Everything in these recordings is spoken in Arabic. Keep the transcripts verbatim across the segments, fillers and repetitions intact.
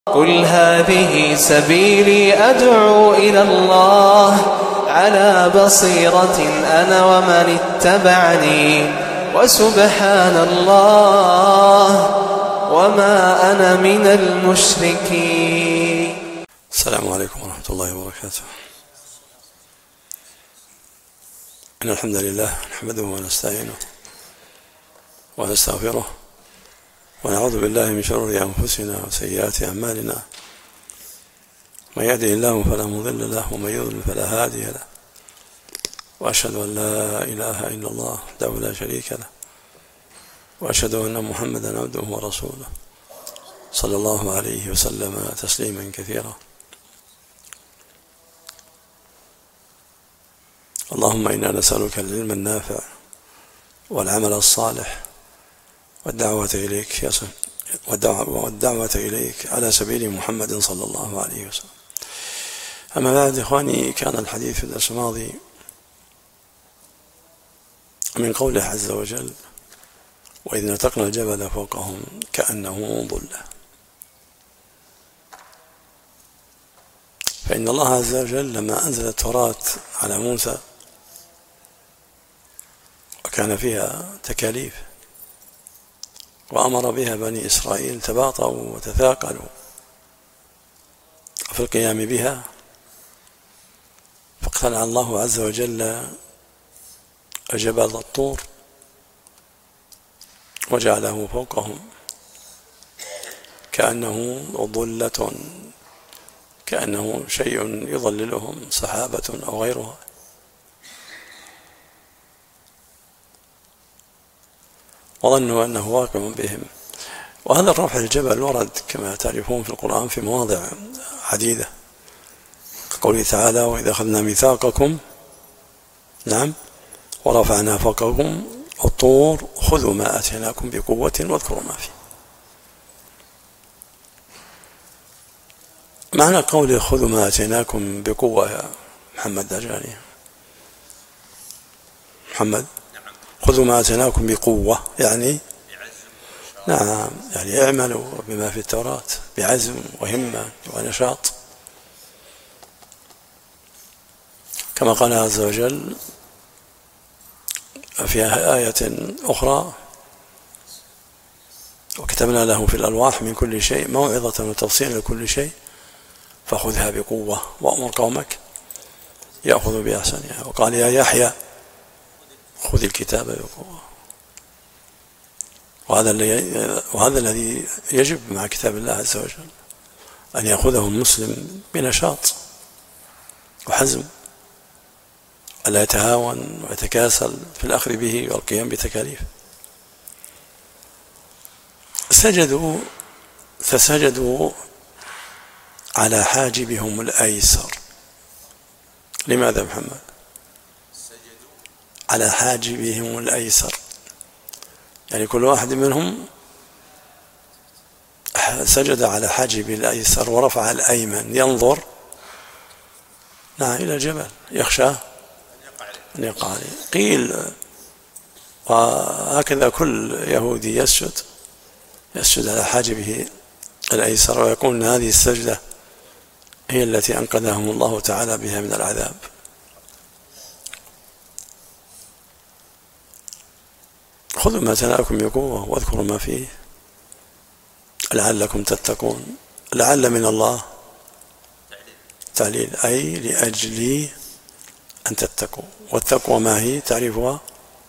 قل هذه سبيلي أدعو إلى الله على بصيرة أنا ومن اتبعني وسبحان الله وما أنا من المشركين. السلام عليكم ورحمة الله وبركاته. إن الحمد لله نحمده ونستعينه ونستغفره ونعوذ بالله من شرور أنفسنا وسيئات أعمالنا، من يهده الله فلا مضل له ومن يضلل فلا هادي له، وأشهد أن لا إله إلا الله وحده لا شريك له، وأشهد أن محمدا عبده ورسوله صلى الله عليه وسلم تسليما كثيرا. اللهم إنا نسألك العلم النافع والعمل الصالح والدعوة إليك يا والدعوة إليك على سبيل محمد صلى الله عليه وسلم. أما بعد إخواني، كان الحديث في الدرس الماضي من قوله عز وجل: وإذ نتقنا الجبل فوقهم كأنه ظلة. فإن الله عز وجل لما أنزل التوراة على موسى وكان فيها تكاليف وأمر بها بني إسرائيل تباطؤوا وتثاقلوا في القيام بها، فاقتلع الله عز وجل جبل الطور وجعله فوقهم كأنه ظلة، كأنه شيء يظللهم، سحابة أو غيرها. وظنوا أنه واقع بهم. وهذا الرفع الجبل ورد كما تعرفون في القرآن في مواضع عديدة، كقوله تعالى: وإذا أخذنا ميثاقكم نعم ورفعنا فوقكم الطور خذوا ما آتيناكم بقوة واذكروا ما فيه. معنى قوله خذوا ما آتيناكم بقوة يا محمد دجاني محمد خذوا ما آتيناكم بقوة يعني نعم يعني اعملوا بما في التوراة بعزم وهمة ونشاط، كما قال عز وجل في آية أخرى: وكتبنا له في الألواح من كل شيء موعظة وتفصيلا لكل شيء فخذها بقوة وأمر قومك يأخذوا بأحسنها. وقال يا يحيى خذ الكتاب بقوة. وهذا وهذا الذي يجب مع كتاب الله عز وجل، أن يأخذه المسلم بنشاط وحزم، ألا يتهاون ويتكاسل في الأخذ به والقيام بتكاليفه. سجدوا فسجدوا على حاجبهم الأيسر. لماذا محمد؟ على حاجبهم الأيسر، يعني كل واحد منهم سجد على حاجب الأيسر ورفع الأيمن ينظر نعم إلى الجبل يخشى أن يقع عليه. قيل وهكذا كل يهودي يسجد يسجد على حاجبه الأيسر، ويقول أن هذه السجدة هي التي أنقذهم الله تعالى بها من العذاب. خذوا ما آتيناكم بقوة واذكروا ما فيه لعلكم تتقون. لعل من الله تعليل، أي لأجل أن تتقوا. والتقوى ما هي؟ تعريفها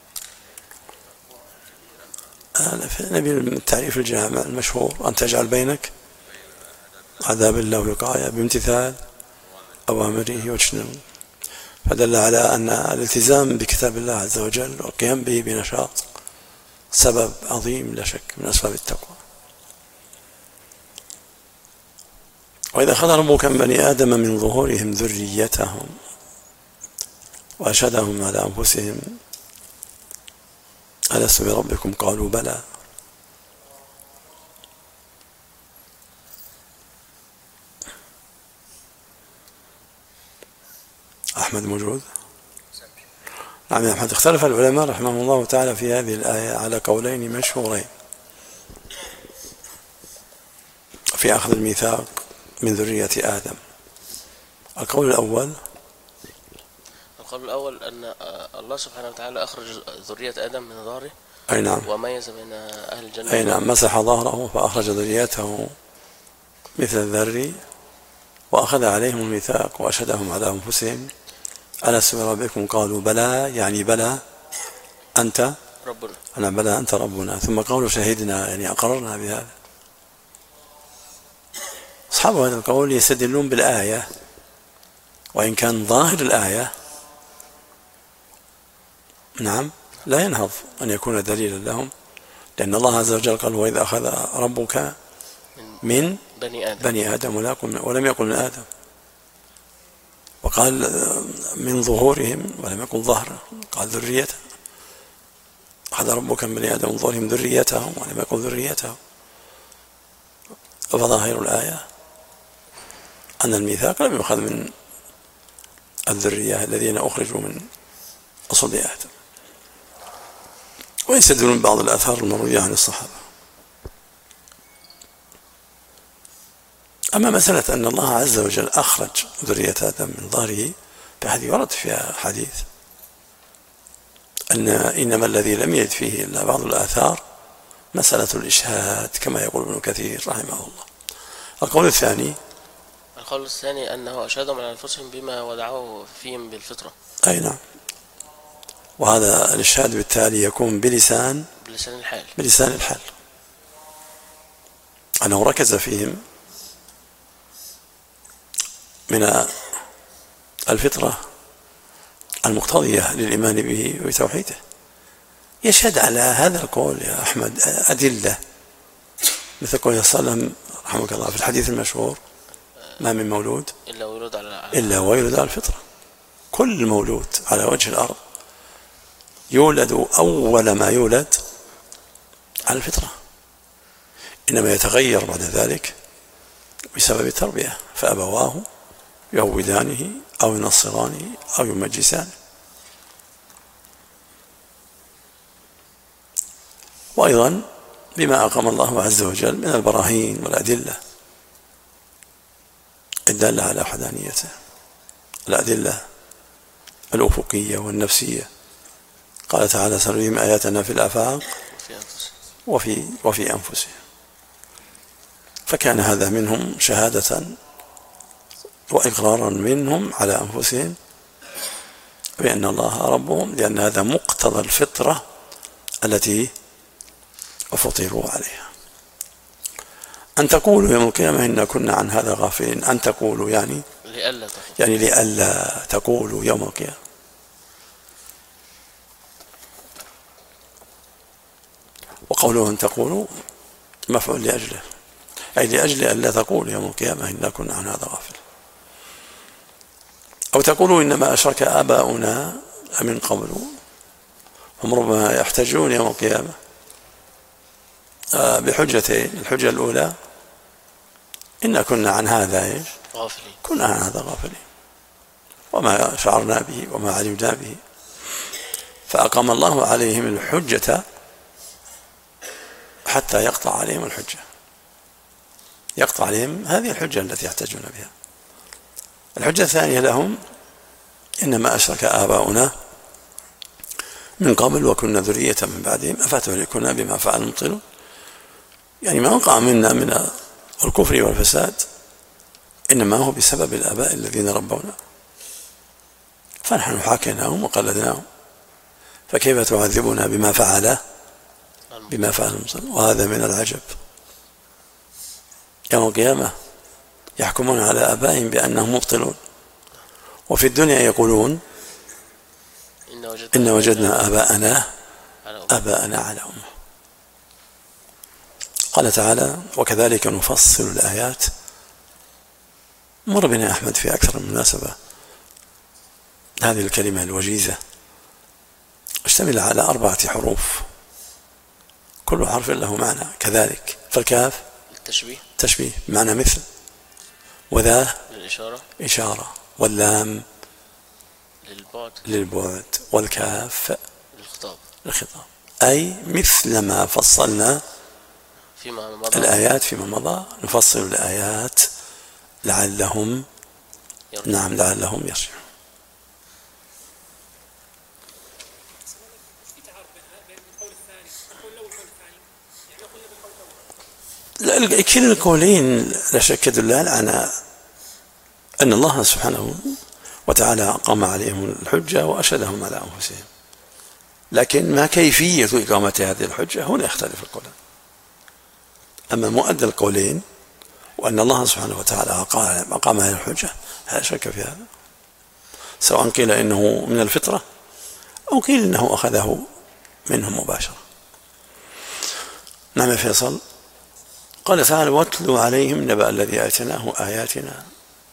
نبي التعريف الجامع المشهور: أن تجعل بينك عذاب الله وقاية بامتثال أوامره واجتنابه. فدل على أن الالتزام بكتاب الله عز وجل والقيام به بنشاط سبب عظيم لا شك من أسباب التقوى. وإذا أخذ ربك من بني آدم من ظهورهم ذريتهم وأشهدهم على أنفسهم ألست بربكم قالوا بلى. أحمد موجود؟ نعم يا أحمد. اختلف العلماء رحمهم الله تعالى في هذه الآية على قولين مشهورين. في أخذ الميثاق من ذرية آدم. القول الأول القول الأول أن الله سبحانه وتعالى أخرج ذرية آدم من ظهره. أي نعم. وميز بين أهل الجنة. أي نعم، مسح ظهره فأخرج ذريته مثل الذر وأخذ عليهم الميثاق وأشهدهم على أنفسهم ألست بربكم قالوا بلى، يعني بلى أنت ربنا. أنا بلى أنت ربنا. ثم قالوا شهدنا، يعني أقررنا بهذا. أصحاب هذا القول يستدلون بالآية، وإن كان ظاهر الآية نعم لا ينهض أن يكون دليلا لهم، لأن الله عز وجل قال وإذا أخذ ربك من بني آدم, بني آدم ولم يقل من آدم، وقال من ظهورهم ولم يقل ظهره، قال ذريته. أخذ ربك من بني آدم من ظهورهم ذريتهم ولم يقل ذريته. فظاهر الآية أن الميثاق لم يؤخذ من الذرية الذين أخرجوا من أصل آدم. ويستدلون بعض الآثار المروية عن الصحابة. أما مسألة أن الله عز وجل أخرج ذرية آدم من ظهره فهذه ورد فيها حديث أن إنما الذي لم يرد فيه إلا بعض الآثار مسألة الإشهاد كما يقول ابن كثير رحمه الله. القول الثاني القول الثاني أنه أشهدهم على أنفسهم بما ودعوه فيهم بالفطرة. أي نعم. وهذا الإشهاد بالتالي يكون بلسان بلسان الحال بلسان الحال أنه ركز فيهم من الفطرة المقتضية للإيمان به وتوحيده. يشهد على هذا القول يا أحمد أدلة، مثل قوله صلى الله عليه وسلم رحمك الله في الحديث المشهور ما من مولود إلا ويولد على إلا ويولد على الفطرة. كل مولود على وجه الأرض يولد أول ما يولد على الفطرة، إنما يتغير بعد ذلك بسبب التربية، فأبواه يهودانه أو ينصرانه أو يمجسانه. وأيضا بما أقام الله عز وجل من البراهين والأدلة الدالة على وحدانيته، الأدلة الأفقية والنفسية. قال تعالى سنريهم آياتنا في الآفاق وفي, وفي أنفسهم. فكان هذا منهم شهادة وإقرارا منهم على أنفسهم بأن الله ربهم، لأن هذا مقتضى الفطرة التي فطروا عليها. أن تقولوا يوم القيامة إنا كنا عن هذا غافلين. أن تقولوا يعني لئلا تقولوا يعني لئلا تقولوا يوم القيامة. وقوله أن تقولوا مفعول لأجله، أي لأجل أن لا تقولوا يوم القيامة إنا كنا عن هذا غافلين. أو تقولوا إنما أشرك آباؤنا من قبل هم ربما يحتجون يوم القيامة بحجتين. الحجة الأولى إنا كنا عن هذا غافلين كنا عن هذا غافلين وما شعرنا به وما علمنا به، فأقام الله عليهم الحجة حتى يقطع عليهم الحجة، يقطع عليهم هذه الحجة التي يحتاجون بها. الحجة الثانية لهم إنما أشرك آباؤنا من قبل وكنا ذرية من بعدهم أفتهلكنا بما فعل المبطلون. يعني ما وقع منا من الكفر والفساد إنما هو بسبب الآباء الذين ربونا، فنحن حاكيناهم وقلدناهم، فكيف تعذبنا بما فعل بما فعل المبطلون؟ وهذا من العجب. يوم القيامة يحكمون على آبائهم بأنهم مبطلون، وفي الدنيا يقولون إن وجدنا آباءنا آباءنا على أمة. قال تعالى وكذلك نفصل الآيات. مر بنا أحمد في أكثر من مناسبة هذه الكلمة الوجيزة اشتمل على أربعة حروف كل حرف له معنى. كذلك فالكاف التشبيه تشبيه معنى مثل، وذا للإشارة إشارة، واللام للبعد للبعد، والكاف للخطاب للخطاب. أي مثل ما فصلنا فيما مضى. الآيات فيما مضى نفصل الآيات لعلهم يرجع. نعم لعلهم يرجعون. كلا القولين لا شك يدلان على أن الله سبحانه وتعالى أقام عليهم الحجة وأشهدهم على أنفسهم، لكن ما كيفية إقامة هذه الحجة هنا يختلف القولان. أما مؤدى القولين وأن الله سبحانه وتعالى أقام هذه الحجة لا شك في هذا، سواء قيل إنه من الفطرة أو قيل إنه أخذه منهم مباشرة. نعم فيصل. قال تعالى واتلوا عليهم نبأ الذي آتيناه آياتنا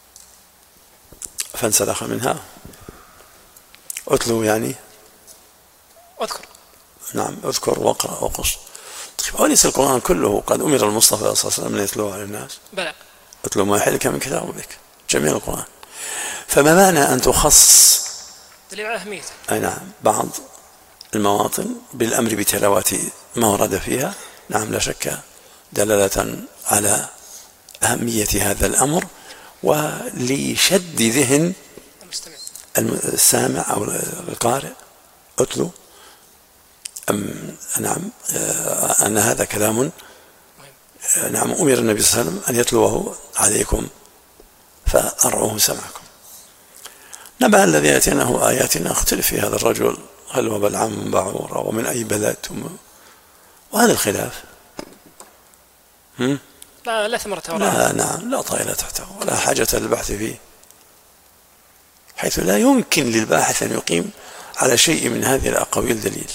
فانسلخ منها. اتلوا يعني اذكر. نعم اذكر واقرأ وقص. طيب أليس القرآن كله قد أمر المصطفى صلى الله عليه وسلم أن يتلوه على الناس؟ بلى. اتلوا ما يحلك من كتاب ربك، جميع القرآن. فما معنى أن تخص دليل على أهميته. أي نعم بعض المواطن بالأمر بتلاوة ما ورد فيها؟ نعم لا شك دلالة على أهمية هذا الأمر ولشد ذهن السامع أو القارئ. أتلو أم نعم أن هذا كلام نعم أمر النبي صلى الله عليه وسلم أن يتلوه عليكم فأرعوه سمعكم. نبأ الذي آتيناه آياتنا اختلف في هذا الرجل هل هو بلعام بعورة ومن أي بلد وهذا الخلاف هم؟ لا لا ثمرة ولا لا نعم لا طائلة تحته ولا حاجة للبحث فيه، حيث لا يمكن للباحث أن يقيم على شيء من هذه الأقاويل دليل،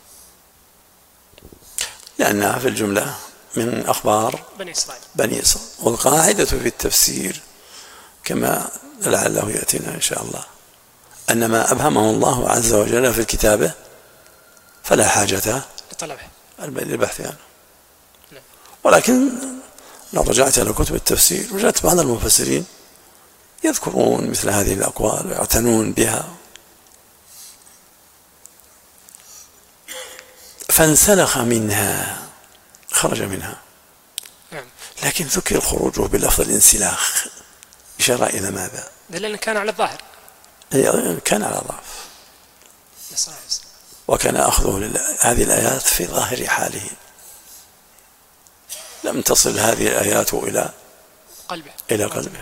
لأنها في الجملة من أخبار بني إسرائيل. بني إسرائيل. والقاعدة في التفسير كما لعله يأتينا إن شاء الله أن ما أبهمه الله عز وجل في الكتابة فلا حاجة للبحث عنه. ولكن لو رجعت إلى كتب التفسير وجدت بعض المفسرين يذكرون مثل هذه الأقوال ويعتنون بها. فانسلخ منها خرج منها، لكن ذكر خروجه بلفظ الانسلاخ إشارة إلى ماذا؟ لأنه كان على الظاهر، كان على ضعف، وكان أخذه هذه الآيات في ظاهر حاله، لم تصل هذه الآيات إلى قلبه إلى قلبه.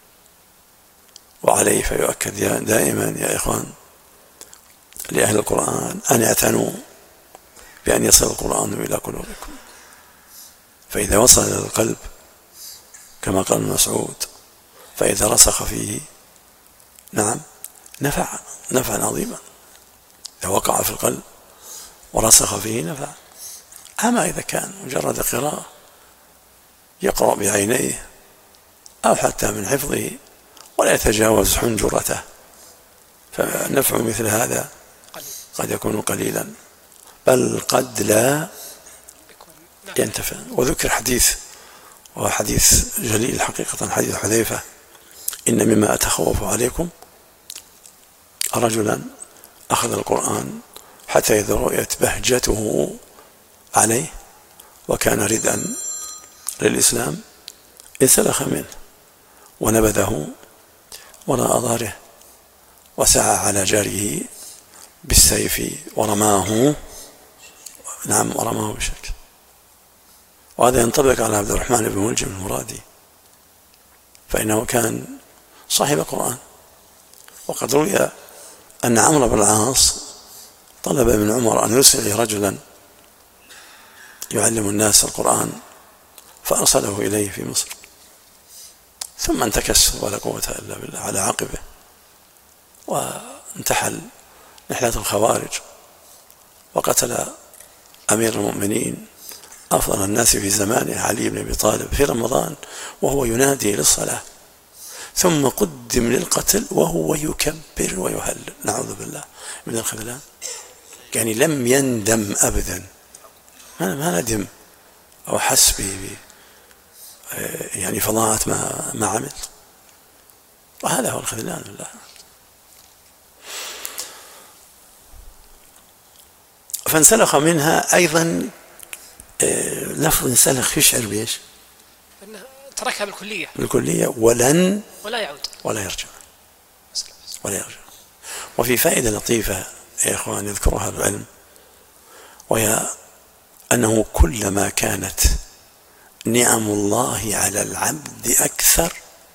وعليه فيؤكد دائما يا إخوان لأهل القرآن أن يعتنوا بأن يصل القرآن إلى قلوبكم، فإذا وصل إلى القلب كما قال ابن مسعود فإذا رسخ فيه نعم نفع نفعا عظيما، إذا وقع في القلب ورسخ فيه نفع. أما إذا كان مجرد قراءة يقرأ بعينيه أو حتى من حفظه ولا يتجاوز حنجرته فنفع مثل هذا قد يكون قليلا بل قد لا ينتفع. وذكر حديث وهو حديث جليل حقيقة، حديث حذيفة إن مما أتخوف عليكم رجلا أخذ القرآن حتى إذا رؤيت بهجته عليه وكان ردءا للإسلام انسلخ منه ونبذه وراء ظهره وسعى على جاره بالسيف ورماه نعم ورماه بشكل. وهذا ينطبق على عبد الرحمن بن ملجم المرادي، فإنه كان صاحب قرآن، وقد روي أن عمرو بن العاص طلب من عمر أن يرسل رجلا يعلم الناس القرآن فأرسله إليه في مصر، ثم انتكس ولا قوة إلا بالله على عقبه وانتحل نحلة الخوارج وقتل أمير المؤمنين أفضل الناس في زمانه علي بن أبي طالب في رمضان وهو ينادي للصلاة، ثم قدم للقتل وهو يكبر ويهلل، نعوذ بالله من الخذلان. يعني لم يندم أبدا، ما ندم أو حس به يعني فضاعة ما, ما عمل، وهذا هو الخذلان بالله. فانسلخ منها أيضا لفظ انسلخ يشعر بإيش؟ أنه تركها بالكلية بالكلية ولن ولا يعود ولا يرجع ولا يرجع. وفي فائدة لطيفة يا إخوان يذكرها العلم، وهي أنه كلما كانت نعم الله على العبد أكثر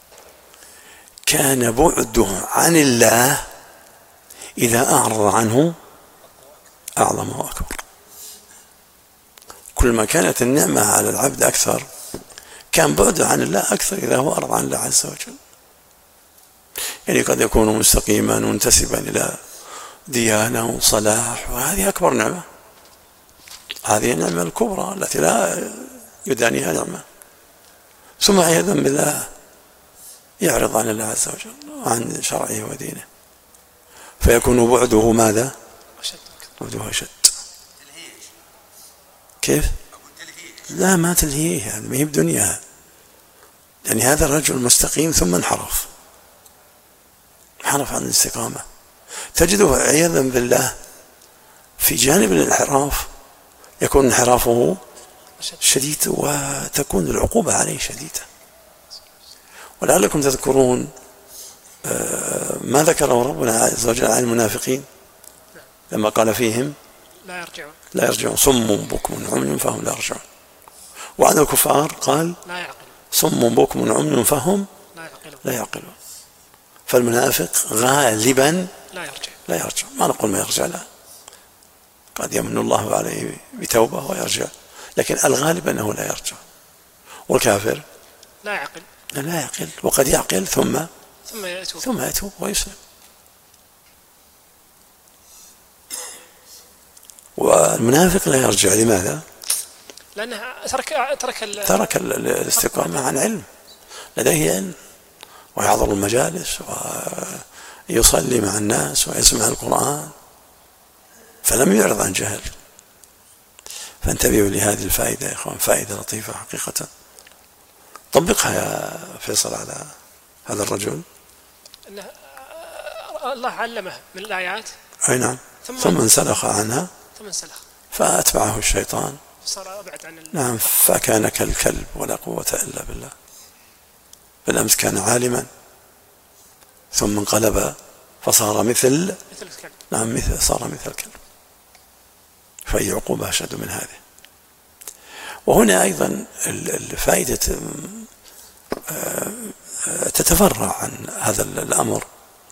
كان بعده عن الله إذا أعرض عنه أعظم وأكبر. كلما كانت النعمة على العبد أكثر كان بعده عن الله أكثر إذا هو أعرض عن الله عز وجل. يعني قد يكون مستقيما منتسبا إلى ديانة وصلاح، وهذه أكبر نعمة، هذه النعمة الكبرى التي لا يدانيها نعمة، ثم عياذا بالله يعرض عن الله عز وجل وعن شرعه ودينه، فيكون بعده ماذا؟ بعده أشد. كيف؟ لا ما تلهيه، هذا ما هي بدنيا. يعني هذا الرجل مستقيم ثم انحرف انحرف عن الاستقامة، تجده عياذا بالله في جانب الانحراف يكون انحرافه شديد وتكون العقوبة عليه شديدة. ولعلكم تذكرون ما ذكره ربنا عز وجل عن المنافقين لما قال فيهم لا يرجعون لا يرجعون صم بكم عمي فهم لا يرجعون، وعن الكفار قال لا يعقلون صم بكم عمي فهم لا يعقلون لا يعقلون. فالمنافق غالبا لا يرجع لا يرجع، ما نقول ما يرجع، لا، قد يمن الله عليه بتوبة ويرجع، لكن الغالب أنه لا يرجع. والكافر لا يعقل لا يعقل، وقد يعقل ثم ثم يتوب ثم يتوب ويسلم. والمنافق لا يرجع، لماذا؟ لأنه ترك ترك ترك الاستقامة عن علم، لديه علم ويحضر المجالس ويصلي مع الناس ويسمع القرآن، فلم يعرض عن جهل. فانتبهوا لهذه الفائدة يا إخوان، فائدة لطيفة حقيقة. طبقها يا فيصل على هذا الرجل. أنه الله علمه من الآيات أي نعم، ثم, ثم انسلخ عنها ثم انسلخ فأتبعه الشيطان صار أبعد عن ال... نعم، فكان كالكلب ولا قوة إلا بالله. بالأمس كان عالما ثم انقلب فصار مثل مثل الكلب. نعم مثل صار مثل الكلب. فأي عقوبة أشد من هذه. وهنا أيضا الفائدة تتفرع عن هذا الأمر،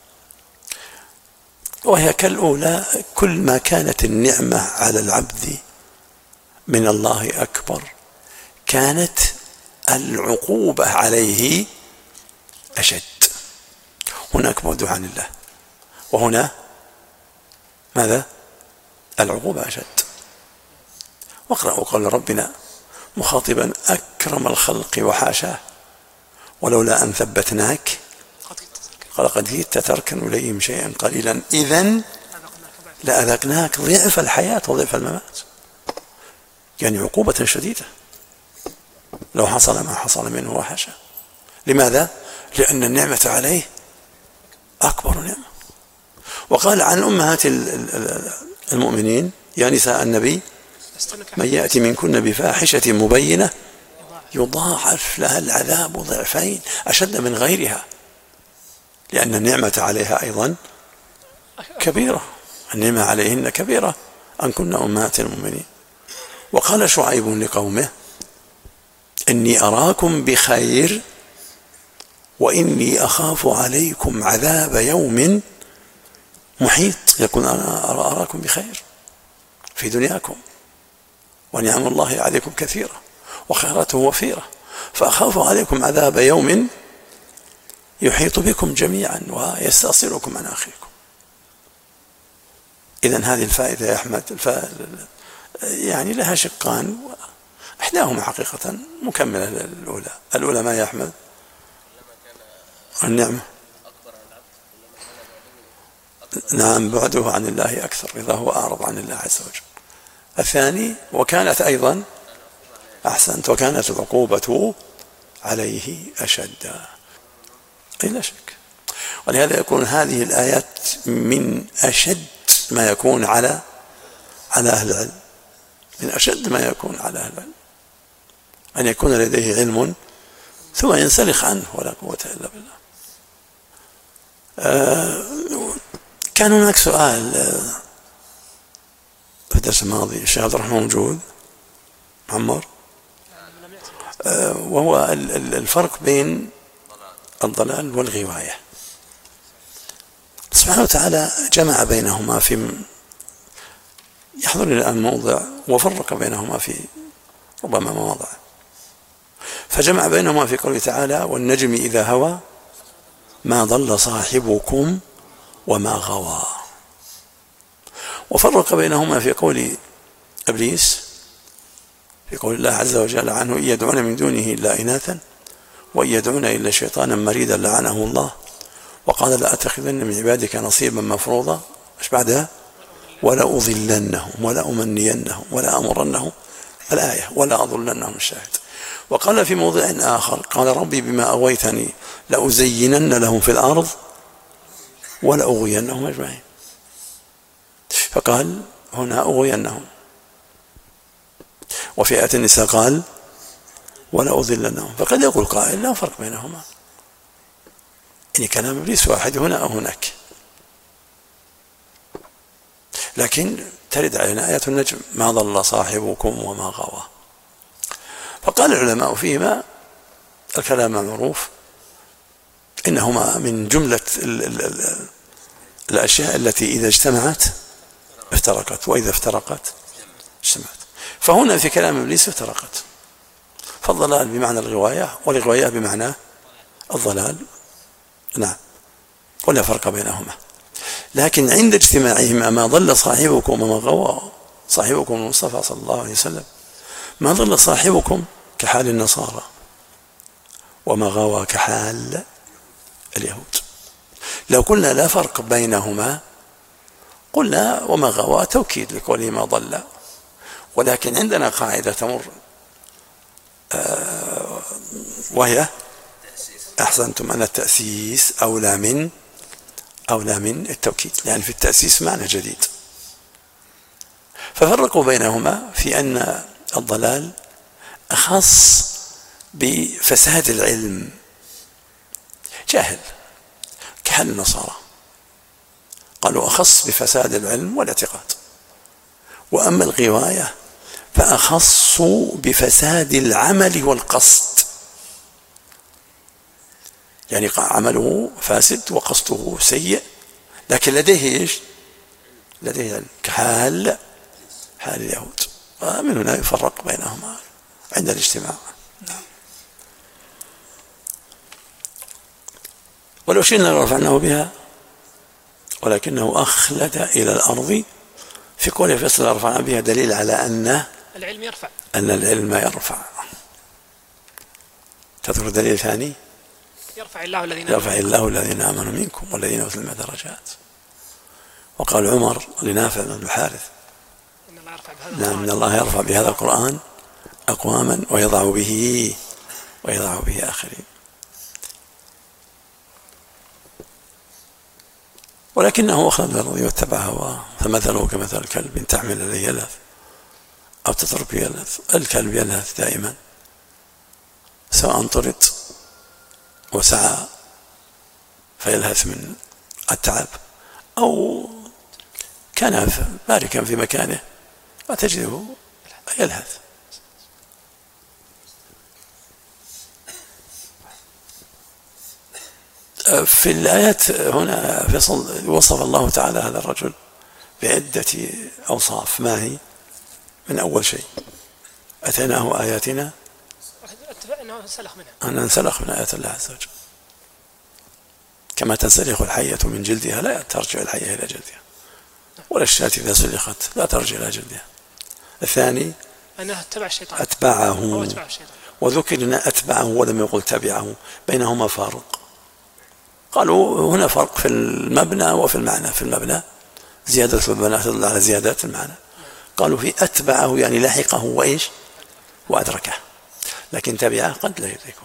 وهي كالأولى، كل ما كانت النعمة على العبد من الله أكبر كانت العقوبة عليه أشد. هناك بعد عن الله، وهنا ماذا؟ العقوبة أشد. واقرأوا قول ربنا مخاطبا أكرم الخلق وحاشاه ولولا أن ثبتناك لقد كدت تركن إليهم شيئا قليلا إذن لأذقناك ضعف الحياة وضعف الممات. يعني عقوبة شديدة لو حصل ما حصل منه وحاشاه. لماذا؟ لأن النعمة عليه أكبر نعمة. وقال عن أمهات المؤمنين يا نساء النبي من يأتي منكن بفاحشة مبينة يضاعف لها العذاب ضعفين أشد من غيرها، لأن النعمة عليها أيضا كبيرة، النعمة عليهن كبيرة أن كن أمهات المؤمنين. وقال شعيب لقومه إني أراكم بخير وإني أخاف عليكم عذاب يوم محيط. يكون أنا أراكم بخير في دنياكم ونعم الله عليكم كثيرة وخيراته وفيرة، فأخاف عليكم عذاب يوم يحيط بكم جميعا ويستأصلكم عن آخركم. إذن هذه الفائدة يا أحمد يعني لها شقان، إحداهما حقيقة مكملة للأولى. الأولى ما يا أحمد؟ النعمة. نعم، بعده عن الله أكثر إذا هو أعرض عن الله عز وجل. الثاني وكانت أيضا أحسنت وكانت العقوبة عليه أشد. لا شك. ولهذا يكون هذه الآيات من أشد ما يكون على على أهل العلم، من أشد ما يكون على أهل العلم أن يكون لديه علم ثم ينسلخ عنه، ولا قوة إلا بالله. آه كان هناك سؤال في الدرس الماضي، الشيخ عبد الرحمن موجود عمر، آه وهو الفرق بين الضلال والغواية. سبحانه وتعالى جمع بينهما في، يحضرني الآن موضع، وفرق بينهما في ربما مواضع. فجمع بينهما في قوله تعالى: والنجم إذا هوى ما ضل صاحبكم وما غوى. وفرق بينهما في قول إبليس في قول الله عز وجل عنه: إن يدعون من دونه إلا إناثا وإن يدعون إلا شيطانا مريدا لعنه الله وقال لأتخذن من عبادك نصيبا مفروضا. ايش بعدها؟ ولأضلنهم ولأمنينهم ولأمرنهم، الآية، ولا أضلنهم الشاهد. وقال في موضع آخر: قال ربي بما أغويتني لأزينن لهم في الأرض ولأغوينهم أجمعين. فقال هنا أغوينهم. وفي آية النساء قال ولأضلنهم. فقد يقول قائل لا فرق بينهما، يعني كلام إبليس واحد هنا أو هناك، لكن ترد علينا آية النجم: ما ضل صاحبكم وما غوى. فقال العلماء فيهما الكلام المعروف، إنهما من جملة ال ال ال الأشياء التي إذا اجتمعت افترقت وإذا افترقت اجتمعت. فهنا في كلام إبليس افترقت، فالضلال بمعنى الغواية والغواية بمعنى الضلال، نعم، ولا فرق بينهما. لكن عند اجتماعهما ما ضل صاحبكم وما غوى، صاحبكم المصطفى صلى الله عليه وسلم، ما ضل صاحبكم كحال النصارى وما غوى كحال اليهود. لو قلنا لا فرق بينهما قلنا وما غوى توكيد لقوله ما ضل، ولكن عندنا قاعدة تمر آه وهي أحسنتم أن التأسيس أولى من أولى من التوكيد، لأن يعني في التأسيس معنى جديد. ففرقوا بينهما في أن الضلال أخص بفساد العلم، جاهل كحال النصارى، قالوا أخص بفساد العلم والاعتقاد. وأما الغواية فأخص بفساد العمل والقصد، يعني عمله فاسد وقصده سيء، لكن لديه ايش؟ لديه علم كحال حال اليهود. ومن هنا يفرق بينهما عند الاجتماع. نعم. ولو شئنا لرفعناه بها ولكنه أخلد إلى الأرض. في قوله فيصل رفعنا بها دليل على أن العلم يرفع، أن العلم يرفع. تذكر دليل ثاني؟ يرفع الله الذين يرفع الله الذين آمنوا منكم والذين أوتوا العلم درجات. وقال عمر لنافع بن الحارث: إن الله يرفع بهذا نعم، إن الله يرفع بهذا القرآن أقواما ويضع به ويضع به آخرين. ولكنه أخلد الأرض واتبع هواه فمثله كمثل الكلب إن تحمل عليه يلهث أو تتركه يلهث. الكلب يلهث دائما سواء طرد وسعى فيلهث من التعب أو كان باركا في مكانه وتجده يلهث. في الآيات هنا فصل وصف الله تعالى هذا الرجل بعدة أوصاف. ما هي؟ من أول شيء أتيناه آياتنا أن ننسلخ من آيات الله عز وجل، كما تنسلخ الحية من جلدها لا ترجع الحية إلى جلدها، ولا الشاة إذا سلخت لا ترجع إلى جلدها. الثاني أنه اتبع الشيطان، أتبعه، وذكر أن أتبعه ولم يقل تبعه، بينهما فارق. قالوا هنا فرق في المبنى وفي المعنى. في المبنى زيادة المبنى تدل على زيادة المعنى. قالوا في أتبعه يعني لحقه وإيش وأدركه، لكن تبعه قد لا يدركه.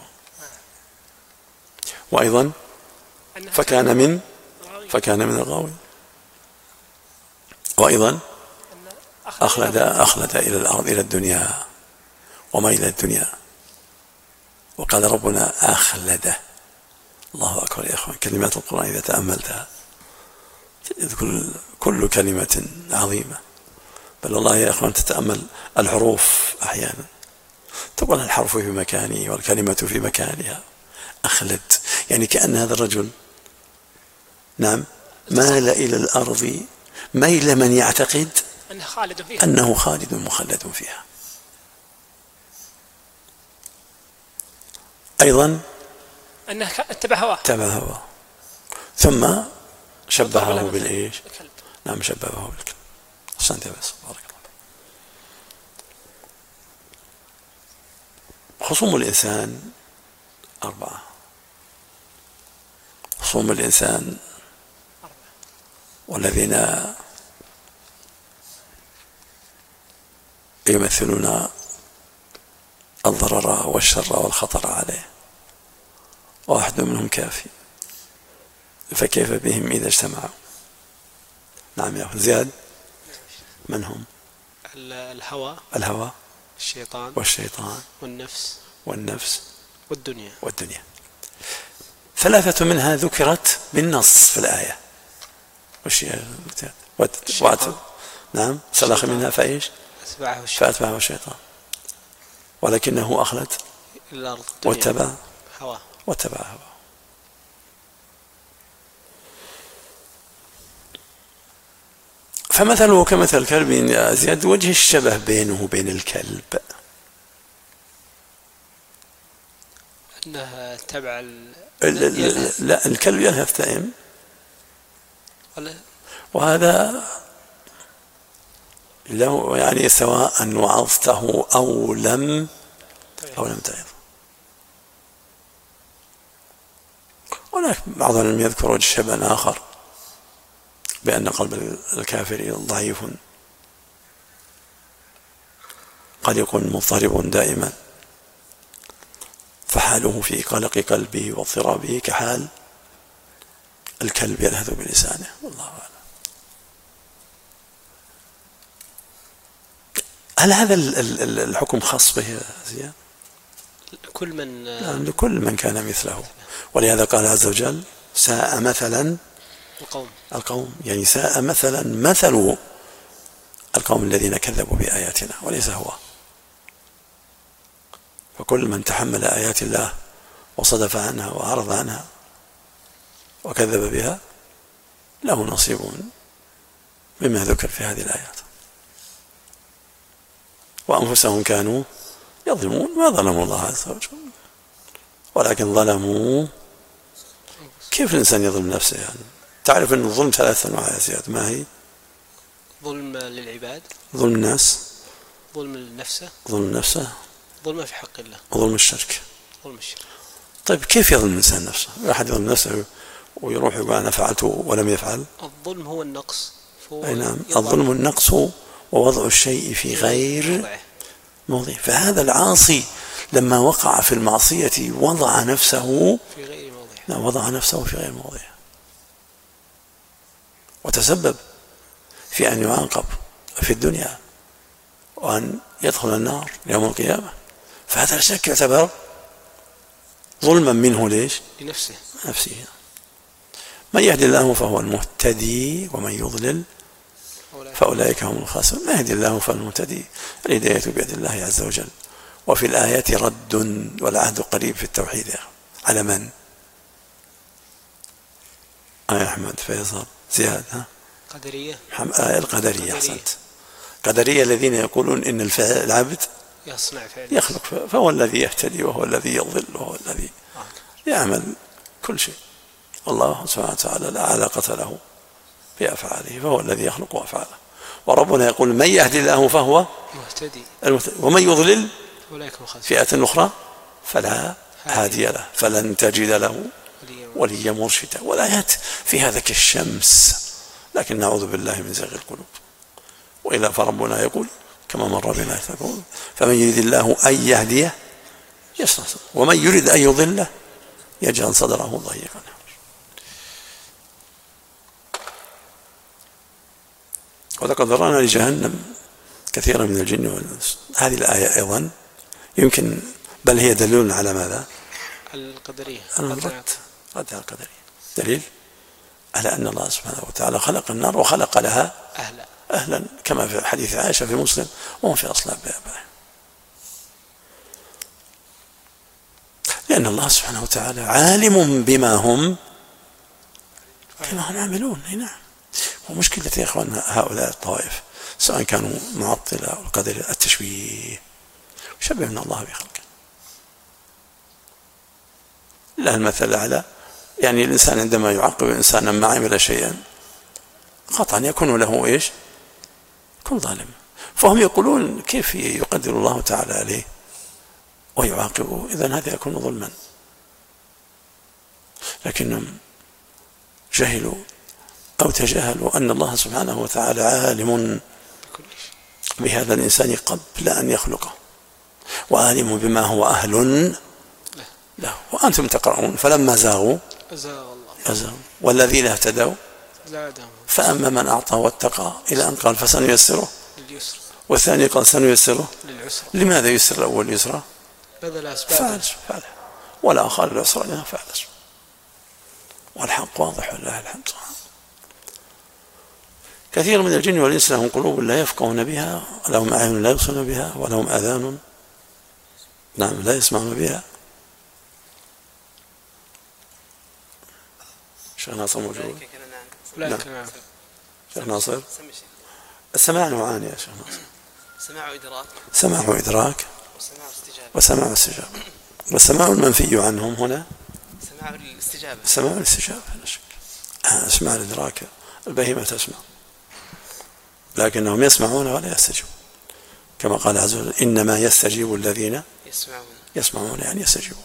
وأيضا فكان من فكان من الغاوين. وأيضا أخلد أخلد إلى الأرض، إلى الدنيا، وما إلى الدنيا. وقال ربنا أخلده. الله أكبر يا أخوان، كلمات القرآن إذا تأملتها تجد كل, كل كلمة عظيمة. بل والله يا أخوان تتأمل الحروف أحيانا تقول الحرف في مكانه والكلمة في مكانها. أخلد يعني كأن هذا الرجل نعم مال إلى الأرض ميل من يعتقد أنه خالد فيها، أنه خالد مخلد فيها. أيضا أنه اتبع هواه اتبع هواه، ثم شبهه بالإيش؟ الكلب. نعم شبهه بالكلب. أحسنت يا بس، بارك الله. خصوم الإنسان أربعة. خصوم الإنسان والذين يمثلون الضرر والشر والخطر عليه، واحد منهم كافي، فكيف بهم إذا اجتمعوا؟ نعم يا زياد. من هم؟ الهوى الهوى الشيطان والشيطان والنفس والنفس والدنيا والدنيا. ثلاثة منها ذكرت بالنص في الآية. وش هي؟ وات نعم سلخ منها فايش؟ أتبعه الشيطان فأتبعه الشيطان، ولكنه أخلد الأرض واتبع هواه واتبع هواه. فمثله كمثل الكلب يا زياد. وجه الشبه بينه وبين الكلب أنها تبع ال... لا الكلب يلهث دائم، وهذا له يعني سواء وعظته أو لم أو لم تعظ. ولكن بعضهم لم يذكر وجه شبه آخر بأن قلب الكافر ضعيف قلق مضطرب دائما، فحاله في قلق قلبه واضطرابه كحال الكلب يلهث بلسانه، والله أعلم. هل هذا الحكم خاص به يا زياد؟ كل من يعني لكل من كان مثله. ولهذا قال عز وجل ساء مثلا القوم القوم يعني ساء مثلا مثل القوم الذين كذبوا بآياتنا وليس هو. فكل من تحمل آيات الله وصدف عنها وأعرض عنها وكذب بها له نصيب مما ذكر في هذه الآيات. وأنفسهم كانوا يظلمون، ما ظلموا الله عز وجل ولكن ظلموا. كيف الإنسان يظلم نفسه؟ يعني تعرف أن الظلم ثلاث أنواع يا زياد، ما هي؟ ظلم للعباد، ظلم الناس، ظلم لنفسه، ظلم نفسه، ظلم في حق الله، وظلم الشرك. ظلم الشرك. طيب كيف يظلم الإنسان نفسه؟ واحد يظلم نفسه ويروح يقول أنا فعلته ولم يفعل. الظلم هو النقص. أي نعم، الظلم النقص ووضع الشيء في غير موضعه. فهذا العاصي لما وقع في المعصية وضع نفسه في غير موضعه. نعم، وضع نفسه في غير موضعه وتسبب في أن يعاقب في الدنيا وأن يدخل النار يوم القيامة. فهذا لا شك يعتبر ظلما منه. ليش؟ لنفسه نفسه. من يهدي الله فهو المهتدي ومن يضلل فأولئك هم الخاسرون. ما يهدي الله فهو المهتدي، الهداية بيد الله عز وجل. وفي الآيات رد والعهد قريب في التوحيد على من؟ آه أحمد فيصل زياد ها؟ قدرية. آه القدرية. أحسنت. قدرية الذين يقولون إن الفعل العبد يصنع فعل يخلق، فهو الذي يهتدي وهو الذي يضل وهو الذي يعمل كل شيء. والله سبحانه وتعالى لا علاقة له بأفعاله، فهو الذي يخلق أفعاله. وربنا يقول من يهدي الله فهو مهتدي ومن يضلل فئة فئة أخرى فلا هادي له فلن تجد له وليا مرشدا. والآيات في هذا كالشمس، لكن نعوذ بالله من زيغ القلوب. وإلا فربنا يقول كما مر بنا يقول فمن يريد الله أن يهديه يشرح صدره ومن يريد أن يضله يجعل صدره ضيقا. ولقد ذرأنا لجهنم كثيرا من الجن والإنس. هذه الآية أيضا يمكن بل هي دليل على ماذا؟ القدرية. رد ردها القدرية دليل على أن الله سبحانه وتعالى خلق النار وخلق لها أهلا أهلا كما في حديث عائشة في مسلم وهم في أصلاب آبائهم. لأن الله سبحانه وتعالى عالم بما هم بما هم عاملون. نعم. ومشكلة يا إخوان هؤلاء الطوائف سواء كانوا معطلة أو القدرية التشبيه شبهنا الله بخلقه. لا المثل الأعلى. يعني الإنسان عندما يعاقب إنسانا ما عمل شيئا قطعا يكون له إيش؟ يكون ظالم. فهم يقولون كيف يقدر الله تعالى عليه ويعاقبه؟ إذن هذا يكون ظلما. لكنهم جهلوا أو تجاهلوا أن الله سبحانه وتعالى عالم بهذا الإنسان قبل أن يخلقه وعالم بما هو أهل له. وأنتم تقرؤون فلما زاغوا أزاغ الله أزاغوا والذين اهتدوا زادهم فأما من أعطى واتقى إلى أن قال فسنيسره لليسر والثاني قال سنيسره للعسر. لماذا يسر الأول يسره؟ بذل أسباب فعل فعل والآخر العسر لها فعل. والحق واضح ولله الحمد. كثير من الجن والإنس لهم قلوب لا يفقهون بها ولهم أعين لا يبصرون بها ولهم آذان نعم لا يسمعون بها. شيخ ناصر موجود؟ نعم. شيخ ناصر السماع نوعان يا شيخ ناصر. سماع إدراك سماع إدراك وسماع استجابة. وسماع استجابة. والسماع المنفي عنهم هنا سماع الاستجابة. سماع الاستجابة لا شك. اسماع الإدراك البهيمة تسمع لكنهم يسمعون ولا يستجيبون كما قال عز وجل إنما يستجيب الذين يسمعون يسمعون يعني يستجيبون.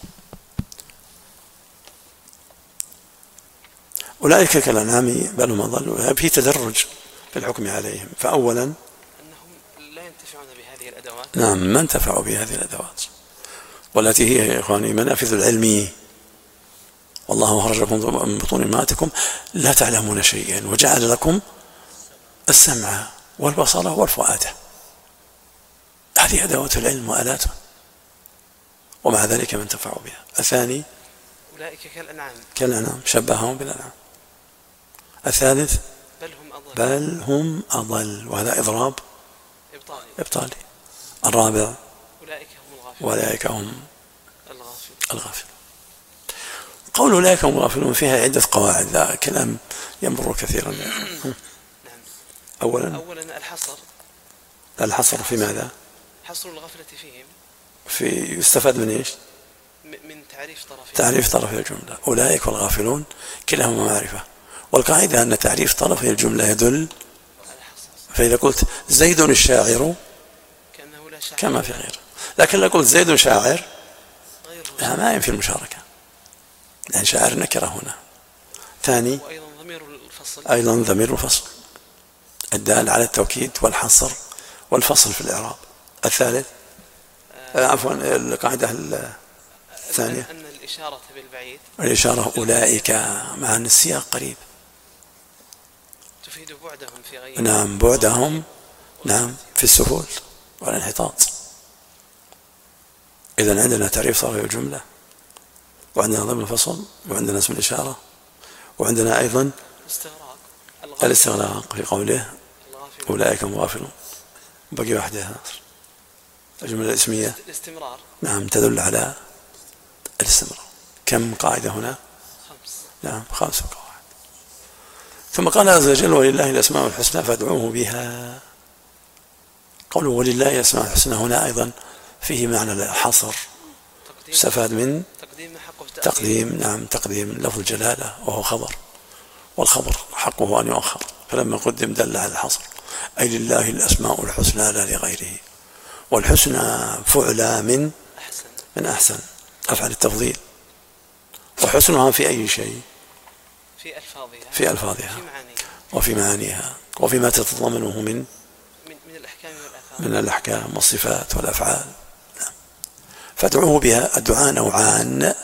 أولئك كالأنعام بل هم أضل. في تدرج في الحكم عليهم. فأولا أنهم لا ينتفعون بهذه الأدوات. نعم ما انتفعوا بهذه الأدوات والتي هي يا إخواني منافذ العلم. والله أخرجكم من بطون أمهاتكم لا تعلمون شيئا وجعل لكم السمع والبصر والفؤاد. هذه أدوات العلم وآلاته ومع ذلك ما انتفعوا بها. الثاني أولئك كالأنعام كالأنعام شبههم بالأنعام. الثالث بل هم أضل بل هم أضل وهذا إضراب إبطالي. إبطالي. الرابع أولئك هم الغافلون وأولئك هم الغافلون. الغافلون. قول أولئك هم الغافلون فيها عدة قواعد لا كلام يمر كثيرا. نعم. أولا أولا الحصر. الحصر في ماذا؟ حصر الغفلة فيهم في يستفاد من إيش؟ من تعريف طرفين. تعريف طرفي الجملة. أولئك والغافلون كلاهما معرفة. والقاعدة أن تعريف طرفي الجملة يدل. فإذا قلت زيد الشاعر كأنه لا شاعر كما في غيره. لكن لو قلت زيد شاعر ما ينفي المشاركة لأن شاعر نكرة هنا. ثاني وأيضا ضمير الفصل أيضا ضمير الفصل الدال على التوكيد والحصر والفصل في الإعراب. الثالث آه عفوا القاعدة الثانية أن الإشارة بالبعيد الإشارة أولئك مع أن السياق قريب. تفيد بعدهم في غير. نعم بعدهم نعم في السهول والانحطاط. إذن عندنا تعريف طرفي الجملة وعندنا ضمن الفصل وعندنا اسم الإشارة وعندنا أيضا الاستغراق الاستغراق في قوله أولئك هم الغافلون. بقي واحدة الجملة الاسمية الاستمرار نعم تدل على الاستمرار. كم قاعدة هنا؟ خمس. نعم خمس قواعد. ثم قال عز وجل ولله الأسماء الحسنى فادعوه بها. قوله ولله الأسماء الحسنى هنا أيضا فيه معنى الحصر. استفاد من تقديم حقه تقديم نعم تقديم لفظ الجلالة وهو خبر والخبر حقه أن يؤخر فلما قدم دل على الحصر أي لله الأسماء الحسنى لا لغيره. والحسنى فعلى من أحسن من أحسن أفعل التفضيل. وحسنها في أي شيء؟ في ألفاظها في ألفاظها في معانيها وفي معانيها وفيما تتضمنه من من, من الأحكام والآثار من الأحكام والصفات والأفعال. فادعوه بها. الدعاء نوعان.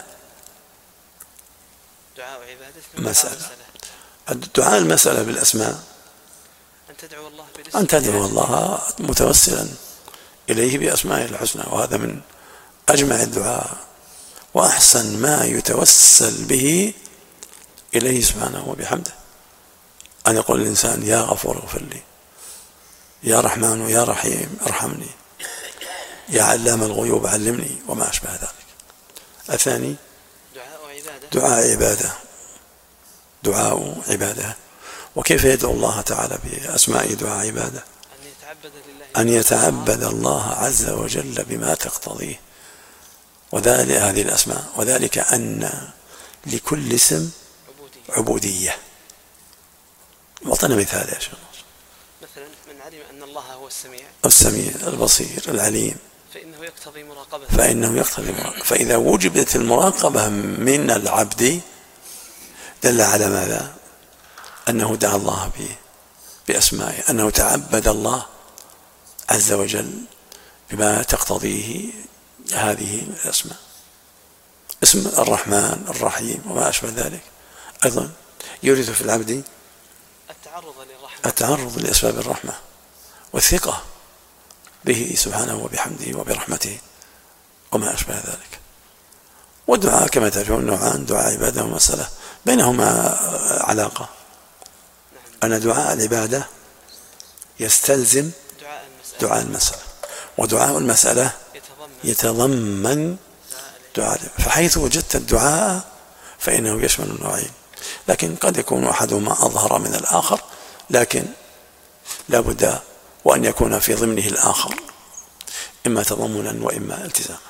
دعاء عبادة مسألة. الدعاء المسألة بالأسماء أن تدعو الله بالاسم أن تدعو الله متوسلا إليه بأسمائه الحسنى، وهذا من أجمع الدعاء وأحسن ما يتوسل به إليه سبحانه وبحمده، أن يقول الإنسان يا غفور اغفر لي، يا رحمن يا رحيم ارحمني، يا علام الغيوب علمني، وما أشبه ذلك. الثاني دعاء عبادة دعاء عبادة دعاء عبادة. وكيف يدعو الله تعالى بأسماء دعاء عبادة؟ أن يتعبد لله أن يتعبد الله عز وجل بما تقتضيه، وذلك هذه الأسماء، وذلك أن لكل اسم عبودية. أعطنا مثال يا شيخ. مثلا من علم أن الله هو السميع السميع البصير العليم فإنه يقتضي مراقبة فإنه يقتضي مراقبة. فإذا وجبت المراقبة من العبد دل على ماذا؟ أنه دعا الله به بأسمائه، أنه تعبد الله عز وجل بما تقتضيه هذه الأسماء. اسم الرحمن الرحيم وما أشبه ذلك أيضا يورث في العبد التعرض للرحمة التعرض لأسباب الرحمة والثقة به سبحانه وبحمده وبرحمته وما أشبه ذلك. والدعاء كما تعرفون نوعان، دعاء عبادة ومسألة، بينهما علاقة، أن دعاء العبادة يستلزم دعاء المسألة دعاء المسألة، ودعاء المسألة يتضمن دعاء. فحيث وجدت الدعاء فإنه يشمل النوعين، لكن قد يكون أحدهما أظهر من الآخر، لكن لا بد وأن يكون في ضمنه الآخر إما تضمنا وإما التزاما.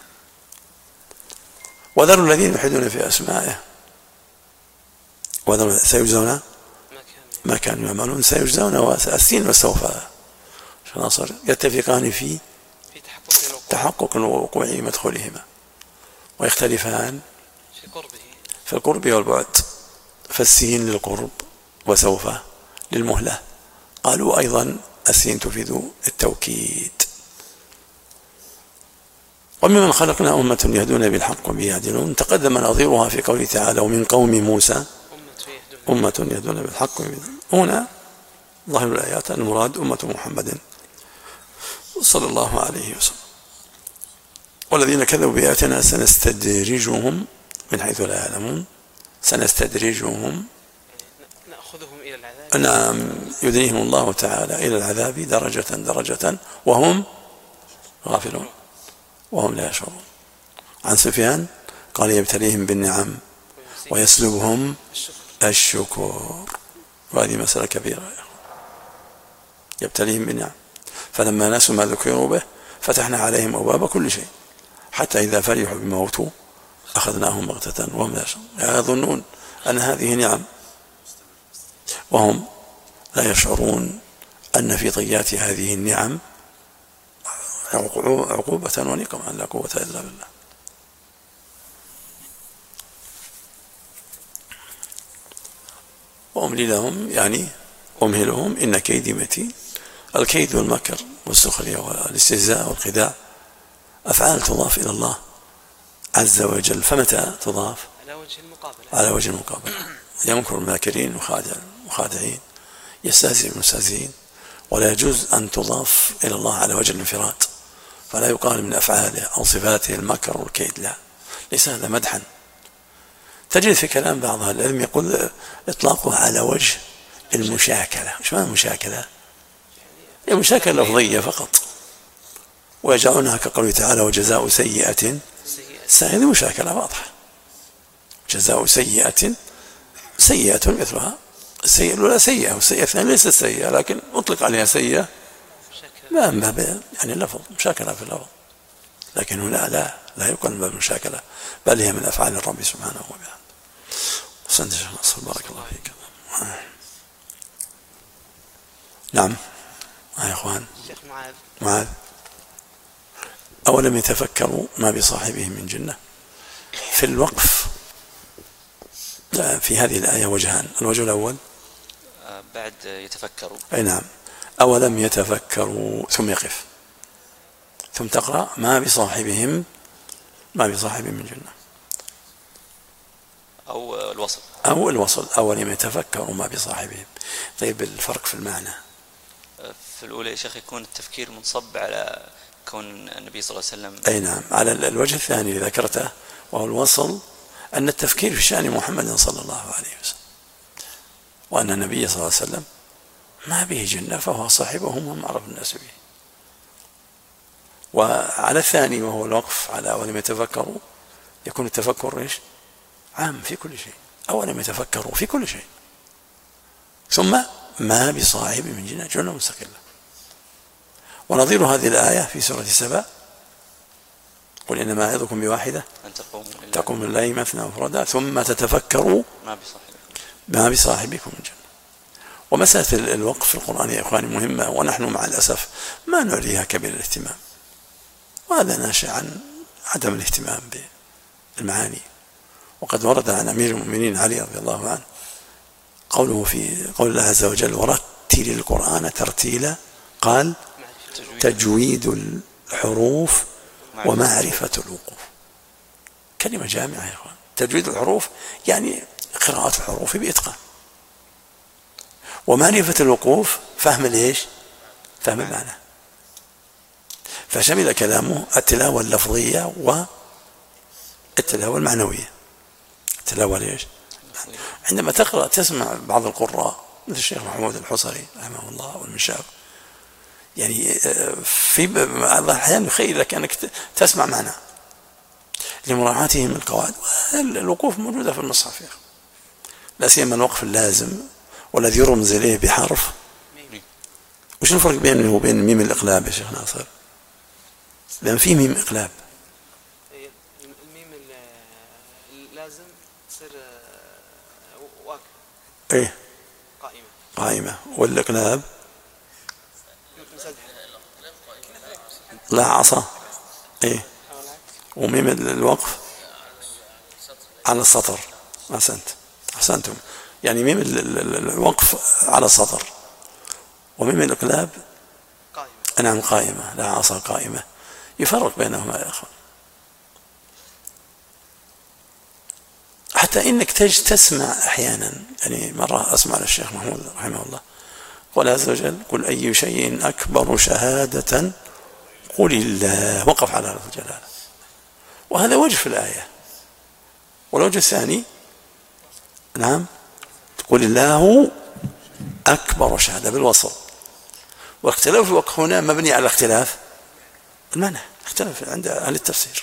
وذروا الذين يلحدون في أسمائه وذروا سيجزون ما كانوا يعملون. سيجزون والسين وسوف نصر يتفقان في في تحقق الوقوع تحقق وقوع مدخولهما، ويختلفان في قربه في القرب والبعد. فالسين للقرب وسوف للمهلة. قالوا أيضا السين تفيد التوكيد. وممن خلقنا أمة يهدون بالحق وبه يعدلون، تقدم نظيرها في قوله تعالى ومن قوم موسى أمة يهدون بالحق. هنا ظاهر الآيات المراد أمة محمد صلى الله عليه وسلم. والذين كذبوا بآياتنا سنستدرجهم من حيث لا يعلمون. سنستدرجهم نأخذهم إلى العذاب. نعم، يدنيهم الله تعالى إلى العذاب درجة درجة وهم غافلون وهم لا يشعرون. عن سفيان قال يبتليهم بالنعم ويسلبهم الشكر، وهذه مسألة كبيرة. يبتليهم بالنعم، فلما نسوا ما ذكروا به فتحنا عليهم أبواب كل شيء حتى إذا فرحوا بما أوتوا أخذناهم بغتة وهم لا يشعرون. يظنون أن هذه نعم وهم لا يشعرون أن في طيات هذه النعم عقوبة ونقمة لا قوة إلا بالله. وأملي لهم يعني أمهلهم إن كيدي متين. الكيد والمكر والسخرية والاستهزاء والخداع أفعال تضاف إلى الله عز وجل. فمتى تضاف؟ على وجه المقابلة على وجه المقابلة. يمكر الماكرين وخادعين، يستهزئ المستهزئين، ولا يجوز أن تضاف إلى الله على وجه الانفراد، فلا يقال من أفعاله أو صفاته المكر والكيد، لا، ليس هذا مدحا. تجد في كلام بعض أهل العلم يقول إطلاقه على وجه المشاكلة. إيش معنى المشاكلة؟ هي مشاكلة لفظية فقط، ويجعلونها كقوله تعالى وجزاء سيئة سيئة، مشاكلة واضحة. جزاء سيئة سيئة مثلها السيئة الأولى سيئة، والسيئة الثانية ليست سيئة لكن أطلق عليها سيئة ما من باب يعني اللفظ مشاكلة في اللفظ، لكن هنا لا لا يقال من باب المشاكلة، بل هي من أفعال الرب سبحانه وتعالى. أحسنت يا شيخ، بارك الله فيك. نعم يا إخوان. معاذ معاذ أولم يتفكروا ما بصاحبهم من جنة. في الوقف في هذه الآية وجهان. الوجه الأول بعد يتفكروا، أي نعم، أولم يتفكروا ثم يقف ثم تقرأ ما بصاحبهم ما بصاحبهم من جنة، أو الوصل أو الوصل أولم يتفكروا ما بصاحبهم. طيب الفرق في المعنى في الأولى يا شيخ يكون التفكير منصب على كون النبي صلى الله عليه وسلم. أي نعم. على الوجه الثاني اللي ذكرته وهو الوصل، أن التفكير في شأن محمد صلى الله عليه وسلم، وأن النبي صلى الله عليه وسلم ما به جنة فهو صاحبهم وهم أعرف الناس به. وعلى الثاني وهو الوقف على أولم يتفكروا، يكون التفكر إيش؟ عام في كل شيء، أولم يتفكروا في كل شيء. ثم ما بصاحب من جنة جنة مستقلة. ونظير هذه الآية في سورة سبأ: قل إنما أعظكم بواحدة أن تقوموا الليل مثنى وفردا ثم تتفكروا ما بصاحبكم ما بصاحبكم من جنة. ومسألة الوقف في القرآن يا إخواني مهمة، ونحن مع الأسف ما نعريها كبير الاهتمام، وهذا ناشئ عن عدم الاهتمام بالمعاني. وقد ورد عن أمير المؤمنين علي رضي الله عنه قوله في قول الله عز وجل: ورتل القرآن ترتيلا، قال: تجويد الحروف ومعرفة الوقوف. كلمة جامعة يا إخوان. تجويد الحروف يعني قراءة الحروف بإتقان، ومعرفة الوقوف فهم ليش؟ فهم المعنى. فشمل كلامه التلاوة اللفظية والتلاوة المعنوية. التلاوة ليش؟ عندما تقرأ تسمع بعض القراء مثل الشيخ محمود الحصري رحمه الله والمشاب، يعني في بعض الأحيان يخيل لك أنك تسمع معنى لمراعاتهم القواعد. الوقوف موجودة في المصحف، لا سيما الوقف اللازم والذي يرمز إليه بحرف. وش الفرق بينه وبين ميم الإقلاب يا شيخ ناصر؟ لأن في ميم إقلاب. الميم اللازم تصير واقفة. إيه؟ قائمة. قائمة. والإقلاب لا عصا. إيه؟ وميم الوقف على السطر. أحسنت أحسنتم. يعني ميم الوقف على السطر، وميم الإقلاب قائمة. نعم قائمة، لا عصا قائمة. يفرق بينهما يا أخوان. حتى إنك تجد تسمع أحيانا، يعني مرة أسمع للشيخ محمود رحمه الله قال عز وجل: قل أي شيء أكبر شهادة قل الله، وقف على لفظ الجلالة. وهذا وجه في الآية. والوجه الثاني نعم قل الله أكبر شهادة بالوصل. واختلاف الوقف هنا مبني على اختلاف المعنى، اختلاف عند أهل التفسير.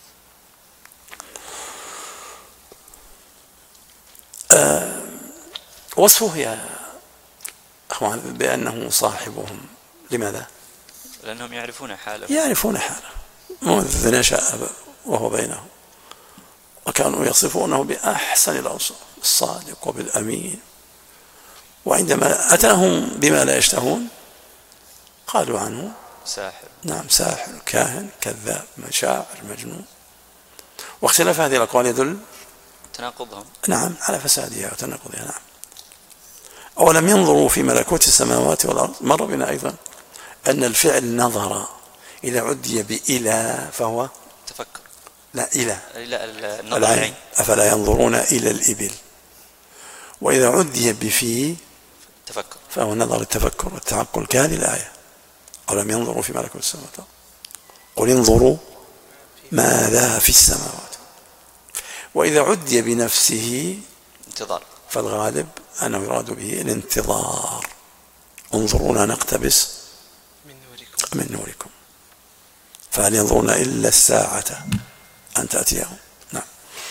أه وصفه يا أخوان بأنه صاحبهم. لماذا؟ لأنهم يعرفون حاله يعرفون حاله منذ نشأ وهو بينهم، وكانوا يصفونه بأحسن الأوصاف، الصادق وبالأمين. وعندما أتاهم بما لا يشتهون قالوا عنه ساحر. نعم ساحر، كاهن، كذاب، شاعر، مجنون. واختلاف هذه الأقوال يدل تناقضهم نعم على فسادها وتناقضها. نعم. أولم ينظروا في ملكوت السماوات والأرض. مر بنا أيضا أن الفعل نظر إذا عدي بإلى فهو تفكر. لا إلى لا العين. أفلا ينظرون إلى الإبل. وإذا عدي بفي تفكر فهو نظر التفكر والتعقل كهذه الآية: أولم ينظروا في ملكوت السماوات قل انظروا ماذا في السماوات. وإذا عدي بنفسه انتظار، فالغالب أنه يراد به الانتظار. انظرونا نقتبس من نوركم من نوركم فهل ينظرون إلا الساعة أن تأتيهم. نعم.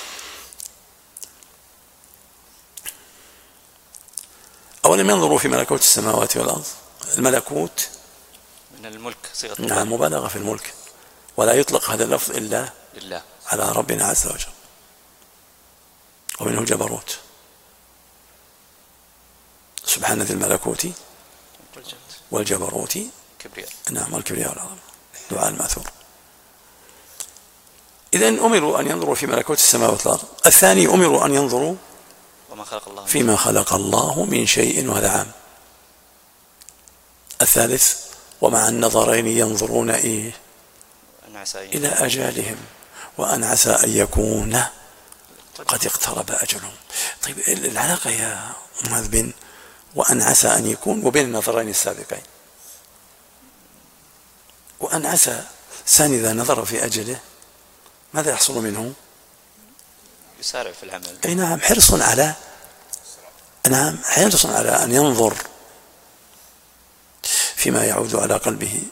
أولم ينظروا في ملكوت السماوات والأرض. الملكوت من الملك، صيغة نعم مبالغة في الملك، ولا يطلق هذا اللفظ إلا لله على ربنا عز وجل. ومنه الجبروت سبحان ذي الملكوت والجبروت كبرياء. نعم والكبرياء والعظمة. دعاء الماثور. إذن أمروا أن ينظروا في ملكوت السماوات والأرض. الثاني أمروا أن ينظروا وما خلق الله فيما خلق الله من شيء، وهذا عام. الثالث ومع النظرين ينظرون إيه إلى أجالهم وأن عسى أن يكون قد اقترب أجلهم. طيب العلاقة يا معاذ بين وأن عسى أن يكون وبين النظرين السابقين وأن عسى الإنسان إذا نظر في أجله ماذا يحصل منه؟ يسارع في العمل. أي نعم، حرص على نعم حرص على أن ينظر فيما يعود على قلبه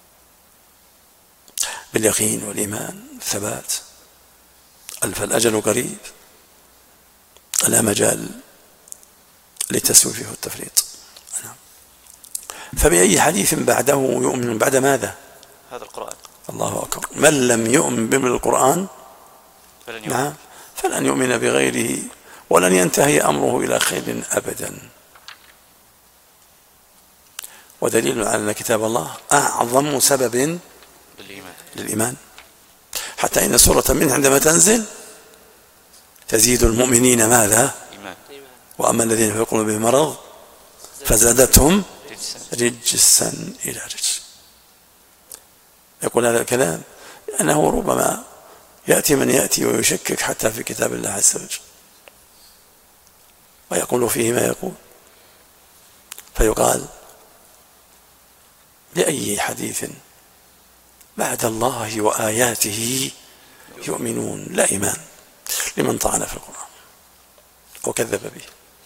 باليقين والإيمان الثبات. فالأجل قريب، لا مجال للتسويف والتفريط. نعم. فبأي حديث بعده يؤمن؟ بعد ماذا؟ هذا القرآن. الله أكبر. من لم يؤمن بالقرآن فلن يؤمن. نعم فلن يؤمن بغيره ولن ينتهي أمره إلى خير أبدا. ودليل على أن كتاب الله أعظم سبب بالإيمان. للإيمان، حتى إن سورة منه عندما تنزل تزيد المؤمنين ماذا؟ إيمان. وأما الذين في قلوبهم مرض فزادتهم رجسا. رجسا إلى رجس. يقول هذا الكلام لأنه ربما يأتي من يأتي ويشكك حتى في كتاب الله عز وجل ويقول فيه ما يقول، فيقال لأي حديث بعد الله وآياته يؤمنون؟ لا إيمان لمن طعن في القرآن وكذب به.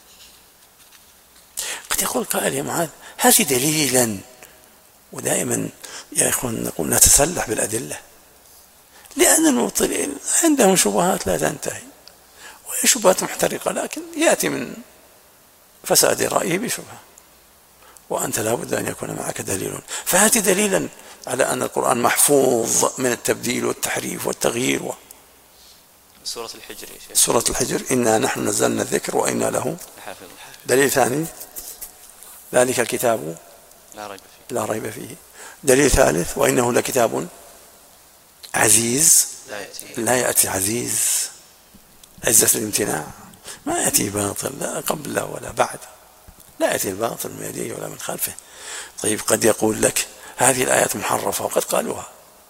قد يقول قائل يا معاذ هذه دليلا، ودائما يا إخوان نقول نتسلح بالأدلة، لأن المبطلين عندهم شبهات لا تنتهي وهي شبهات محترقة، لكن يأتي من فساد رأيه بشبهة، وأنت لا بد أن يكون معك دليل. فهات دليلا على أن القرآن محفوظ من التبديل والتحريف والتغيير. و... سورة الحجر يا شيخ. سورة الحجر إنا نحن نزلنا الذكر وإنا له حافظ. دليل ثاني ذلك الكتاب لا ريب فيه. لا ريب فيه. دليل ثالث وإنه لكتاب عزيز لا يأتي. لا يأتي عزيز عزة الامتناع، ما يأتي باطل لا قبل ولا بعد، لا يأتي الباطل من يديه ولا من خلفه. طيب قد يقول لك هذه الآيات محرفة وقد قالوها،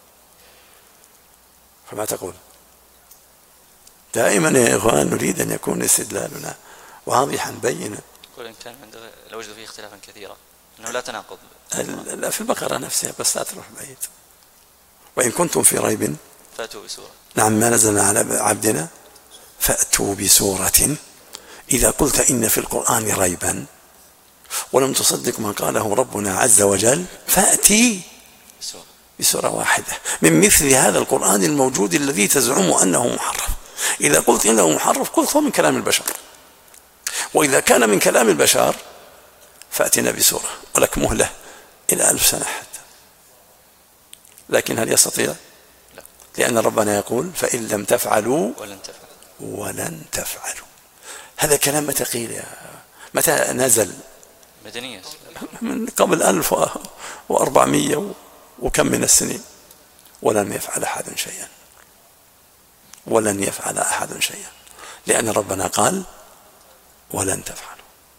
فما تقول؟ دائما يا إخوان نريد أن يكون استدلالنا واضحا بينا. يقول إن كان عنده لو وجد فيه اختلافا كثيرا أنه لا تناقض. لا في البقرة نفسها بس لا تروح بعيد. وإن كنتم في ريب فأتوا بسورة. نعم ما نزلنا على عبدنا فأتوا بسورة. إذا قلت إن في القرآن ريبا ولم تصدق ما قاله ربنا عز وجل فأتي بسورة. بسورة واحدة من مثل هذا القرآن الموجود الذي تزعم أنه محرف. إذا قلت إنه محرف قلت هو من كلام البشر، وإذا كان من كلام البشر فأتنا بسورة ولك مهلة إلى ألف سنة حتى. لكن هل يستطيع؟ لا. لأن ربنا يقول فإن لم تفعلوا ولن تفعل ولن تفعلوا. هذا كلام متى قيل يا متى نزل؟ مدنية من قبل ألف وأربعمية وكم من السنين. ولن يفعل أحد شيئا، ولن يفعل أحد شيئا، لأن ربنا قال ولن تفعلوا.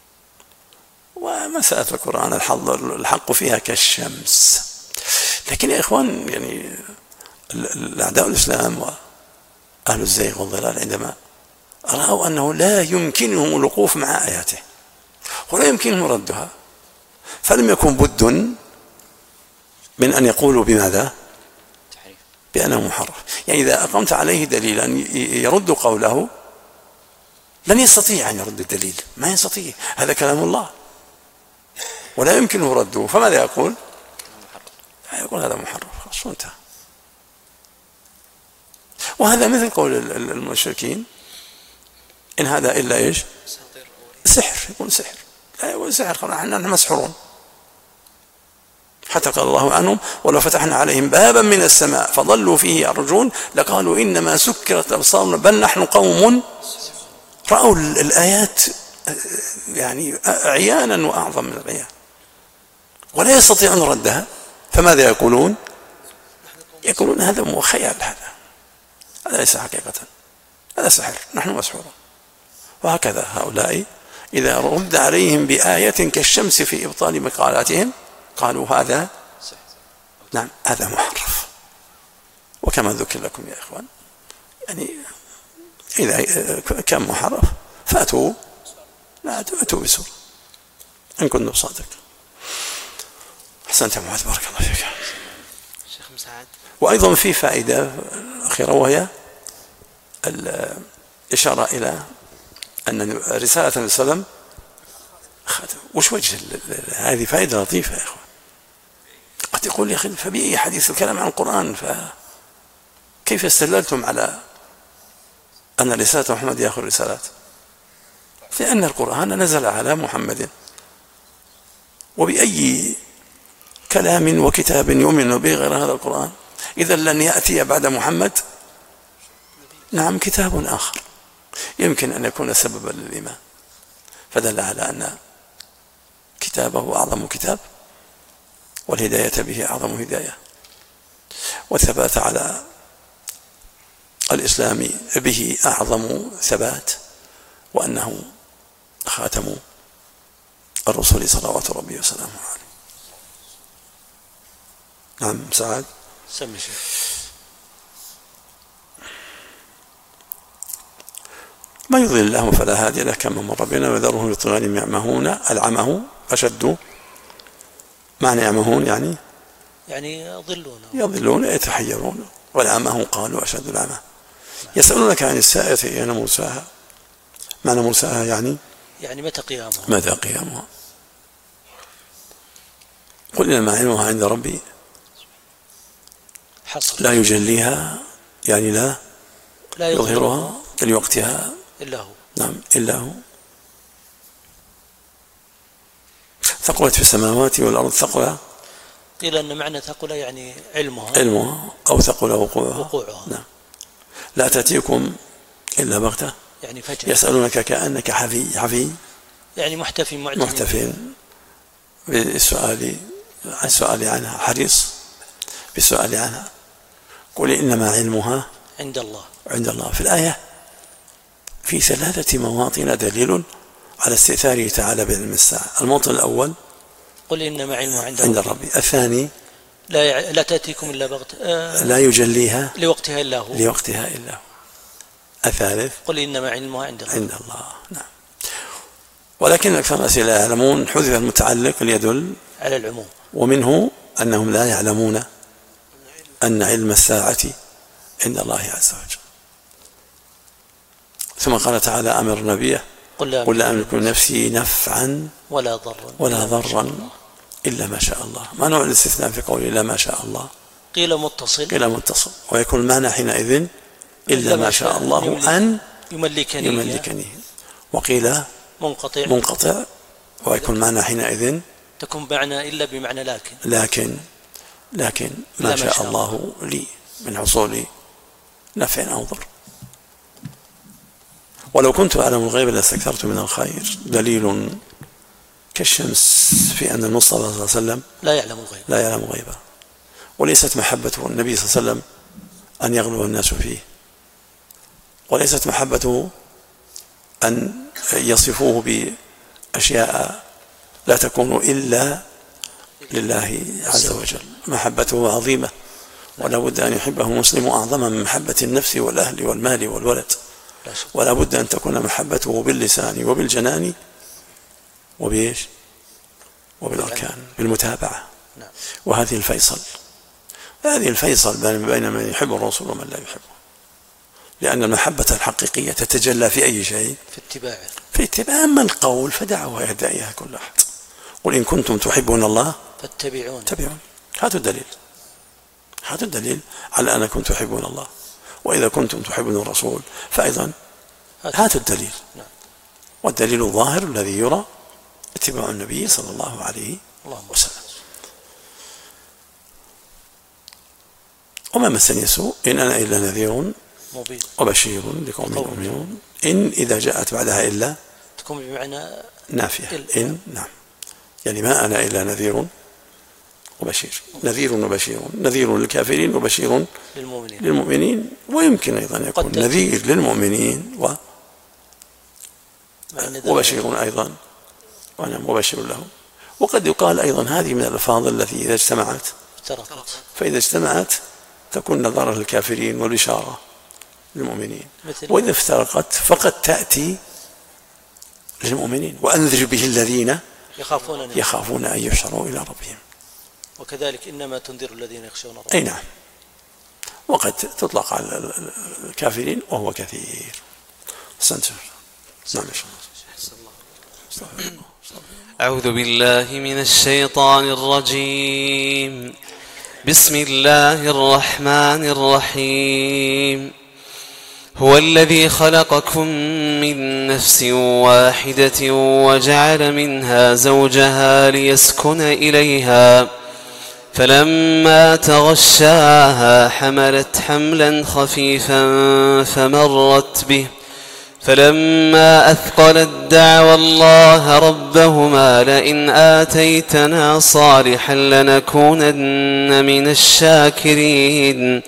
ومسألة القرآن الحق فيها كالشمس. لكن يا إخوان يعني الأعداء الإسلام وأهل الزيغ والضلال عندما رأوا أنه لا يمكنهم الوقوف مع آياته ولا يمكنهم ردها، فلم يكن بد من أن يقولوا بماذا؟ تحريف. بأنه محرف. يعني إذا أقمت عليه دليلا يرد قوله لن يستطيع أن يرد الدليل، ما يستطيع، هذا كلام الله ولا يمكنه رده، فماذا يقول؟ يقول هذا محرف خلاص وانتهى. وهذا مثل قول المشركين إن هذا إلا إيش؟ سحر. يقول سحر، لا يقول سحر خلاص نحن مسحورون. حتى قال الله عنهم ولو فتحنا عليهم بابا من السماء فظلوا فيه يعرجون لقالوا إنما سكرت أبصارنا بل نحن قوم رأوا الآيات يعني عيانا وأعظم من العيان ولا يستطيعون ردها، فماذا يقولون؟ يقولون هذا مو خيال، هذا هذا ليس حقيقة، هذا سحر نحن مسحورون. وهكذا هؤلاء إذا رد عليهم بآية كالشمس في إبطال مقالاتهم قالوا هذا نعم هذا محرف. وكما ذكر لكم يا إخوان يعني إذا كان محرف فأتوا لا أتوا بسورة إن كنتم صادق. أحسنت يا معاذ بارك الله فيك. سعد. وأيضا في فائدة أخيرة، وهي الإشارة إلى أن رسالة النبي صلى الله عليه وسلم خاتم. وش وجه هذه؟ فائدة لطيفة يا إخوان. قد يقول يا أخي فبأي حديث الكلام عن القرآن؟ فكيف استدللتم على أن رسالة محمد يأخذ الرسالات؟ لأن القرآن نزل على محمد، وبأي كلام وكتاب يؤمن به غير هذا القرآن؟ إذا لن يأتي بعد محمد نعم كتاب آخر يمكن أن يكون سببا للإيمان، فدل على أن كتابه أعظم كتاب، والهداية به أعظم هداية، والثبات على الإسلام به أعظم ثبات، وأنه خاتم الرسل صلوات ربي وسلامه عليه. نعم سعد. سمي شيخ. ما يضل الله فلا هادي له كما مر بنا، وذرهم لطغيانهم يعمهون. العمه أشد معنى يعمهون يعني يعني يضلون يضلون يتحيرون، والعمه قالوا أشد العمى. يسألونك عن الساعة أين مرساها. معنى مرساها يعني يعني متى قيامها؟ متى قيامها. قل إنما علمها عند ربي حصل لا يجليها يعني لا لا يظهرها لوقتها إلا هو. نعم إلا هو. ثقلت في السماوات والأرض ثقلها. قيل أن معنى ثقل يعني علمها علمها أو ثقل وقوعها. وقوعها. نعم. لا تأتيكم إلا بغتة يعني فجأة. يسألونك كأنك حفي حفي يعني محتفي معتمد محتفي بالسؤال السؤال عنها، حريص بالسؤال عنها. قل إنما علمها عند الله. عند الله. في الآية في ثلاثة مواطن دليل على استئثاره تعالى بعلم الساعة. الموطن الأول قل إنما علمها عند, عند الرب. الثاني لا يع... لا تأتيكم إلا بغتة آه... لا يجليها لوقتها إلا هو. لوقتها إلا هو. الثالث قل إنما علمها عند الله. عند الله. نعم. ولكن أكثر الناس لا يعلمون. حذف المتعلق ليدل على العموم، ومنه أنهم لا يعلمون أن علم الساعة عند الله عز وجل. ثم قال تعالى أمر نبيه قل لا أملك نفسي نفعا ولا ضرا ولا ضرا إلا ما شاء الله. ما نوع الاستثناء في قوله إلا ما شاء الله؟ قيل متصل قيل متصل، ويكون المعنى حينئذ إلا ما شاء الله أن يملكني يملكني، وقيل منقطع منقطع ويكون المعنى حينئذ تكون معنى إلا بمعنى لكن لكن لكن ما, ما شاء الله لي من حصول نفع أو ضر. ولو كنت أعلم الغيب لاستكثرت من الخير. دليل كالشمس في أن المصطفى صلى الله عليه وسلم لا يعلم الغيب لا يعلم غيبه، وليست محبته النبي صلى الله عليه وسلم أن يغلو الناس فيه، وليست محبته أن يصفوه بأشياء لا تكون إلا لله عز وجل. محبته عظيمة، ولا بد أن يحبه المسلم أعظم من محبة النفس والأهل والمال والولد، ولا بد أن تكون محبته باللسان وبالجنان وبيش وبالأركان بالمتابعة. وهذه الفيصل هذه الفيصل بين من يحب الرسول ومن لا يحبه، لأن المحبة الحقيقية تتجلى في أي شيء؟ في اتباعه في اتباع. أما القول فدعوا يهدئها كل أحد. قل إن كنتم تحبون الله فاتبعون اتبعون. هاتوا الدليل هاتوا الدليل على أنكم تحبون الله، وإذا كنتم تحبون الرسول فأيضا هاتوا الدليل. والدليل الظاهر الذي يرى اتباع النبي صلى الله عليه وسلم. وما مسني سوء إن أنا إلا نذير مبين وبشير لقوم يؤمنون. إن إذا جاءت بعدها إلا تكون بمعنى نافية. إن نعم يعني ما أنا إلا نذير وبشير. نذير وبشير، نذير للكافرين وبشير للمؤمنين, للمؤمنين. ويمكن أيضا يكون نذير للمؤمنين و وبشير أيضا وبشير لهم. وقد يقال أيضا هذه من الألفاظ التي إذا اجتمعت افترقت، فإذا اجتمعت تكون نظارة للكافرين والبشارة للمؤمنين، وإذا افترقت فقد تأتي للمؤمنين. وأنذر به الذين يخافون يخافون أن يحشروا إلى ربهم. وكذلك إنما تنذر الذين يخشون ربهم. أي نعم، وقد تطلق على الكافرين وهو كثير. أحسنت. نعم. أعوذ بالله من الشيطان الرجيم. بسم الله الرحمن الرحيم. هو الذي خلقكم من نفس واحدة وجعل منها زوجها ليسكن إليها، فلما تغشاها حملت حملا خفيفا فمرت به، فلما أثقلت دعوى الله ربهما لئن آتيتنا صالحا لنكونن من الشاكرين،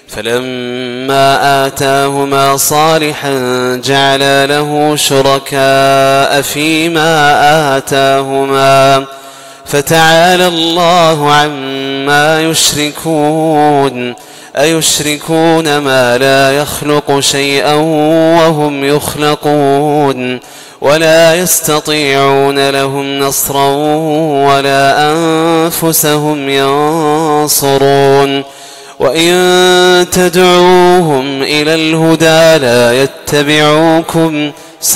فلما آتاهما صالحا جعلا له شركاء فيما آتاهما، فتعالى الله عما يشركون. أيشركون ما لا يخلق شيئا وهم يخلقون، ولا يستطيعون لهم نصرا ولا أنفسهم ينصرون. وإن تدعوهم إلى الهدى لا يتبعوكم،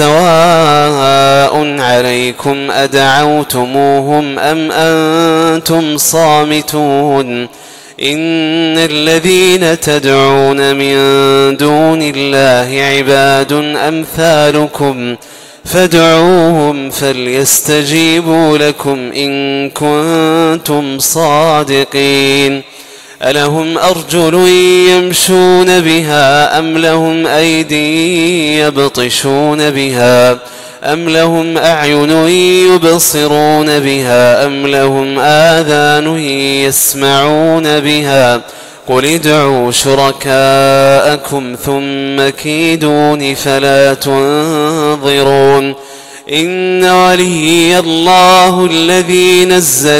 سواء عليكم أدعوتموهم أم أنتم صامتون. إن الذين تدعون من دون الله عباد أمثالكم، فادعوهم فليستجيبوا لكم إن كنتم صادقين. ألهم أرجل يمشون بها أم لهم أيدي يبطشون بها أم لهم أعين يبصرون بها أم لهم آذان يسمعون بها؟ قل ادعوا شركاءكم ثم كيدون فلا تنظرون. إن وليي الله الذي نزل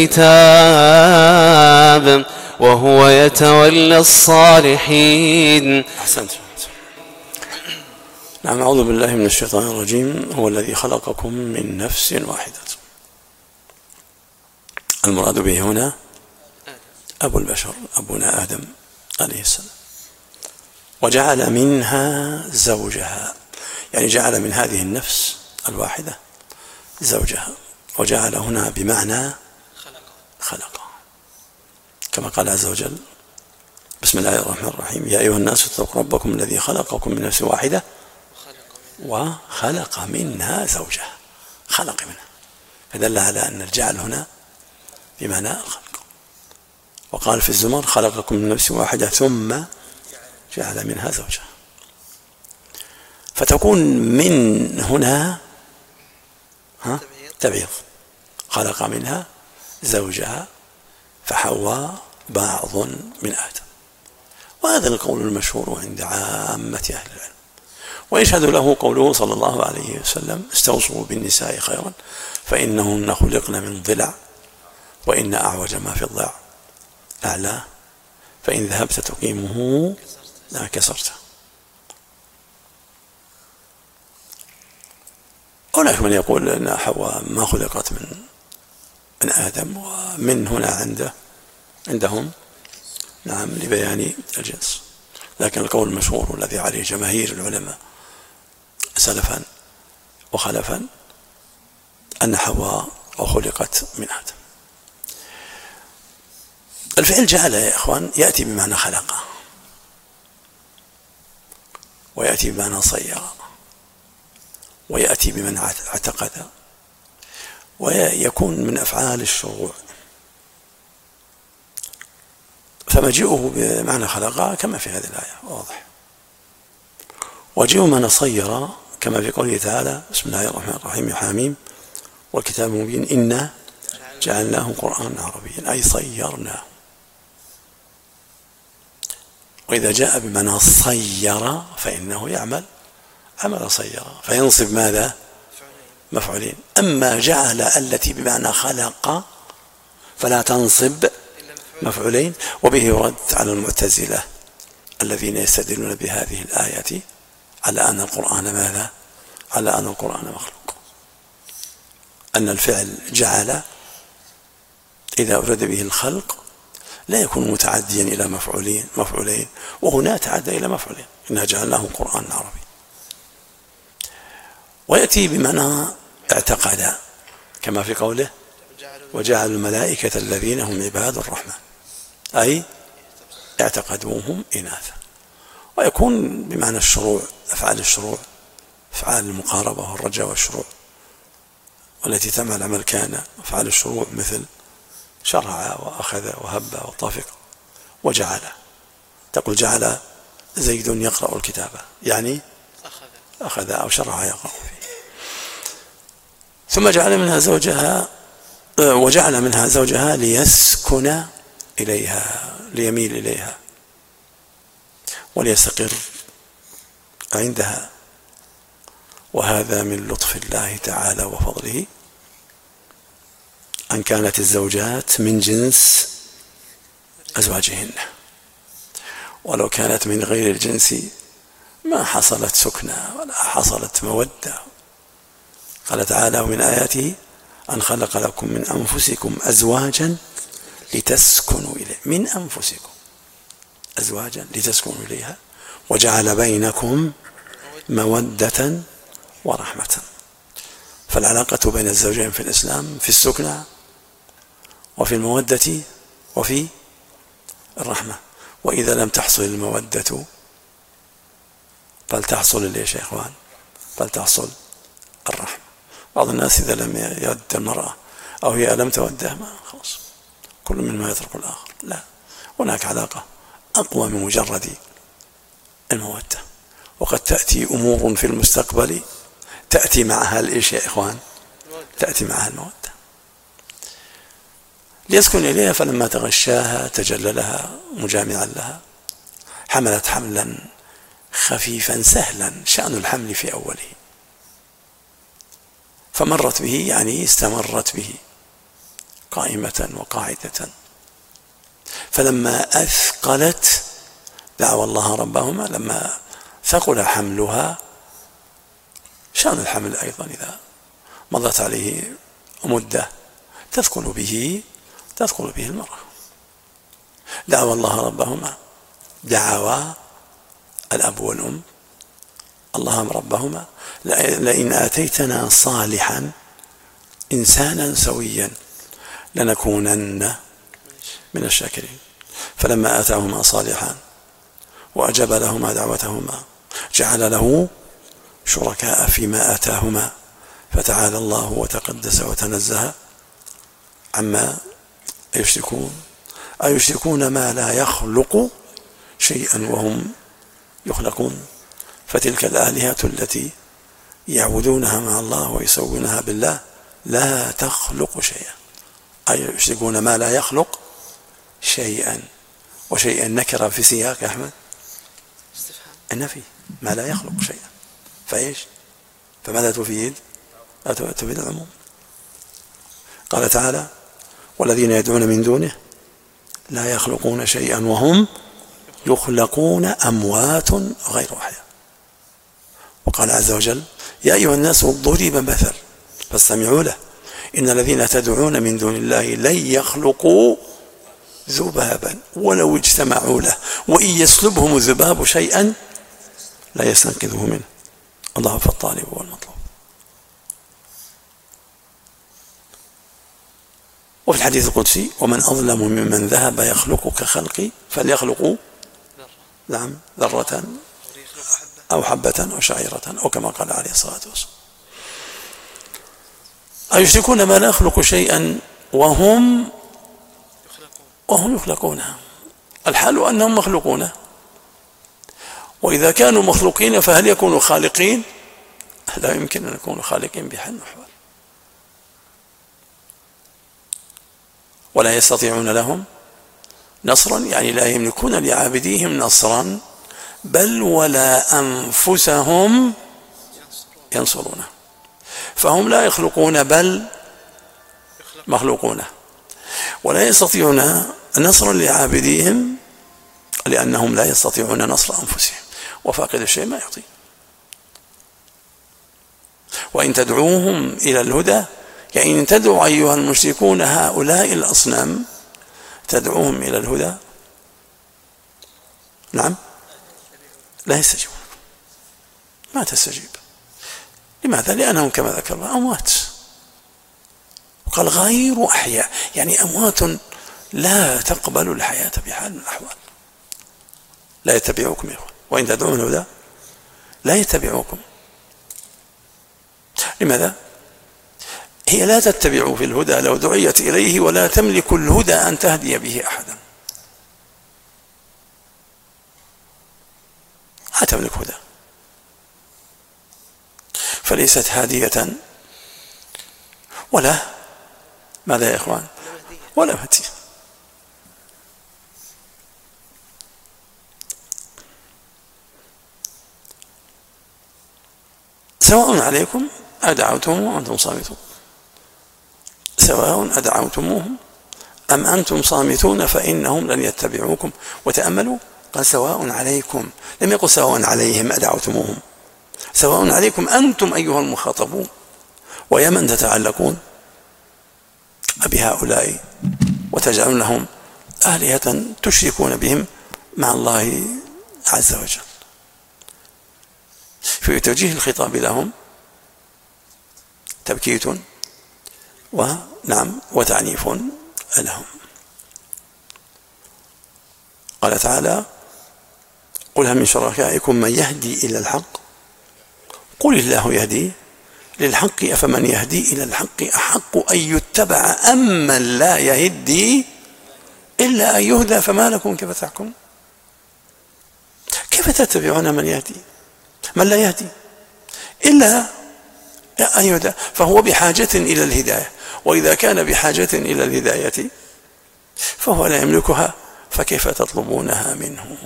الكتاب وهو يتولى الصالحين. أحسنت. نعم. أعوذ بالله من الشيطان الرجيم. هو الذي خلقكم من نفس واحدة. المراد به هنا أبو البشر، أبونا آدم عليه السلام. وجعل منها زوجها، يعني جعل من هذه النفس الواحدة زوجها، وجعل هنا بمعنى خلق، كما قال عز وجل: بسم الله الرحمن الرحيم، يا أيها الناس اتقوا ربكم الذي خلقكم من نفس واحدة وخلق منها زوجها. خلق منها، فدل على أن الجعل هنا بمعنى الخلق. وقال في الزمر: خلقكم من نفس واحدة ثم جعل منها زوجها. فتكون من هنا ها تبعيض، خلق منها زوجها فحواء بعض من آدم. وهذا القول المشهور عند عامة أهل العلم، ويشهد له قوله صلى الله عليه وسلم: استوصوا بالنساء خيرا فإنهن خلقن من ضلع، وإن أعوج ما في الضلع أعلاه، فإن ذهبت تقيمه لا كسرته. هناك من يقول أن حواء ما خلقت من من آدم، ومن هنا عنده عندهم نعم لبيان الجنس. لكن القول المشهور الذي عليه جماهير العلماء سلفا وخلفا أن حواء خلقت من آدم. الفعل جعل يا إخوان يأتي بمعنى خلق، ويأتي بمعنى صير، ويأتي بمعنى اعتقد، ويكون من أفعال الشروع. فمجيئه بمعنى خلق كما في هذه الآية واضح، وجيء من صير كما في قوله تعالى: بسم الله الرحمن الرحيم، حاميم والكتاب المبين إنا جعلناه قرآنا عربيا، أي صيرناه. وإذا جاء بمعنى صير فإنه يعمل عمل صير، فينصب ماذا؟ مفعولين. أما جعل التي بمعنى خلق فلا تنصب مفعولين. وبه يرد على المعتزلة الذين يستدلون بهذه الآية على أن القرآن ماذا؟ على أن القرآن مخلوق، أن الفعل جعل إذا أراد به الخلق لا يكون متعديا إلى مفعولين مفعولين وهنا تعدى إلى مفعولين، إنا جعلناه قرآن عربي. ويأتي بمعنى اعتقد كما في قوله وجعل الملائكة الذين هم عباد الرحمن، أي اعتقدوهم إناثا. ويكون بمعنى الشروع، أفعال الشروع، أفعال المقاربة والرجاء والشروع والتي تعمل عمل كان. أفعال الشروع مثل شرع وأخذ وهب وطفق وجعل. تقول جعل زيد يقرأ الكتابة، يعني أخذ أو شرع يقرأ فيه. ثم جعل منها زوجها وجعل منها زوجها ليسكن إليها، ليميل إليها وليستقر عندها. وهذا من لطف الله تعالى وفضله أن كانت الزوجات من جنس أزواجهن، ولو كانت من غير الجنس ما حصلت سكنة ولا حصلت مودة. قال تعالى ومن آياته أن خلق لكم من أنفسكم أزواجا لتسكنوا إليه، من أنفسكم أزواجا لتسكنوا إليها وجعل بينكم مودة ورحمة. فالعلاقة بين الزوجين في الإسلام في السكنة وفي المودة وفي الرحمة. وإذا لم تحصل المودة فلتحصل ليش يا إخوان؟ فلتحصل الرحمة. بعض الناس إذا لم يود المرأة أو هي لم توده ما خلاص كل منهما يترك الآخر. لا، هناك علاقة أقوى من مجرد المودة. وقد تأتي أمور في المستقبل تأتي معها الإيش يا إخوان؟ تأتي معها المودة. ليسكن إليها فلما تغشاها تجلى لها مجامعا لها، حملت حملا خفيفا سهلا، شأن الحمل في أوله، فمرت به يعني استمرت به قائمة وقاعدة. فلما أثقلت دعوا الله ربهما، لما ثقل حملها، شأن الحمل أيضا إذا مضت عليه مدة تثقل به تثقل به المرأة. دعوا الله ربهما، دعوا الأب والأم اللهم ربهما لئن آتيتنا صالحا إنسانا سويا لنكونن من الشاكرين. فلما آتاهما صالحا وأجاب لهما دعوتهما جعل له شركاء فيما آتاهما فتعالى الله وتقدس وتنزه عما يشركون. أيشركون ما لا يخلق شيئا وهم يخلقون. فتلك الآلهة التي يعبدونها مع الله ويسوونها بالله لا تخلق شيئا. أي يشركون ما لا يخلق شيئا، وشيئا نكرة في سياق أحمد النفي، ما لا يخلق شيئا، فإيش؟ فماذا تفيد؟ تفيد العموم. قال تعالى والذين يدعون من دونه لا يخلقون شيئا وهم يخلقون أموات غير أحياء. وقال عز وجل يا أيها الناس ضرب مثل فاستمعوا له إن الذين تدعون من دون الله لن يخلقوا ذبابا ولو اجتمعوا له وإن يسلبهم الذباب شيئا لا يستنقذه منه ضعف الطالب والمطلوب. وفي الحديث القدسي ومن أظلم ممن ذهب يخلق كخلقي فليخلقوا نعم ذرة أو حبة أو شعيرة أو كما قال عليه الصلاة والسلام. أيشركون ما لا يخلق شيئا وهم وهم يخلقون. الحال أنهم مخلوقون، وإذا كانوا مخلوقين فهل يكونوا خالقين؟ لا يمكن أن يكونوا خالقين بحال من الأحوال، ولا يستطيعون لهم نصرا، يعني لا يملكون لعابديهم نصرا، بل ولا أنفسهم ينصرون. فهم لا يخلقون بل مخلوقون، ولا يستطيعون نصرا لعابديهم لأنهم لا يستطيعون نصر أنفسهم، وفاقد الشيء ما يعطي. وإن تدعوهم إلى الهدى يعني إن تدعوا أيها المشركون هؤلاء الأصنام تدعوهم إلى الهدى نعم لا يستجيبون، ما تستجيب. لماذا؟ لأنهم كما ذكر الله أموات، وقال غير أحياء، يعني أموات لا تقبل الحياة بحال من الأحوال. لا يتبعوكم يا إخوان، وإن تدعون الهدى لا يتبعوكم. لماذا؟ هي لا تتبع في الهدى لو دعيت إليه، ولا تملك الهدى أن تهدي به أحدا، لا تملك هدى، فليست هادية ولا ماذا يا إخوان ولا مهدية. سواء عليكم أدعوتم وأنتم صامتون، سواء أدعوتموهم أم أنتم صامتون فإنهم لن يتبعوكم. وتأملوا قال سواء عليكم، لم يقل سواء عليهم أدعوتموهم، سواء عليكم أنتم أيها المخاطبون. ويا من تتعلقون بهؤلاء وتجعلون لهم آلهة تشركون بهم مع الله عز وجل. في توجيه الخطاب لهم تبكيت ونعم وتعنيف لهم. قال تعالى قل هل من شركائكم من يهدي إلى الحق قل الله يهدي للحق أفمن يهدي إلى الحق أحق أن يتبع أم من لا يهدي إلا أن يهدى فما لكم كيف تحكمون. كيف تتبعون من يهدي من لا يهدي إلا أن يهدى؟ فهو بحاجة إلى الهداية، وإذا كان بحاجة إلى الهداية فهو لا يملكها، فكيف تطلبونها منه؟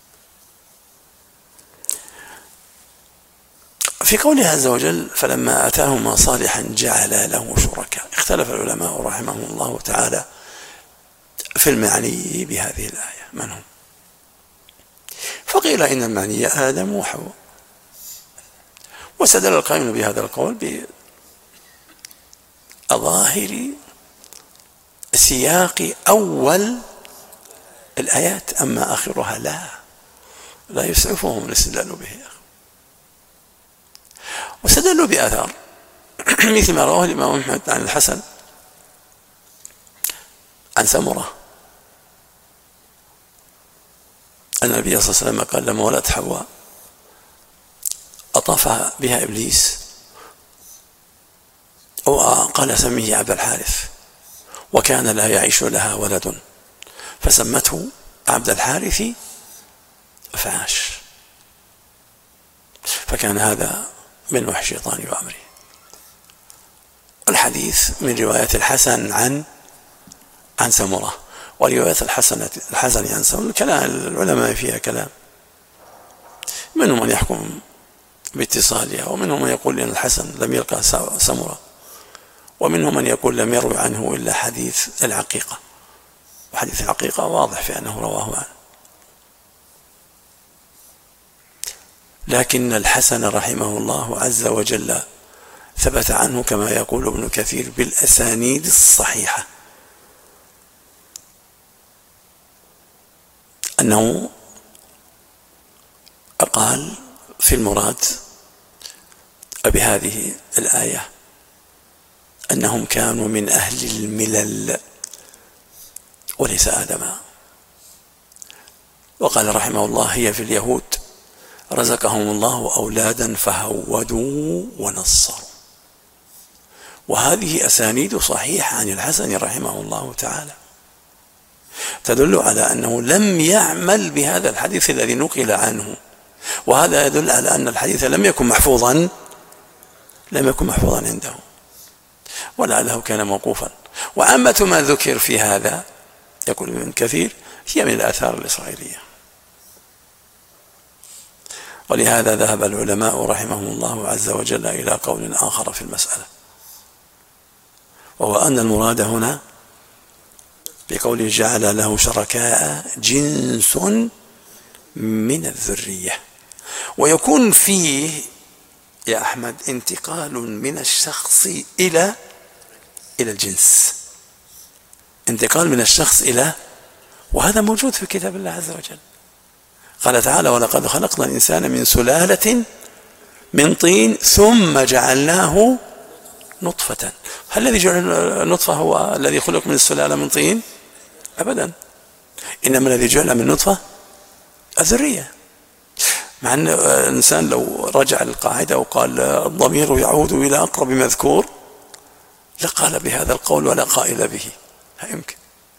في قوله عز وجل فلما أتاهما صالحا جعل له شركاء، اختلف العلماء رحمهم الله تعالى في المعني بهذه الآية من هم؟ فقيل إن المعني آدم وحواء، واستدل القائل بهذا القول بظاهر سياق أول الآيات، أما آخرها لا لا يسعفهم الاستدلال به. واستدلوا بآثار مثل ما رواه الإمام أحمد عن الحسن عن سمرة أن النبي صلى الله عليه وسلم قال لما ولدت حواء أطاف بها إبليس وقال سميه عبد الحارث، وكان لا يعيش لها ولد فسمته عبد الحارث فعاش، فكان هذا من وحي الشيطان وأمره. الحديث من رواية الحسن عن عن سمرة، ورواية الحسن الحسن عن سمرة كلام العلماء فيها كلام، منهم من يحكم باتصالها، ومنهم من يقول أن الحسن لم يلقى سمرة، ومنهم من يقول لم يروي عنه إلا حديث العقيقة، وحديث العقيقة واضح في أنه رواه عنه. لكن الحسن رحمه الله عز وجل ثبت عنه كما يقول ابن كثير بالأسانيد الصحيحة أنه قال في المراد بهذه الآية أنهم كانوا من أهل الملل وليس آدم. وقال رحمه الله هي في اليهود رزقهم الله أولادا فهودوا ونصروا. وهذه أسانيد صحيحة عن الحسن رحمه الله تعالى تدل على أنه لم يعمل بهذا الحديث الذي نقل عنه، وهذا يدل على أن الحديث لم يكن محفوظا لم يكن محفوظا عنده، ولعله كان موقوفا. وعامة ما ذكر في هذا يقول ابن كثير هي من الآثار الإسرائيلية. ولهذا ذهب العلماء رحمهم الله عز وجل إلى قول آخر في المسألة، وهو أن المراد هنا بقوله جعل له شركاء جنس من الذرية، ويكون فيه يا أحمد انتقال من الشخص إلى إلى الجنس، انتقال من الشخص إلى، وهذا موجود في كتاب الله عز وجل. قال تعالى: ولقد خلقنا الإنسان من سلالة من طين ثم جعلناه نطفة. هل الذي جعل النطفة هو الذي خلق من السلالة من طين؟ أبدا، إنما الذي جعل من نطفة الذرية. مع أن الإنسان لو رجع القاعدة وقال الضمير يعود إلى أقرب مذكور لقال بهذا القول ولا قائل به، لا يمكن.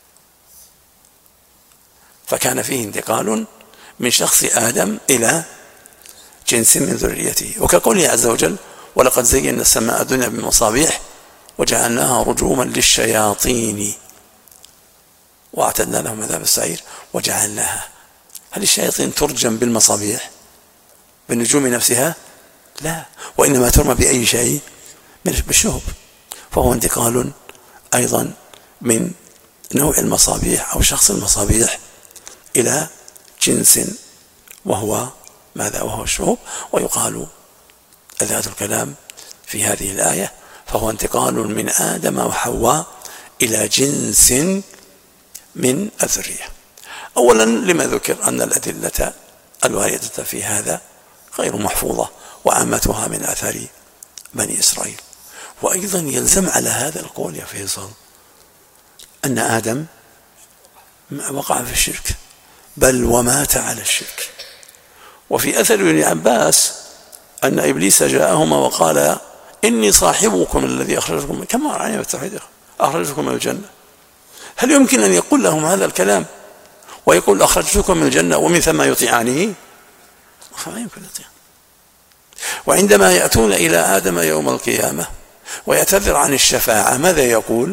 فكان فيه انتقال من شخص آدم إلى جنس من ذريته، وكقوله عز وجل: ولقد زينا السماء الدنيا بمصابيح وجعلناها رجوما للشياطين وأعتدنا لهم عذاب السعير وجعلناها. هل الشياطين ترجم بالمصابيح بالنجوم نفسها؟ لا، وإنما ترمى بأي شيء؟ بالشهب. فهو انتقال أيضا من نوع المصابيح أو شخص المصابيح إلى جنس وهو ماذا؟ وهو الشهب. ويقال ذات الكلام في هذه الآية فهو انتقال من آدم وحواء إلى جنس من الذرية. أولا لما ذكر أن الأدلة الواردة في هذا غير محفوظة وعامتها من آثار بني إسرائيل. وأيضا يلزم على هذا القول يا فيصل أن آدم وقع في الشرك بل ومات على الشرك. وفي أثر ابن عباس أن إبليس جاءهما وقال: إني صاحبكم الذي أخرجكم، كما رأينا في التوحيد، أخرجكم من الجنة. هل يمكن أن يقول لهم هذا الكلام ويقول أخرجتكم من الجنة ومن ثم يطيعانه؟ ما يمكن يطيع. وعندما يأتون إلى آدم يوم القيامة ويعتذر عن الشفاعة ماذا يقول؟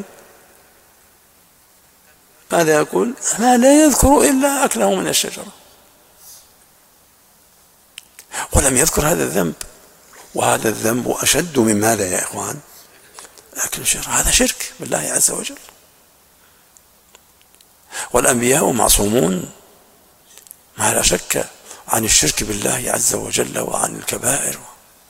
ماذا يقول؟ ما لا يذكر إلا أكله من الشجرة، ولم يذكر هذا الذنب. وهذا الذنب أشد من ماذا يا إخوان؟ أكل الشجرة. هذا شرك بالله عز وجل. والأنبياء معصومون ما لا شك عن الشرك بالله عز وجل وعن الكبائر.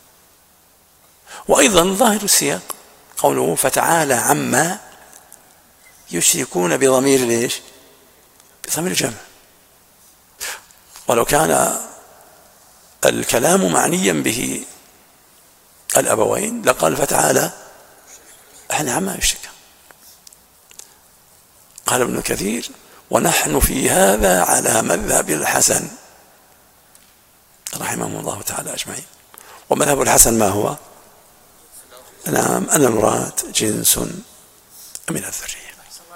وأيضا ظاهر السياق قوله: فتعالى عما يشركون، بضمير ليش؟ بضمير الجمع. ولو كان الكلام معنيا به الأبوين لقال فتعالى احنا عما يشرك. قال ابن كثير: ونحن في هذا على مذهب الحسن رحمه الله تعالى أجمعين. ومذهب الحسن ما هو؟ نعم، أن المراد جنس من الذرية.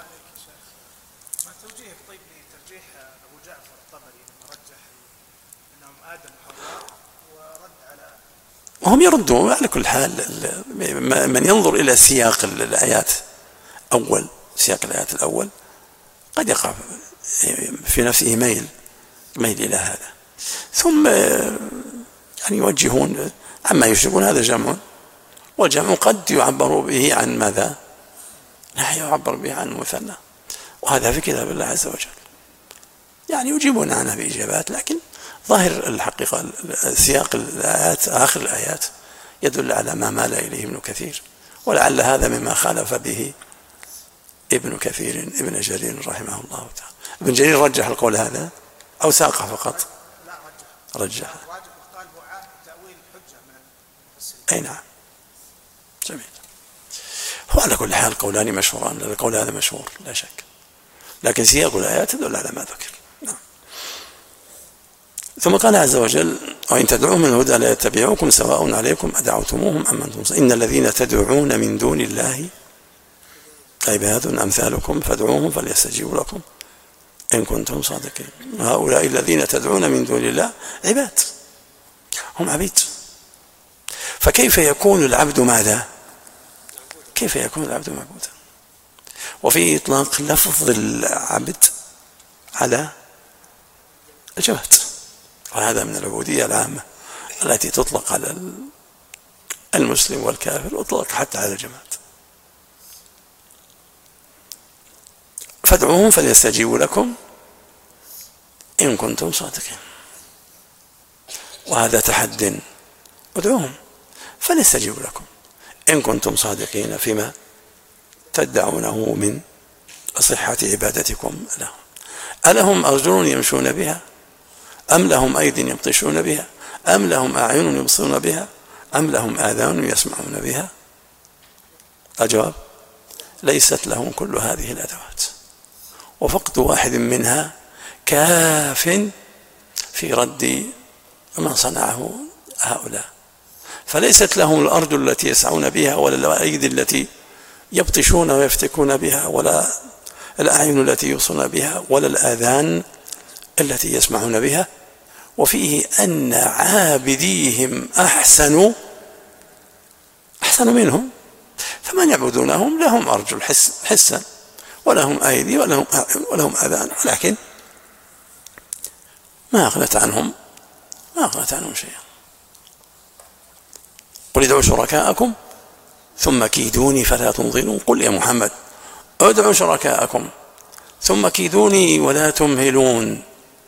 ما توجيهك طيب لترجيح أبو جعفر الطبري لما رجح أنهم آدم وحواء ورد على، وهم يردوا على كل حال. من ينظر إلى سياق الآيات أول سياق الآيات الأول قد يقع في نفسه ميل ميل إلى هذا، ثم يعني يوجهون عما يشركون. هذا جمع، والجمع قد يعبر به عن ماذا؟ لا يعبر به عن المثنى، وهذا في كتاب الله عز وجل. يعني يجيبون عنها بإجابات، لكن ظاهر الحقيقة سياق الآيات آخر الآيات يدل على ما مال إليه ابن كثير، ولعل هذا مما خالف به ابن كثير ابن جرير رحمه الله تعالى. ابن جرير رجح القول هذا أو ساقه فقط؟ لا رجح. قال هو تأويل حجة من المفسرين. أي نعم، جميل. هو على كل حال قولان مشهوران، القول هذا مشهور لا شك، لكن سياق الآيات تدل على ما ذكر. نعم. ثم قال عز وجل: وإن تدعوهم من الهدى لا يتبعوكم سواء عليكم أدعوتموهم أم أنتم. إن الذين تدعون من دون الله عباد أمثالكم فادعوهم فليستجيبوا لكم إن كنتم صادقين. هؤلاء الذين تدعون من دون الله عباد، هم عبيد. فكيف يكون العبد ماذا؟ كيف يكون العبد معبودا؟ وفي إطلاق لفظ العبد على الجماد، وهذا من العبودية العامة التي تطلق على المسلم والكافر، وتطلق حتى على الجماد. فادعوهم فليستجيبوا لكم إن كنتم صادقين. وهذا تحد، ادعوهم فليستجيبوا لكم إن كنتم صادقين فيما تدعونه من صحة عبادتكم لهم. ألهم أرجل يمشون بها أم لهم أيد يبطشون بها أم لهم أعين يبصرون بها أم لهم آذان يسمعون بها؟ الجواب: ليست لهم كل هذه الأدوات، وفقد واحد منها كاف في رد ما صنعه هؤلاء. فليست لهم الأرجل التي يسعون بها، ولا الأيدي التي يبطشون ويفتكون بها، ولا الأعين التي يبصرون بها، ولا الآذان التي يسمعون بها. وفيه أن عابديهم أحسن أحسن منهم، فمن يعبدونهم لهم أرجل حس حسا ولهم أيدي ولهم أعين ولهم آذان، ولكن ما أغنت عنهم ما أغنت عنهم شيئا. قل ادعوا شركاءكم ثم كيدوني فلا تنظرون. قل يا محمد ادعوا شركاءكم ثم كيدوني ولا تمهلون.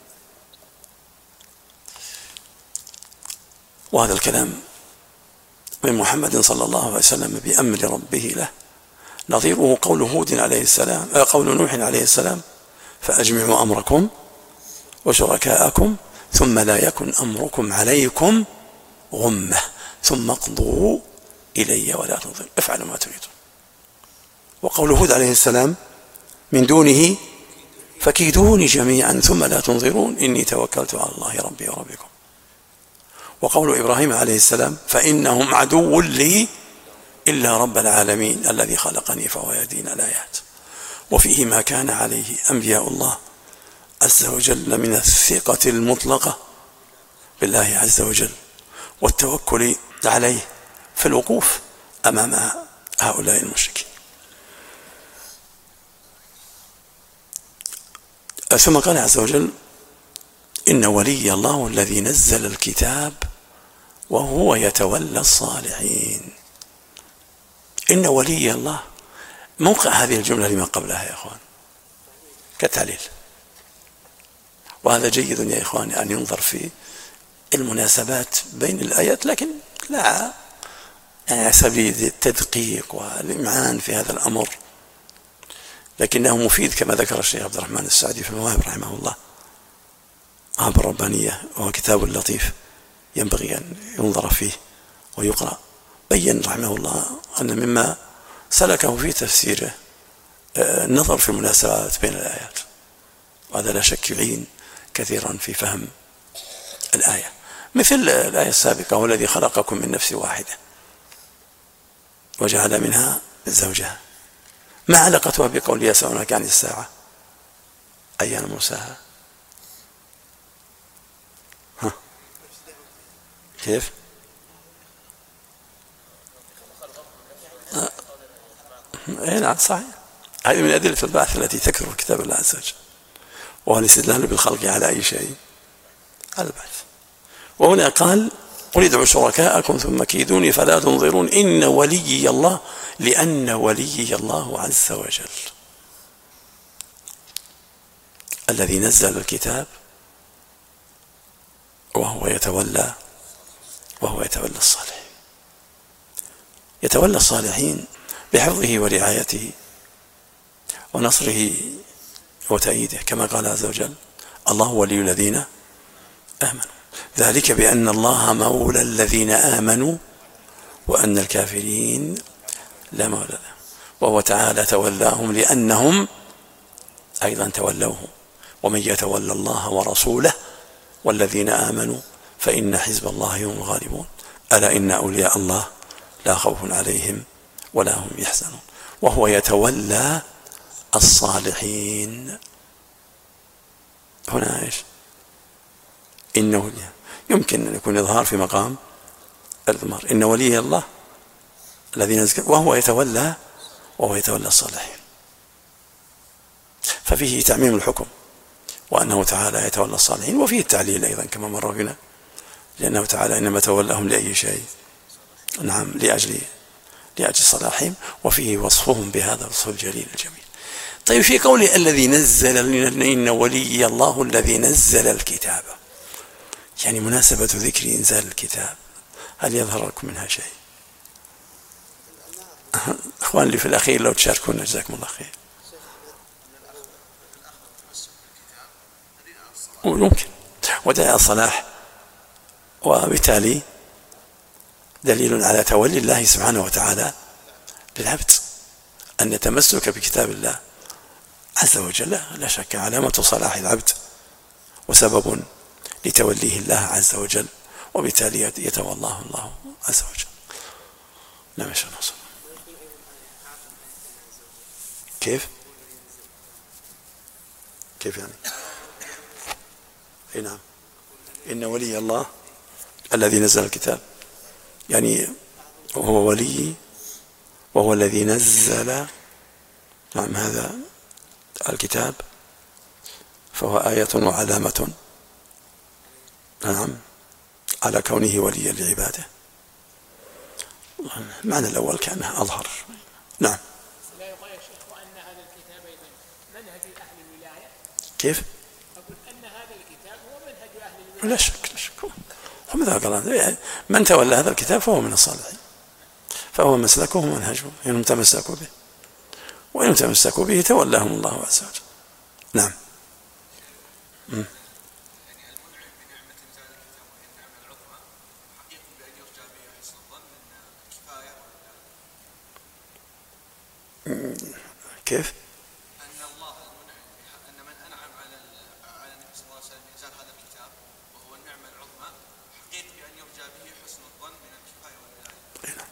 وهذا الكلام من محمد صلى الله عليه وسلم بأمر ربه له، نظيره قول هود عليه السلام قول نوح عليه السلام: فأجمعوا أمركم وشركاءكم ثم لا يكن أمركم عليكم غمة ثم اقضوا إلي ولا تنظرون، افعلوا ما تريدون. وقول هود عليه السلام من دونه: فكيدوني جميعا ثم لا تنظرون إني توكلت على الله ربي وربكم. وقول إبراهيم عليه السلام: فإنهم عدو لي إلا رب العالمين الذي خلقني فهو يهدين الآيات. وفيه ما كان عليه أنبياء الله عز وجل من الثقة المطلقة بالله عز وجل والتوكل عليه في الوقوف أمام هؤلاء المشركين. ثم قال عز وجل: إن ولي الله الذي نزل الكتاب وهو يتولى الصالحين. إن ولي الله، موقع هذه الجملة لما قبلها يا إخوان كالتعليل، وهذا جيد يا إخوان أن ينظر في المناسبات بين الآيات، لكن لا يعني على سبيل التدقيق والإمعان في هذا الأمر، لكنه مفيد كما ذكر الشيخ عبد الرحمن السعدي في المواهب رحمه الله، مواهب الربانية، وهو كتاب لطيف ينبغي أن ينظر فيه ويقرأ. بين رحمه الله أن مما سلكه في تفسيره النظر في المناسبات بين الآيات، وهذا لا شك يعين كثيرا في فهم الآية. مثل الآية السابقة: هو الذي خلقكم من نفس واحدة وجعل منها زوجها. ما علاقتها بقول يسألونك عن الساعة أيان مرساها؟ ها كيف؟ اي نعم صحيح، هذه من أدلة البعث التي تكثر في كتاب الله عز وجل، وهو الاستدلال بالخلق على أي شيء على البعث. وهنا قال: قل ادعوا شركاءكم ثم كيدوني فلا تنظرون إن ولي الله، لأن ولي الله عز وجل الذي نزل الكتاب وهو يتولى وهو يتولى الصالحين، يتولى الصالحين بحفظه ورعايته ونصره وتأييده، كما قال عز وجل: الله ولي الذين آمنوا، ذلك بأن الله مولى الذين آمنوا وأن الكافرين لا مولى لهم. وهو تعالى تولاهم لأنهم أيضا تولوه. ومن يتولى الله ورسوله والذين آمنوا فإن حزب الله هم الغالبون، ألا إن أولياء الله لا خوف عليهم ولا هم يحزنون. وهو يتولى الصالحين. هنا إيش؟ إنه يمكن أن يكون إظهار في مقام الإضمار. إن ولي الله الذي نزل وهو يتولى وهو يتولى الصالحين، ففيه تعميم الحكم وأنه تعالى يتولى الصالحين، وفيه التعليل أيضا كما مر بنا، لأنه تعالى إنما تولاهم لأي شيء، نعم لأجل لأجل صلاحهم، وفيه وصفهم بهذا الوصف الجليل الجميل. طيب في قوله الذي نزل، إن ولي الله الذي نزل الكتاب، يعني مناسبة ذكر إنزال الكتاب، هل يظهر لكم منها شيء؟ اخوان اللي في الاخير لو تشاركونا جزاكم الله خير. ويمكن وداعي الصلاح، وبالتالي دليل على تولي الله سبحانه وتعالى للعبد أن يتمسك بكتاب الله عز وجل، لا شك علامة صلاح العبد وسبب لتوليه الله عز وجل، وبالتالي يتولاه الله عز وجل. نعم يا شيخ ناصر. كيف؟ كيف يعني؟ اي نعم، إن ولي الله الذي نزل الكتاب، يعني هو ولي وهو الذي نزل نعم هذا الكتاب، فهو آية وعلامة نعم على كونه وليا لعباده. المعنى الأول كأنه أظهر. نعم. لا يقال يا شيخ وأن هذا الكتاب أيضا منهج أهل الولاية. كيف؟ أقول أن هذا الكتاب هو منهج أهل الولاية. لا شك لا شك. وماذا قال من تولى هذا الكتاب فهو من الصالحين، فهو مسلكه ومنهجه إنهم تمسكوا به، وإن تمسكوا به تولاهم الله عز وجل. نعم. م. كيف؟ أن الله المنعم أن من أنعم على على النبي صلى الله عليه وسلم بإنزال هذا الكتاب وهو النعمة العظمى، حقيقي بأن يرجى به حسن الظن من الكفاية والولاية.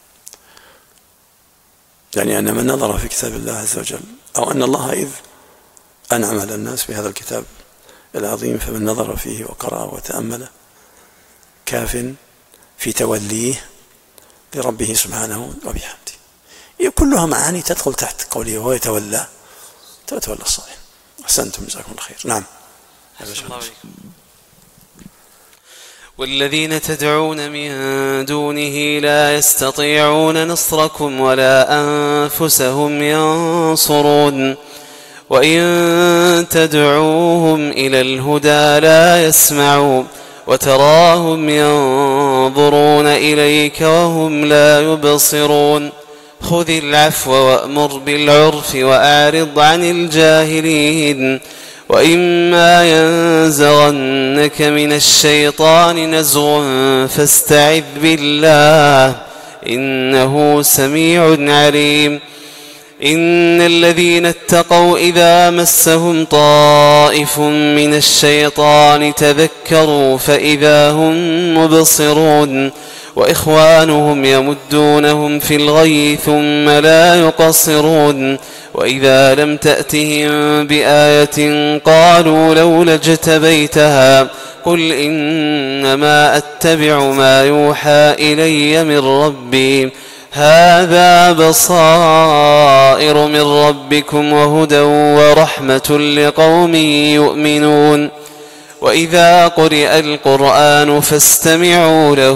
يعني أن من نظر في كتاب الله عز وجل، أو أن الله إذ أنعم على الناس بهذا الكتاب العظيم، فمن نظر فيه وقرأ وتأمله كاف في توليه لربه سبحانه وبحمده. هي كلها معاني تدخل تحت قوله وهو يتولى تتولى الصالحين. أحسنتم جزاكم الله خير. نعم. والذين تدعون من دونه لا يستطيعون نصركم ولا أنفسهم ينصرون وإن تدعوهم إلى الهدى لا يسمعوا وتراهم ينظرون إليك وهم لا يبصرون خذ العفو وأمر بالعرف وأعرض عن الجاهلين وإما ينزغنك من الشيطان نزغ فاستعذ بالله إنه سميع عليم. إن الذين اتقوا إذا مسهم طائف من الشيطان تذكروا فإذا هم مبصرون وإخوانهم يمدونهم في الغي ثم لا يقصرون وإذا لم تأتهم بآية قالوا لولا اجتبيتها قل إنما أتبع ما يوحى إلي من ربي هذا بصائر من ربكم وهدى ورحمة لقوم يؤمنون وإذا قرئ القرآن فاستمعوا له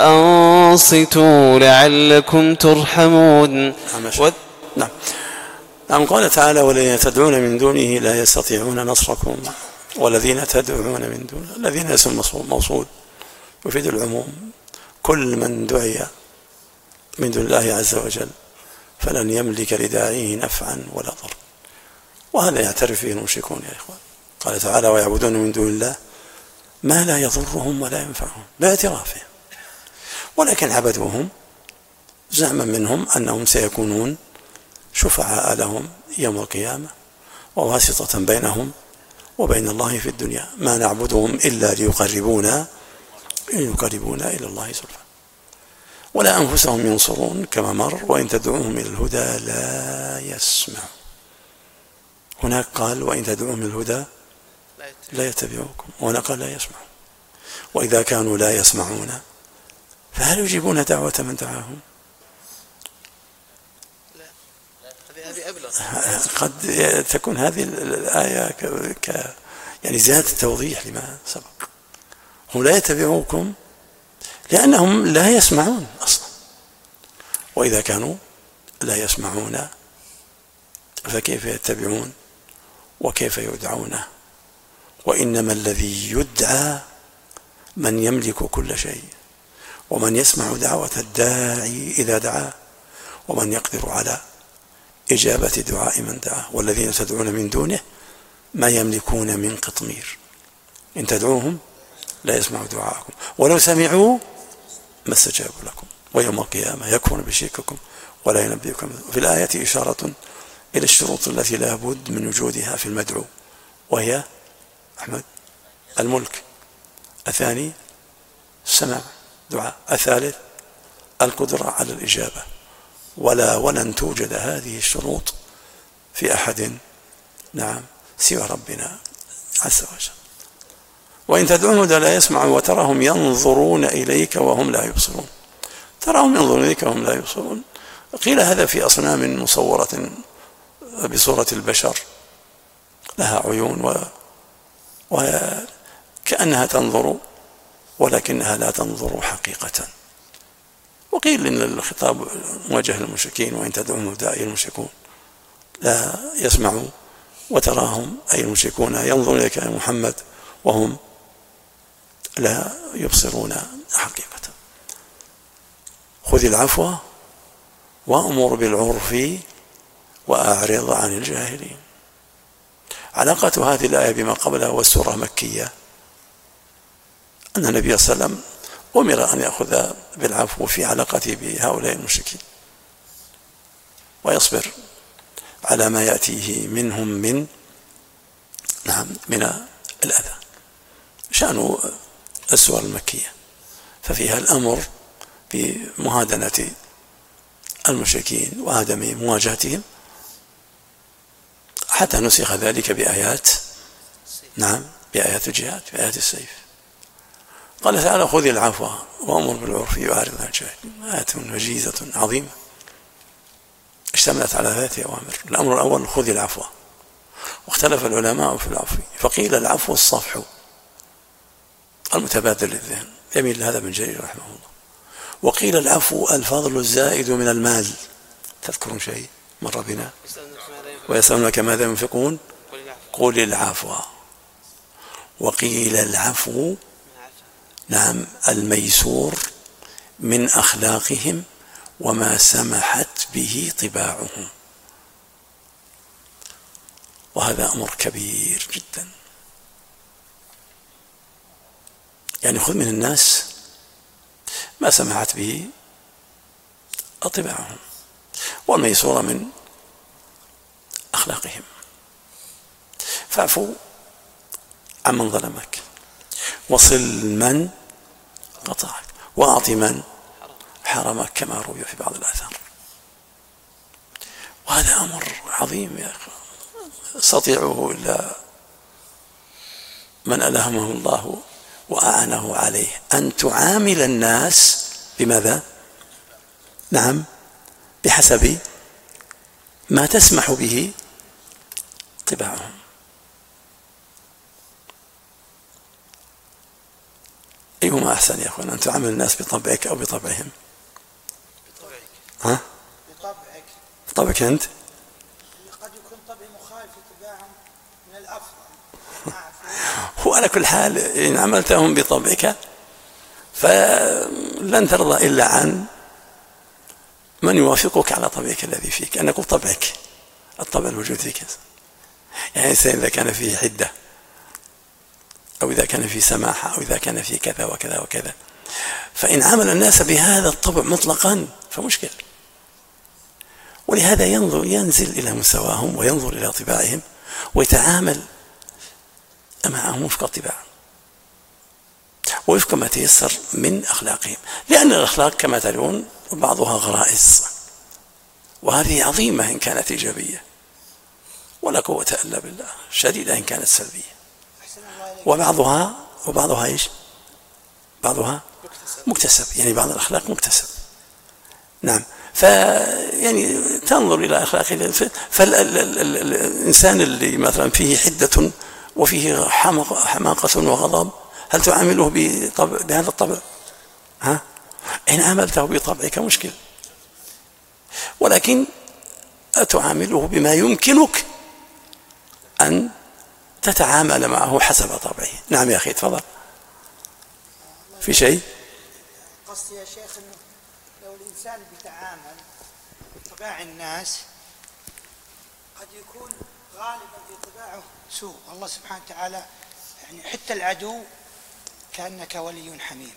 وأنصتوا لعلكم ترحمون. نعم. نعم. قال تعالى والذين تدعون من دونه لا يستطيعون نصركم والذين تدعون من دونه، الذين اسم موصول يفيد العموم، كل من دعي من دون الله عز وجل فلن يملك لداعيه نفعا ولا ضر، وهذا يعترف به المشركون يا إخوان. قال تعالى ويعبدون من دون الله ما لا يضرهم ولا ينفعهم باعترافهم، ولكن عبدوهم زعما منهم أنهم سيكونون شفعاء لهم يوم القيامة وواسطة بينهم وبين الله في الدنيا، ما نعبدهم إلا ليقربونا ليقربونا إلى الله زلفى، ولا أنفسهم ينصرون كما مر وإن تدعوهم إلى الهدى لا يسمعوا. هناك قال وإن تدعوهم إلى الهدى لا يتبعوكم، وهنا قال لا يسمعوا. وإذا كانوا لا يسمعون فهل يجيبون دعوة من دعاهم؟ قد تكون هذه الآية ك... ك... يعني زيادة توضيح لما سبق. هم لا يتبعوكم لأنهم لا يسمعون أصلا، وإذا كانوا لا يسمعون فكيف يتبعون وكيف يدعونه؟ وإنما الذي يدعى من يملك كل شيء ومن يسمع دعوة الداعي إذا دعاه ومن يقدر على إجابة دعاء من دعاه والذين تدعون من دونه ما يملكون من قطمير إن تدعوهم لا يسمعوا دعاءكم ولو سمعوا ما استجابوا لكم ويوم القيامة يكفرون بشرككم ولا ينبئكم. في الآية إشارة إلى الشروط التي لا بد من وجودها في المدعو، وهي أحمد الملك، الثاني السمع دعاء، الثالث القدرة على الإجابة، ولا ولن توجد هذه الشروط في أحد نعم سوى ربنا عز وجل. وإن تدعوهم لا يسمعوا وتراهم ينظرون إليك وهم لا يبصرون. تراهم ينظرون إليك وهم لا يبصرون، قيل هذا في أصنام مصورة بصورة البشر لها عيون و... وكأنها تنظر ولكنها لا تنظر حقيقة. وقيل إن الخطاب موجه للمشركين وإن تدعوهم داعي المشركون لا يسمعوا وتراهم أي المشركون ينظرون إليك يا محمد وهم لا يبصرون حقيقة. خذ العفو وأمر بالعرف وأعرض عن الجاهلين. علاقة هذه الآية بما قبلها والسورة مكية أن النبي صلى الله عليه وسلم أمر أن يأخذ بالعفو في علاقته بهؤلاء المشركين ويصبر على ما يأتيه منهم من نعم من الأذى. شأن السور المكية ففيها الأمر بمهادنة المشركين وعدم مواجهتهم حتى نسخ ذلك بآيات نعم بآيات الجهاد بآيات السيف. قال تعالى خذ العفو وأمر بالعرف وأعرض عن الجاهلين. آية وجيزة عظيمة اشتملت على ثلاثة أوامر. الأمر الأول خذ العفو، واختلف العلماء في العفو فقيل العفو الصفح المتبادل للذهن يميل هذا ابن جرير رحمه الله، وقيل العفو الفضل الزائد من المال. تذكرون شيء مر بنا ويسألونك ماذا ينفقون قل العفو. وقيل العفو نعم الميسور من أخلاقهم وما سمحت به طباعهم، وهذا أمر كبير جدا. يعني خذ من الناس ما سمحت به طباعهم والميسور من أخلاقهم. فاعفو عمن ظلمك وصل من قطعك وأعط من حرمك كما روي في بعض الآثار. وهذا أمر عظيم يا أخي يستطيعه إلا من ألهمه الله وأعنه عليه أن تعامل الناس بماذا؟ نعم بحسب ما تسمح به طباعهم. أيهما أحسن يا أخوان أن تعامل الناس بطبعك أو بطبعهم؟ بطبعك. ها؟ بطبعك. بطبعك أنت؟ قد يكون طبعي مخالف لطباعهم من الأفضل. هو على كل حال إن عملتهم بطبعك فلن ترضى إلا عن من يوافقك على طبعك الذي فيك. أن نقول طبعك الطبع الوجود فيك. يعني الإنسان إذا كان فيه حدة أو إذا كان فيه سماحة أو إذا كان فيه كذا وكذا وكذا، فإن عامل الناس بهذا الطبع مطلقا فمشكلة. ولهذا ينظر ينزل إلى مستواهم وينظر إلى طباعهم ويتعامل معهم وفق الطباع ووفق ما تيسر من أخلاقهم، لأن الأخلاق كما ترون بعضها غرائز وهذه عظيمة إن كانت إيجابية ولا قوة إلا بالله، شديدة إن كانت سلبية. وبعضها وبعضها إيش؟ بعضها مكتسب، يعني بعض الأخلاق مكتسب. نعم. فيعني تنظر إلى أخلاقه. فالإنسان اللي مثلا فيه حدة وفيه حماقة وغضب هل تعامله بطبع بهذا الطبع؟ ها؟ إن عاملته بطبعك مشكل، ولكن تعامله بما يمكنك أن تتعامل معه حسب طبعه. نعم يا أخي تفضل. في شيء؟ قصدي يا شيخ أنه لو الإنسان بيتعامل طباع الناس قد يكون غالبا في طباعه سوء. الله سبحانه وتعالى يعني حتى العدو كأنك ولي حميم.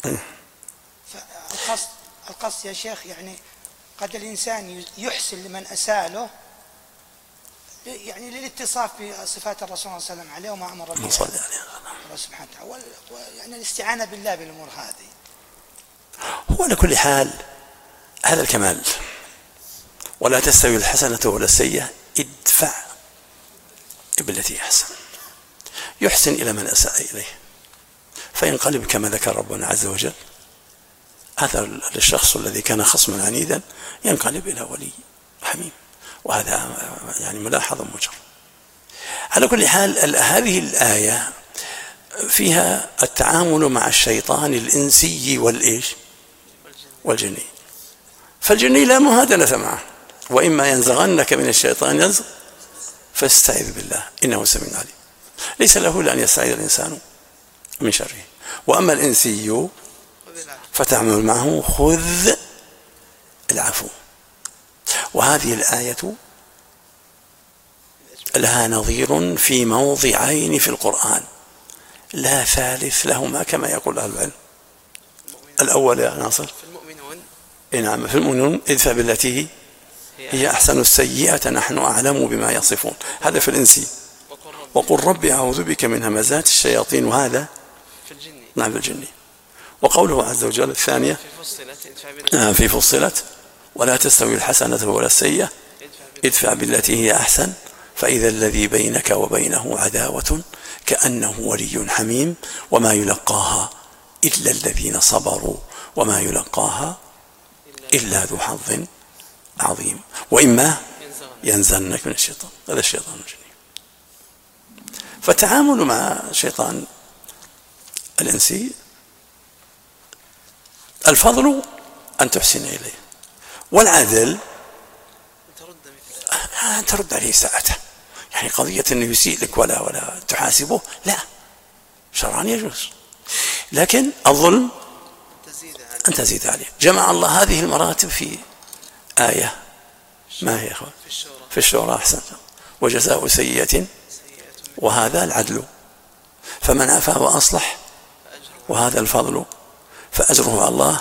فالقصد القصد يا شيخ يعني قد الإنسان يحسن لمن أساله يعني للاتصاف بصفات الرسول صلى الله عليه وسلم عليه وما أمر به الله سبحانه وتعالى، يعني الاستعانة بالله بالأمور هذه. هو على كل حال هذا الكمال. ولا تستوي الحسنة ولا السيئة ادفع بالتي أحسن. يحسن إلى من أساء إليه فينقلب كما ذكر ربنا عز وجل. هذا الشخص الذي كان خصما عنيدا ينقلب إلى ولي حميم، وهذا يعني ملاحظ مجرد. على كل حال هذه الآية فيها التعامل مع الشيطان الإنسي والإيش والجني. فالجني لا مهادنة معه، وإما ينزغنك من الشيطان ينزغ فاستعذ بالله إنه سميع عليم. ليس له إلا أن يستعيذ الإنسان من شره. وأما الإنسي فتعمل معه خذ العفو. وهذه الآية لها نظير في موضعين في القرآن لا ثالث لهما كما يقول أهل العلم. الأول يا ناصر في المؤمنون. نعم في المؤمنون ادفع بالتي هي أحسن السيئة نحن أعلم بما يصفون. هذا في الإنسي. وقل ربي أعوذ بك من همزات الشياطين، وهذا في الجن. نعم في الجن. وقوله عز وجل الثانية في فصلت ولا تستوي الحسنة ولا السيئة ادفع بالتي هي أحسن فإذا الذي بينك وبينه عداوة كأنه ولي حميم وما يلقاها إلا الذين صبروا وما يلقاها إلا ذو حظ عظيم. وإما ينزغنك من الشيطان، هذا الشيطان الجني. فالتعامل مع شيطان الإنسي الفضل أن تحسن إليه، والعدل أن ترد عليه ساعته. يعني قضية أنه يسيء لك ولا ولا تحاسبه لا، شرعا يجوز، لكن الظلم أن تزيد عليه. جمع الله هذه المراتب في آية ما هي أخوان؟ في الشورى. أحسن. وجزاء سيئة وهذا العدل فمن عفا وأصلح وهذا الفضل فأجره على الله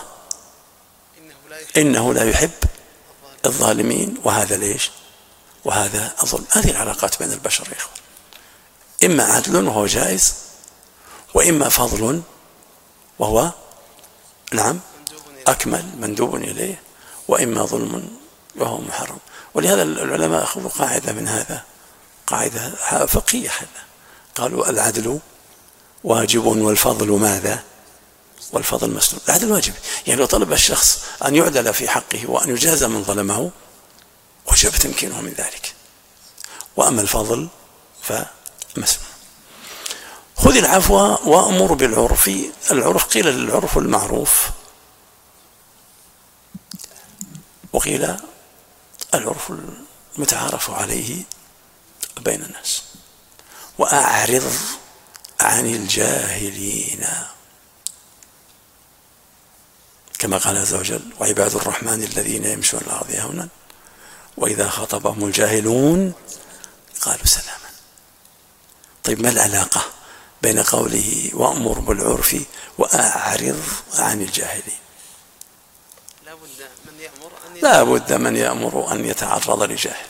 إنه لا يحب الظالمين وهذا ليش وهذا الظلم. هذه العلاقات بين البشر يا إخوان، إما عدل وهو جائز، وإما فضل وهو نعم أكمل مندوب إليه، وإما ظلم وهو محرم. ولهذا العلماء أخذوا قاعدة من هذا، قاعدة فقهية، قالوا العدل واجب والفضل ماذا؟ والفضل مسلوب. العدل واجب، يعني لو طلب الشخص أن يعدل في حقه وأن يجازى من ظلمه وجب تمكينه من ذلك. وأما الفضل فمسلوب. خذ العفو وأمر بالعرف. العرف قيل العرف المعروف، وقيل العرف المتعارف عليه بين الناس. وأعرض عن الجاهلين كما قال عز وجل وعباد الرحمن الذين يمشون على الأرض هونا وإذا خاطبهم الجاهلون قالوا سلاما. طيب ما العلاقة بين قوله وأمر بالعرف وأعرض عن الجاهلين؟ لا بد من يأمر أن يتعرض لجاهل،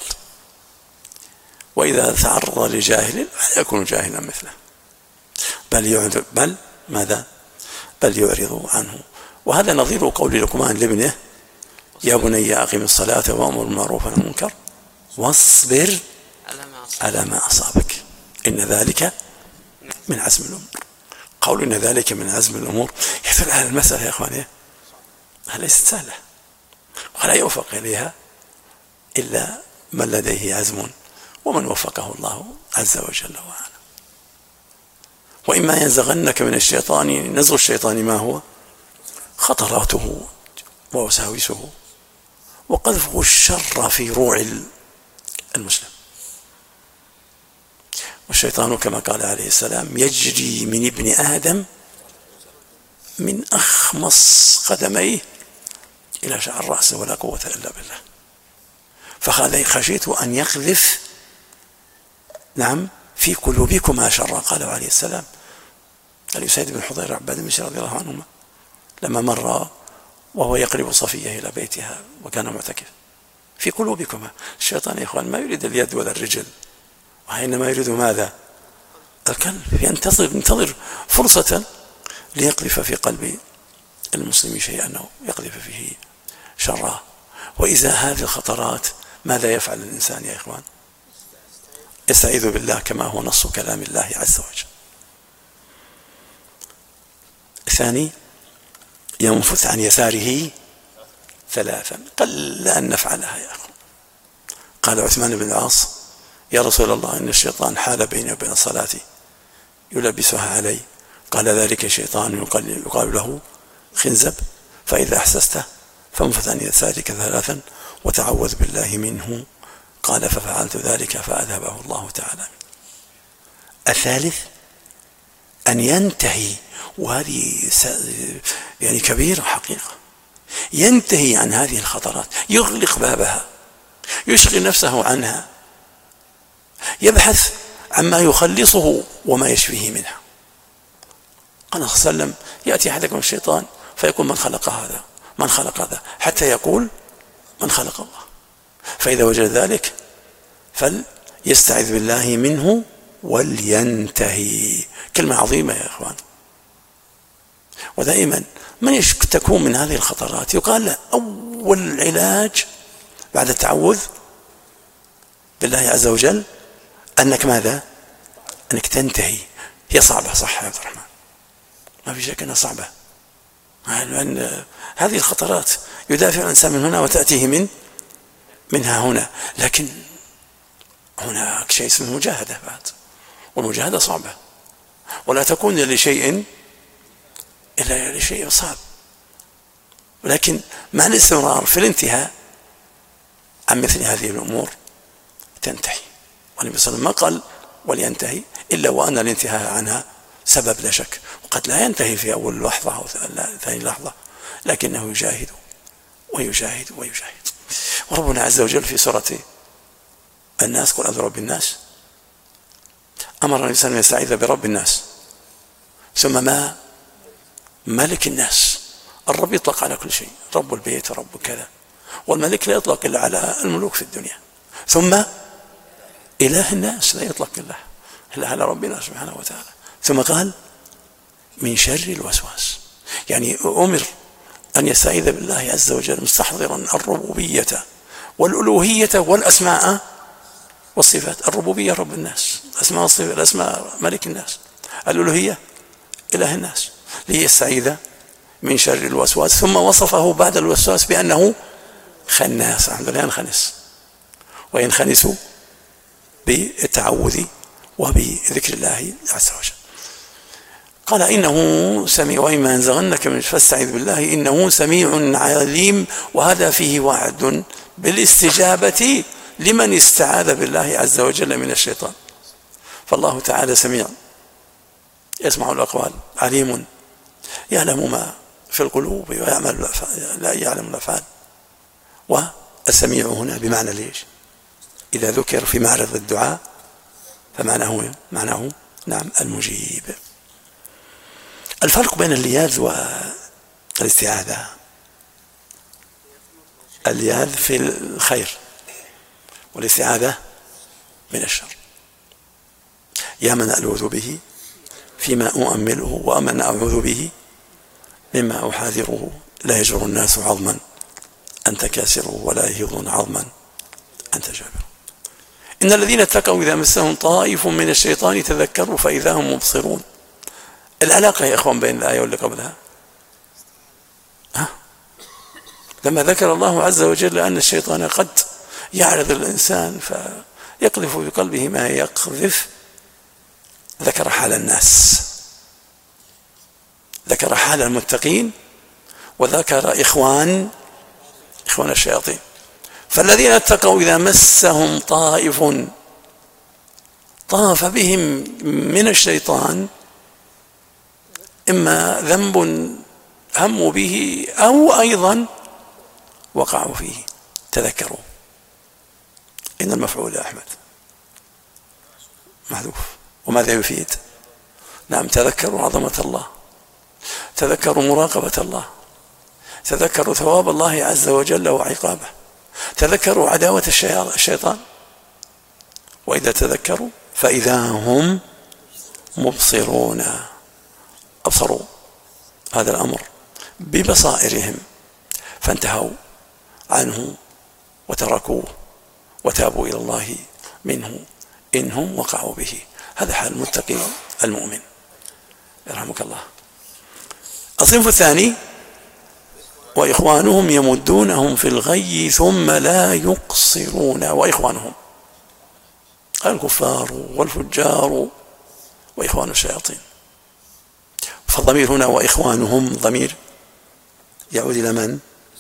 وإذا تعرض لجاهل لا يكون جاهلا مثله، بل يعرض بل ماذا بل يعرض عنه. وهذا نظير قول لقمان لابنه يا بني أقم الصلاة وأمر بالمعروف والنهي عن المنكر واصبر على ما أصابك إن ذلك من عزم الأمور. قول إن ذلك من عزم الأمور يدل على المسألة يا إخواني ليست سهلة، ولا يوفق إليها إلا من لديه عزم ومن وفقه الله عز وجل وعلا. وإما ينزغنك من الشيطان، نزغ الشيطان ما هو؟ خطراته ووساوسه وقذفه الشر في روع المسلم. والشيطان كما قال عليه السلام يجري من ابن آدم من أخمص قدميه إلى شعر رأسه ولا قوة إلا بالله. فخشيت أن يقذف نعم في قلوبكما شرا. قال عليه السلام قال سيد بن حضير عباد بن بشر رضي الله عنهما لما مر وهو يقرب صفية إلى بيتها وكان معتكف في قلوبكما. الشيطان يا إخوان ما يريد اليد ولا الرجل، وإنما يريد ماذا؟ القلب. ينتظر ينتظر فرصة ليقذف في قلب المسلم شيئا أو يقذف فيه شرا. وإذا هذه الخطرات ماذا يفعل الإنسان يا إخوان؟ يستعيذ بالله كما هو نص كلام الله عز وجل. الثاني ينفث عن يساره ثلاثا، قل أن نفعلها يا أخوان. قال عثمان بن العاص يا رسول الله إن الشيطان حال بيني وبين صلاتي يلبسها علي. قال ذلك شيطان يقال له خنزب، فإذا أحسسته فانفث عن يسارك ثلاثا وتعوذ بالله منه. قال ففعلت ذلك فأذهبه الله تعالى. الثالث أن ينتهي، وهذه يعني كبيرة حقيقة، ينتهي عن هذه الخطرات، يغلق بابها، يشغل نفسه عنها، يبحث عما يخلصه وما يشفيه منها. قال صلى الله عليه وسلم يأتي أحدكم الشيطان فيقول من خلق هذا من خلق هذا حتى يقول من خلق الله، فإذا وجد ذلك فليستعذ بالله منه ولينتهي. كلمة عظيمة يا إخوان. ودائما من تكون من هذه الخطرات يقال له أول العلاج بعد التعوذ بالله عز وجل أنك ماذا؟ أنك تنتهي. هي صعبة صح يا عبد الرحمن، ما في شك أنها صعبة، لأن هذه الخطرات يدافع الإنسان من هنا وتأتيه من منها هنا، لكن هناك شيء اسمه مجاهدة بعد، والمجاهدة صعبة، ولا تكون لشيء إلا لشيء صعب، ولكن مع الاستمرار في الانتهاء عن مثل هذه الأمور تنتهي. والنبي صلى الله عليه وسلم ما قال ولينتهي إلا وأن الانتهاء عنها سبب لا شك، وقد لا ينتهي في أول لحظة أو ثاني لحظة، لكنه يجاهد ويجاهد ويجاهد. وربنا عز وجل في سورة الناس قل أعوذ برب الناس أمر الإنسان أن يستعيذ برب الناس، ثم ما ملك الناس. الرب يطلق على كل شيء، رب البيت رب كذا، والملك لا يطلق إلا على الملوك في الدنيا. ثم إله الناس لا يطلق إلا إلا على ربنا سبحانه وتعالى. ثم قال من شر الوسواس، يعني أمر أن يستعيذ بالله عز وجل مستحضرا الربوبية والألوهية والأسماء والصفات. الربوبية رب الناس، الأسماء والصفات، الأسماء ملك الناس، الألوهية إله الناس، ليستعيذ من شر الوسواس. ثم وصفه بعد الوسواس بأنه خناس، الحمد لله ينخنس، وينخنس بالتعوذ وبذكر الله عز وجل. قال إنه سميع وإما ينزغنك من فاستعذ بالله إنه سميع عليم. وهذا فيه وعد بالاستجابة لمن استعاذ بالله عز وجل من الشيطان. فالله تعالى سميع يسمع الأقوال، عليم يعلم ما في القلوب ويعمل لا يعلم الأفعال. والسميع هنا بمعنى ليش؟ إذا ذكر في معرض الدعاء فمعناه معناه نعم المجيب. الفرق بين اللياذ والاستعاذة: اللياذ في الخير والاستعاذة من الشر. يا من ألوذ به فيما أؤمله ومن أعوذ به مما أحاذره. لا يجر الناس عظما أنت كاسره ولا يهضون عظما أنت جابر. إن الذين اتقوا إذا مسهم طائف من الشيطان تذكروا فإذا هم مبصرون. العلاقة يا إخوان بين الآية واللي قبلها، ها؟ لما ذكر الله عز وجل أن الشيطان قد يعرض الإنسان فيقذف في قلبه ما يقذف، ذكر حال الناس، ذكر حال المتقين، وذكر إخوان إخوان الشياطين. فالذين اتقوا إذا مسهم طائف طاف بهم من الشيطان إما ذنب هموا به أو أيضا وقعوا فيه تذكروا إن المفعول يا أحمد محذوف. وماذا يفيد؟ نعم، تذكروا عظمة الله، تذكروا مراقبة الله، تذكروا ثواب الله عز وجل وعقابه، تذكروا عداوة الشيطان. وإذا تذكروا فإذا هم مبصرون، أبصروا هذا الأمر ببصائرهم فانتهوا عنه وتركوه وتابوا إلى الله منه إنهم وقعوا به. هذا حال المتقي المؤمن يرحمك الله. الصنف الثاني وإخوانهم يمدونهم في الغي ثم لا يقصرون. وإخوانهم الكفار والفجار وإخوان الشياطين. فالضمير هنا وإخوانهم ضمير يعود إلى من؟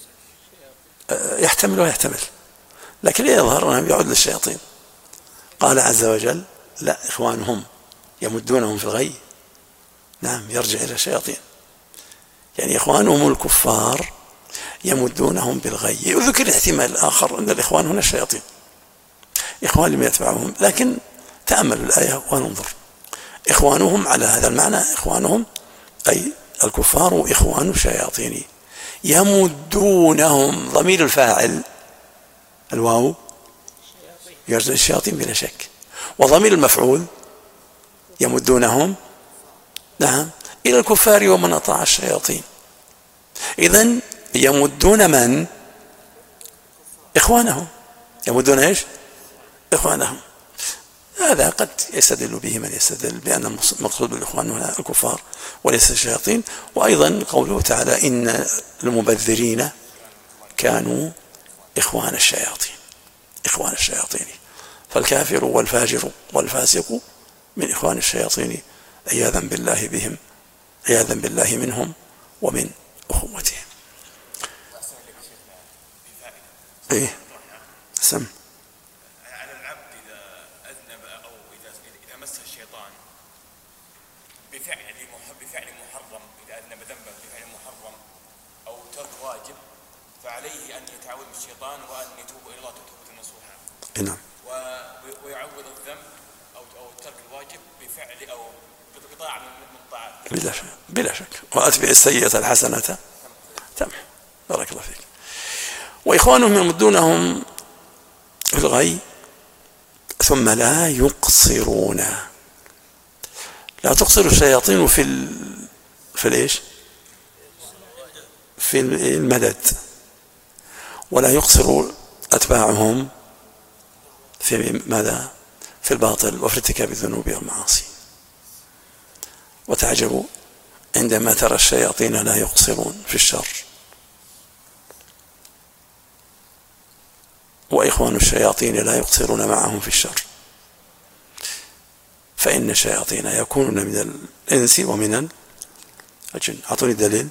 يحتمل ويحتمل، لكن يظهر أنه يعود للشياطين. قال عز وجل لا، إخوانهم يمدونهم في الغي، نعم يرجع إلى الشياطين، يعني إخوانهم الكفار يمدونهم بالغي. وذكر احتمال آخر أن الإخوان هنا الشياطين، إخوان لم يتبعهم، لكن تأملوا الآية وننظر. إخوانهم على هذا المعنى، إخوانهم أي الكفار وإخوان الشياطين. يمدونهم ضمير الفاعل الواو يرجع الشياطين بلا شك، وضمير المفعول يمدونهم نعم إلى الكفار ومن أطاع الشياطين. إذن يمدون من؟ إخوانهم. يمدون إيش؟ إخوانهم. هذا قد يستدل به من يستدل بأن المقصود بالإخوان هنا الكفار وليس الشياطين. وأيضا قوله تعالى إن المبذرين كانوا إخوان الشياطين، إخوان الشياطين. فالكافر والفاجر والفاسق من إخوان الشياطين عياذا بالله بهم، عياذا بالله منهم ومن أخوتهم. إيه سم على العبد إذا أذنب أو إذا إذا مس الشيطان بفعل بفعل محرم، إذا أذنب ذنبا بفعل محرم أو ترك واجب، فعليه أن يتعوذ من الشيطان وأن يتوب إلى الله توبة نصوحا. نعم. ويعوض الذنب أو أو ترك الواجب بفعل أو بطاعة من الطاعات. بلا شك بلا شك. وأتبع السيئة الحسنة تمحو. بارك الله فيك. وإخوانهم يمدونهم في الغي ثم لا يقصرون. لا تقصر الشياطين في ال... في الايش؟ في المدد، ولا يقصر أتباعهم في ماذا؟ في الباطل وفي ارتكاب الذنوب والمعاصي. وتعجبوا عندما ترى الشياطين لا يقصرون في الشر. وإخوان الشياطين لا يقصرون معهم في الشر، فإن الشياطين يكونون من الإنس ومن الجن. أعطوني دليل.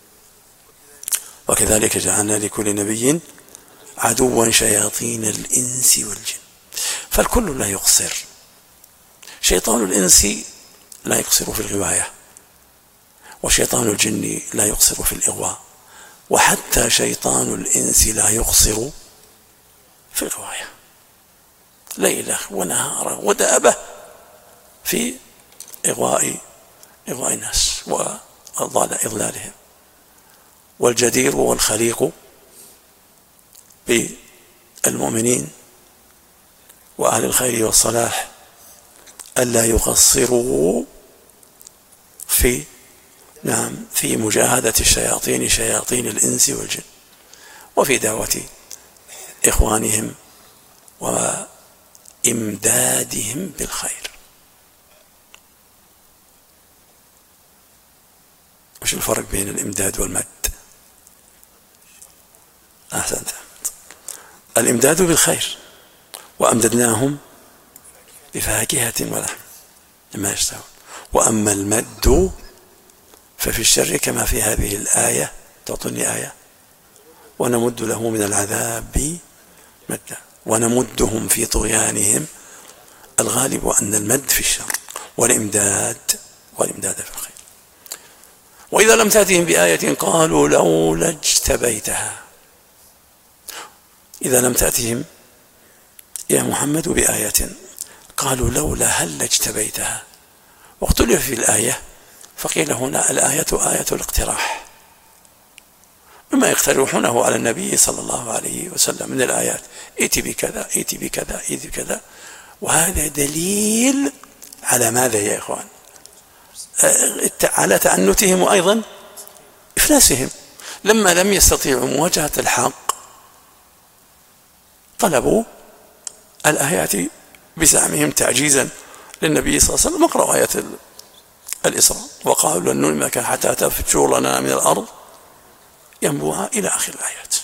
وكذلك جعلنا لكل نبي عدوا شياطين الإنس والجن. فالكل لا يقصر. شيطان الإنس لا يقصر في الغواية، وشيطان الجن لا يقصر في الإغواء، وحتى شيطان الإنس لا يقصر في الغواية، ليلة ونهارا ودابة في إغواء إغواء الناس وإضلالهم. والجدير والخليق بالمؤمنين وأهل الخير والصلاح ألا يقصروا في نعم في مجاهدة الشياطين، شياطين الإنس والجن، وفي دعوة إخوانهم وإمدادهم بالخير. وش الفرق بين الإمداد والمد؟ أحسنت. الإمداد بالخير، وأمددناهم بفاكهة ولحم مما يشتهون. وأما المد ففي الشر كما في هذه الآية. تعطوني آية. ونمد له من العذاب مدا ونمدهم في طغيانهم. الغالب أن المد في الشر والإمداد والإمداد في الخير. وإذا لم تأتهم بآية قالوا لولا اجتبيتها. إذا لم تأتهم يا محمد بآية قالوا لولا هل اجتبيتها، واختلف في الآية فقيل هنا الآية آية الاقتراح، مما يقترحونه على النبي صلى الله عليه وسلم من الآيات، ائتي بكذا ائتي بكذا ائتي بكذا، وهذا دليل على ماذا يا إخوان؟ على تعنتهم وأيضا إفلاسهم. لما لم يستطيعوا مواجهة الحق طلبوا الآيات بزعمهم تعجيزا للنبي صلى الله عليه وسلم. اقرأوا آية الإسراء وقالوا لن نؤمنك حتى تفجر لنا من الأرض ينبوعا إلى آخر الآيات.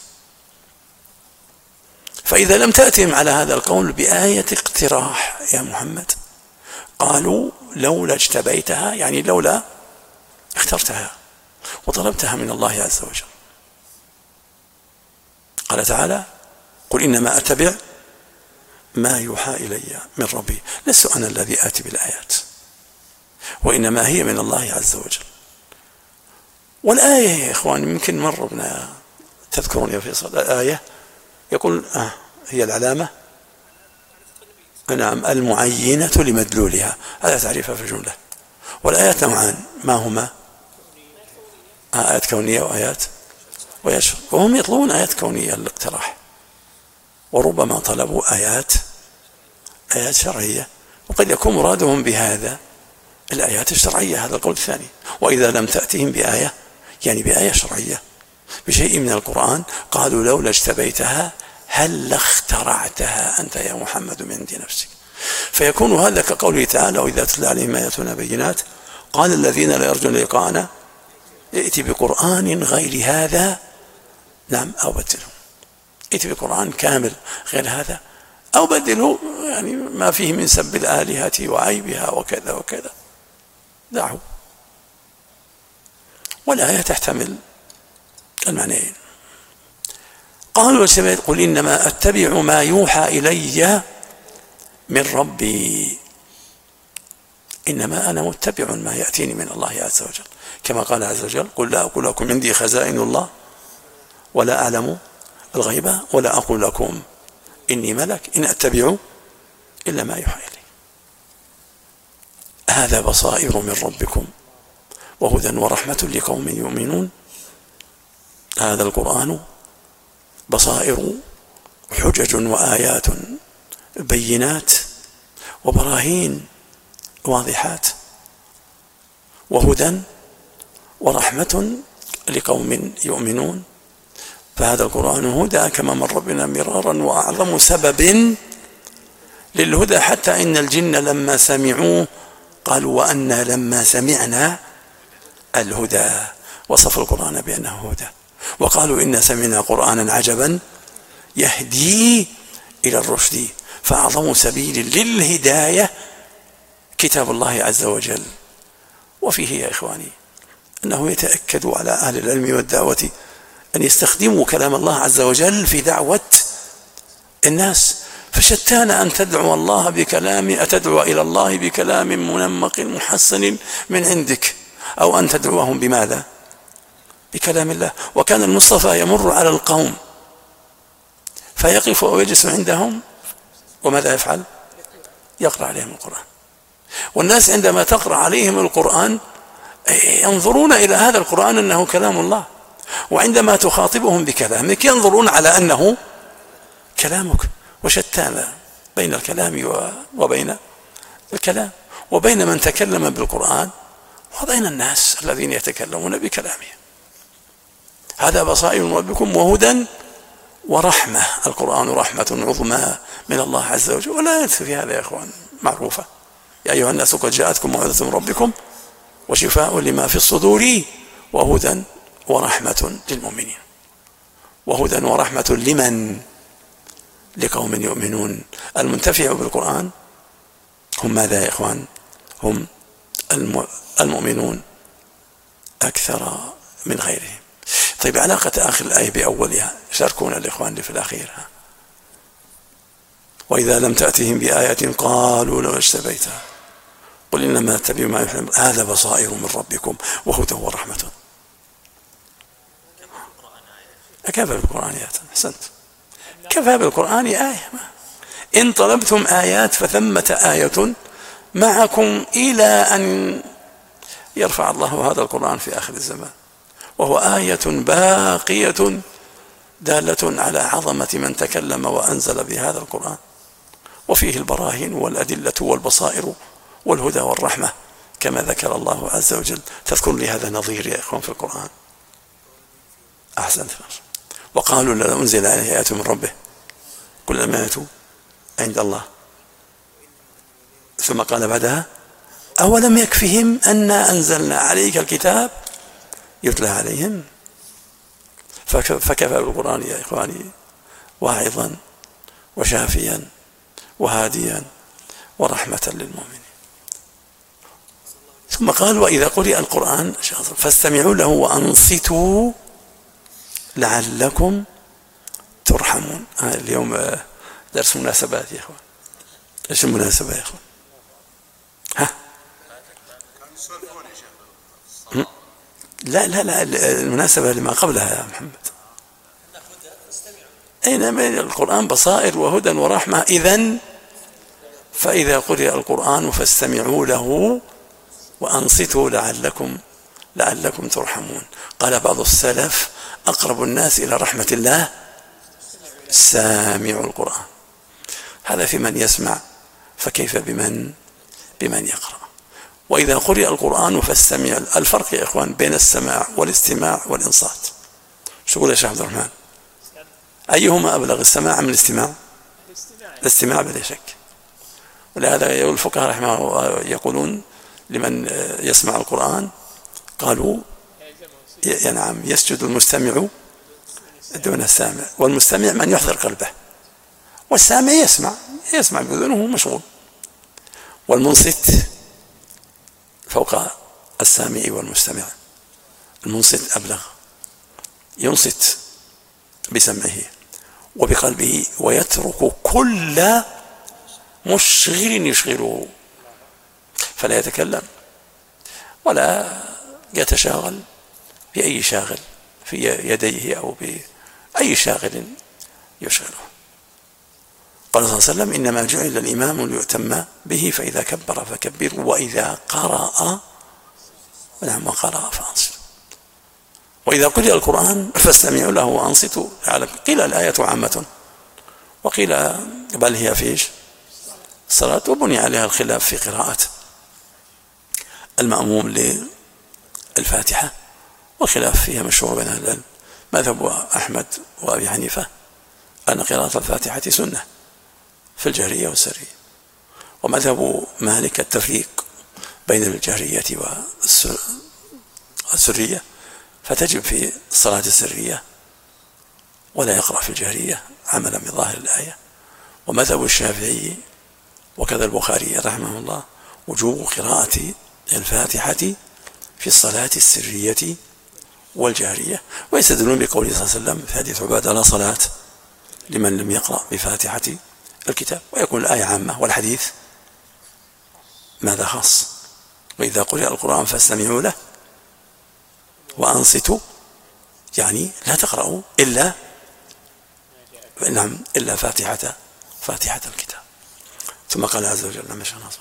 فإذا لم تأتهم على هذا القول بآية اقتراح يا محمد قالوا لولا اجتبيتها، يعني لولا اخترتها وطلبتها من الله عز وجل. قال تعالى قل إنما أتبع ما يوحى إلي من ربي، لست أنا الذي آتي بالآيات وإنما هي من الله عز وجل. والآية يا إخوان يمكن مر بنا، تذكرون يا فيصل الآية يقول آه هي العلامة نعم المعينة لمدلولها، هذا تعريفها في الجملة. والآيات نوعان، ما هما؟ آيات كونية وآيات ويشر، وهم يطلبون آيات كونية للاقتراح، وربما طلبوا آيات آيات شرعية، وقد يكون مرادهم بهذا الآيات الشرعية، هذا القول الثاني. وإذا لم تأتهم بآية يعني بآية شرعية بشيء من القرآن قالوا لولا اجتبيتها هل اخترعتها أنت يا محمد من عند نفسك. فيكون هذا كقوله تعالى وإذا تتلى عليهم آياتنا بينات قال الذين لا يرجون لقاءنا ائت بقرآن غير هذا نعم أو بدله، ائت بقرآن كامل غير هذا أو بدله، يعني ما فيه من سب الآلهة وعيبها وكذا وكذا دعوا. والآية تحتمل المعنيين. قالوا قل إنما أتبع ما يوحى إلي من ربي، إنما أنا متبع ما يأتيني من الله عز وجل، كما قال عز وجل قل لا أقول لكم عندي خزائن الله ولا أعلم الغيب ولا أقول لكم إني ملك إن أتبع إلا ما يوحى إلي. هذا بصائر من ربكم وهدى ورحمة لقوم يؤمنون. هذا القرآن بصائر حجج وآيات بينات وبراهين واضحات وهدى ورحمة لقوم يؤمنون. فهذا القرآن هدى كما مر بنا مرارا، وأعظم سبب للهدى حتى إن الجن لما سمعوه قالوا وأنا لما سمعنا الهدى، وصف القرآن بأنه هدى، وقالوا إنا سمعنا قرآنا عجبا يهدي إلى الرشد. فأعظم سبيل للهداية كتاب الله عز وجل. وفيه يا إخواني أنه يتأكد على أهل العلم والدعوة أن يستخدموا كلام الله عز وجل في دعوة الناس. فشتان أن تدعو الله بكلام أتدعو إلى الله بكلام منمق محسن من عندك، أو أن تدعوهم بماذا؟ بكلام الله. وكان المصطفى يمر على القوم فيقف ويجلس عندهم وماذا يفعل؟ يقرأ عليهم القرآن. والناس عندما تقرأ عليهم القرآن ينظرون إلى هذا القرآن أنه كلام الله، وعندما تخاطبهم بكلامك ينظرون على أنه كلامك. وشتان بين الكلام وبين الكلام، وبين من تكلم بالقرآن وبين الناس الذين يتكلمون بكلامه. هذا بصائر من ربكم وهدى ورحمة. القرآن رحمة عظمى من الله عز وجل، ولا ينسى في هذا يا إخوان معروفة. يا أيها الناس قد جاءتكم موعظة من ربكم وشفاء لما في الصدور وهدى ورحمة للمؤمنين. وهدى ورحمة لمن؟ لقوم يؤمنون. المنتفع بالقرآن هم ماذا يا إخوان؟ هم المؤمنون أكثر من غيرهم. طيب علاقة آخر الآية بأولها، شاركونا الإخوان اللي في الأخير. وإذا لم تأتهم بآية قالوا لو اجتبيتها قل إنما أتبع ما يوحى. هذا بصائر من ربكم وهدى ورحمة. كفى بالقرآن آية. أحسنت، كفى بالقرآن آية. إن طلبتم آيات فثمة آية معكم إلى أن يرفع الله هذا القرآن في آخر الزمان، وهو آية باقية دالة على عظمة من تكلم وأنزل بهذا القرآن، وفيه البراهين والأدلة والبصائر والهدى والرحمة كما ذكر الله عز وجل. تذكر لي هذا نظير يا إخوان في القرآن. أحسنت. وقالوا لو أنزل عليه آيات من ربه كل ما يأتوا عند الله. ثم قال بعدها أولم يكفهم أنا أنزلنا عليك الكتاب يتلى عليهم. فكفى بالقرآن يا إخواني واعظا وشافيا وهاديا ورحمة للمؤمنين. ثم قال وإذا قرئ القرآن فاستمعوا له وأنصتوا لعلكم ترحمون. اليوم درس مناسبات يا إخوان. إيش المناسبة يا إخوان؟ ها؟ لا لا لا المناسبة لما قبلها يا محمد. أين بين القرآن بصائر وهدى ورحمة. إذن فإذا قرئ القرآن فاستمعوا له وأنصتوا لعلكم لعلكم ترحمون. قال بعض السلف أقرب الناس إلى رحمة الله سامع القرآن. هذا في من يسمع، فكيف بمن بمن يقرأ. وإذا قرئ القرآن فاستمع. الفرق يا إخوان بين السماع والاستماع والإنصات. شو يقول يا شيخ عبد الرحمن؟ أيهما أبلغ، السماع أم الاستماع؟ الاستماع بلا شك. ولهذا الفقهاء رحمه الله يقولون لمن يسمع القرآن قالوا نعم يسجد المستمع دون السامع، والمستمع من يحضر قلبه، والسامع يسمع يسمع بأذنه مشغول، والمنصت فوق السامع والمستمع. المنصت أبلغ، ينصت بسمعه وبقلبه ويترك كل مشغل يشغله، فلا يتكلم ولا يتشاغل بأي شاغل في يديه أو بأي شاغل يشغله. قال صلى الله عليه وسلم إنما جعل الإمام ليؤتم به فإذا كبر فكبر وإذا قرأ نعم وقرأ فأنصتوا. وإذا قرئ القرآن فاستمعوا له وأنصتوا. قيل الآية عامة وقيل بل هي فيش الصلاة، وبني عليها الخلاف في قراءة المأموم للفاتحة، والخلاف فيها مشهور بين أهل العلم. مذهب أحمد وأبي حنيفة أن قراءة الفاتحة سنة في الجهرية والسرية، ومذهب مالك التفريق بين الجهرية والسرية، فتجب في الصلاة السرية ولا يقرأ في الجهرية عملا بظاهر الآية. ومذهب الشافعي وكذا البخاري رحمه الله وجوب قراءة الفاتحة في الصلاة السرية والجهرية، ويستدلون بقوله صلى الله عليه وسلم في حديث عبادة لا صلاة لمن لم يقرأ بفاتحة الكتاب، ويكون الآية عامة والحديث ماذا خاص. وإذا قرئ القرآن فاستمعوا له وأنصتوا، يعني لا تقرأوا إلا نعم إلا فاتحة فاتحة الكتاب. ثم قال عز وجل نعم شيخ ناصر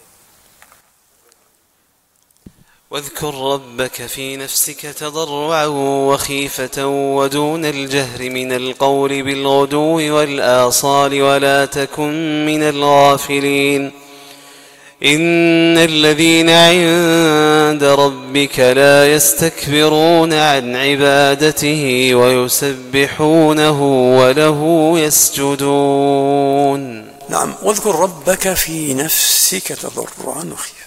واذكر ربك في نفسك تضرعا وخيفة ودون الجهر من القول بالغدو والآصال ولا تكن من الغافلين إن الذين عند ربك لا يستكبرون عن عبادته ويسبحونه وله يسجدون. نعم واذكر ربك في نفسك تضرعا وخيفة.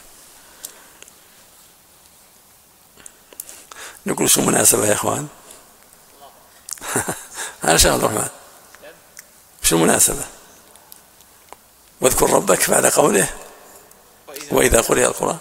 نقول شو مناسبة يا إخوان؟ أنا شيخ عبد الرحمن شو مناسبة؟ واذكر ربك بعد قوله وإذا قرئ القرآن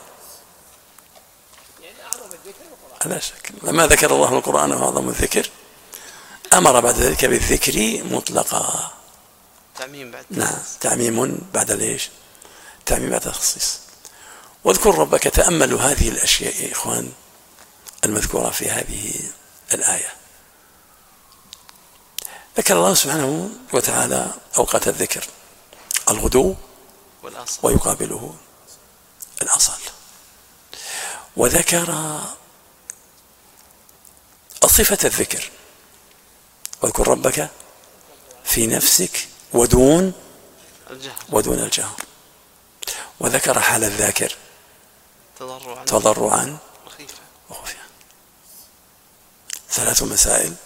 لا شك لما ذكر الله القرآن وأعظم الذكر أمر بعد ذلك بالذكر مطلقا. تعميم بعد نعم تعميم بعد ليش؟ تعميم بعد تخصيص. واذكر ربك، تأملوا هذه الأشياء يا إخوان المذكورة في هذه الآية. ذكر الله سبحانه وتعالى أوقات الذكر الغدو والآصال ويقابله الآصال. وذكر صفة الذكر: واذكر ربك في نفسك ودون الجهر ودون الجهر. وذكر حال الذاكر: تضرعا تضرعا وخيفة وخفيا. ثلاث مسائل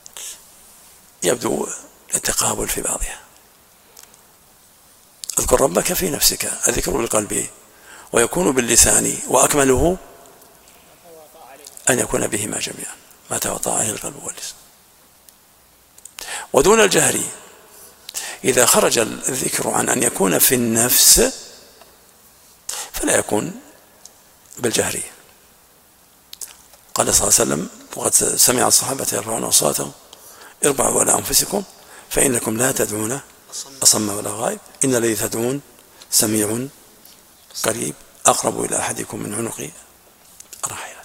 يبدو التقابل في بعضها. اذكر ربك في نفسك، الذكر بالقلب ويكون باللسان، وأكمله أن يكون بهما جميعا، ما تواطأ عليه القلب واللسان. ودون الجهر، إذا خرج الذكر عن أن يكون في النفس فلا يكون بالجهر. قال صلى الله عليه وسلم: وقد سمع الصحابة يرفعون أصواتهم: اربعوا على أنفسكم فإنكم لا تدعون أصم ولا غائب، إن الذي تدعون سميع قريب أقرب إلى أحدكم من عنق الراحلة.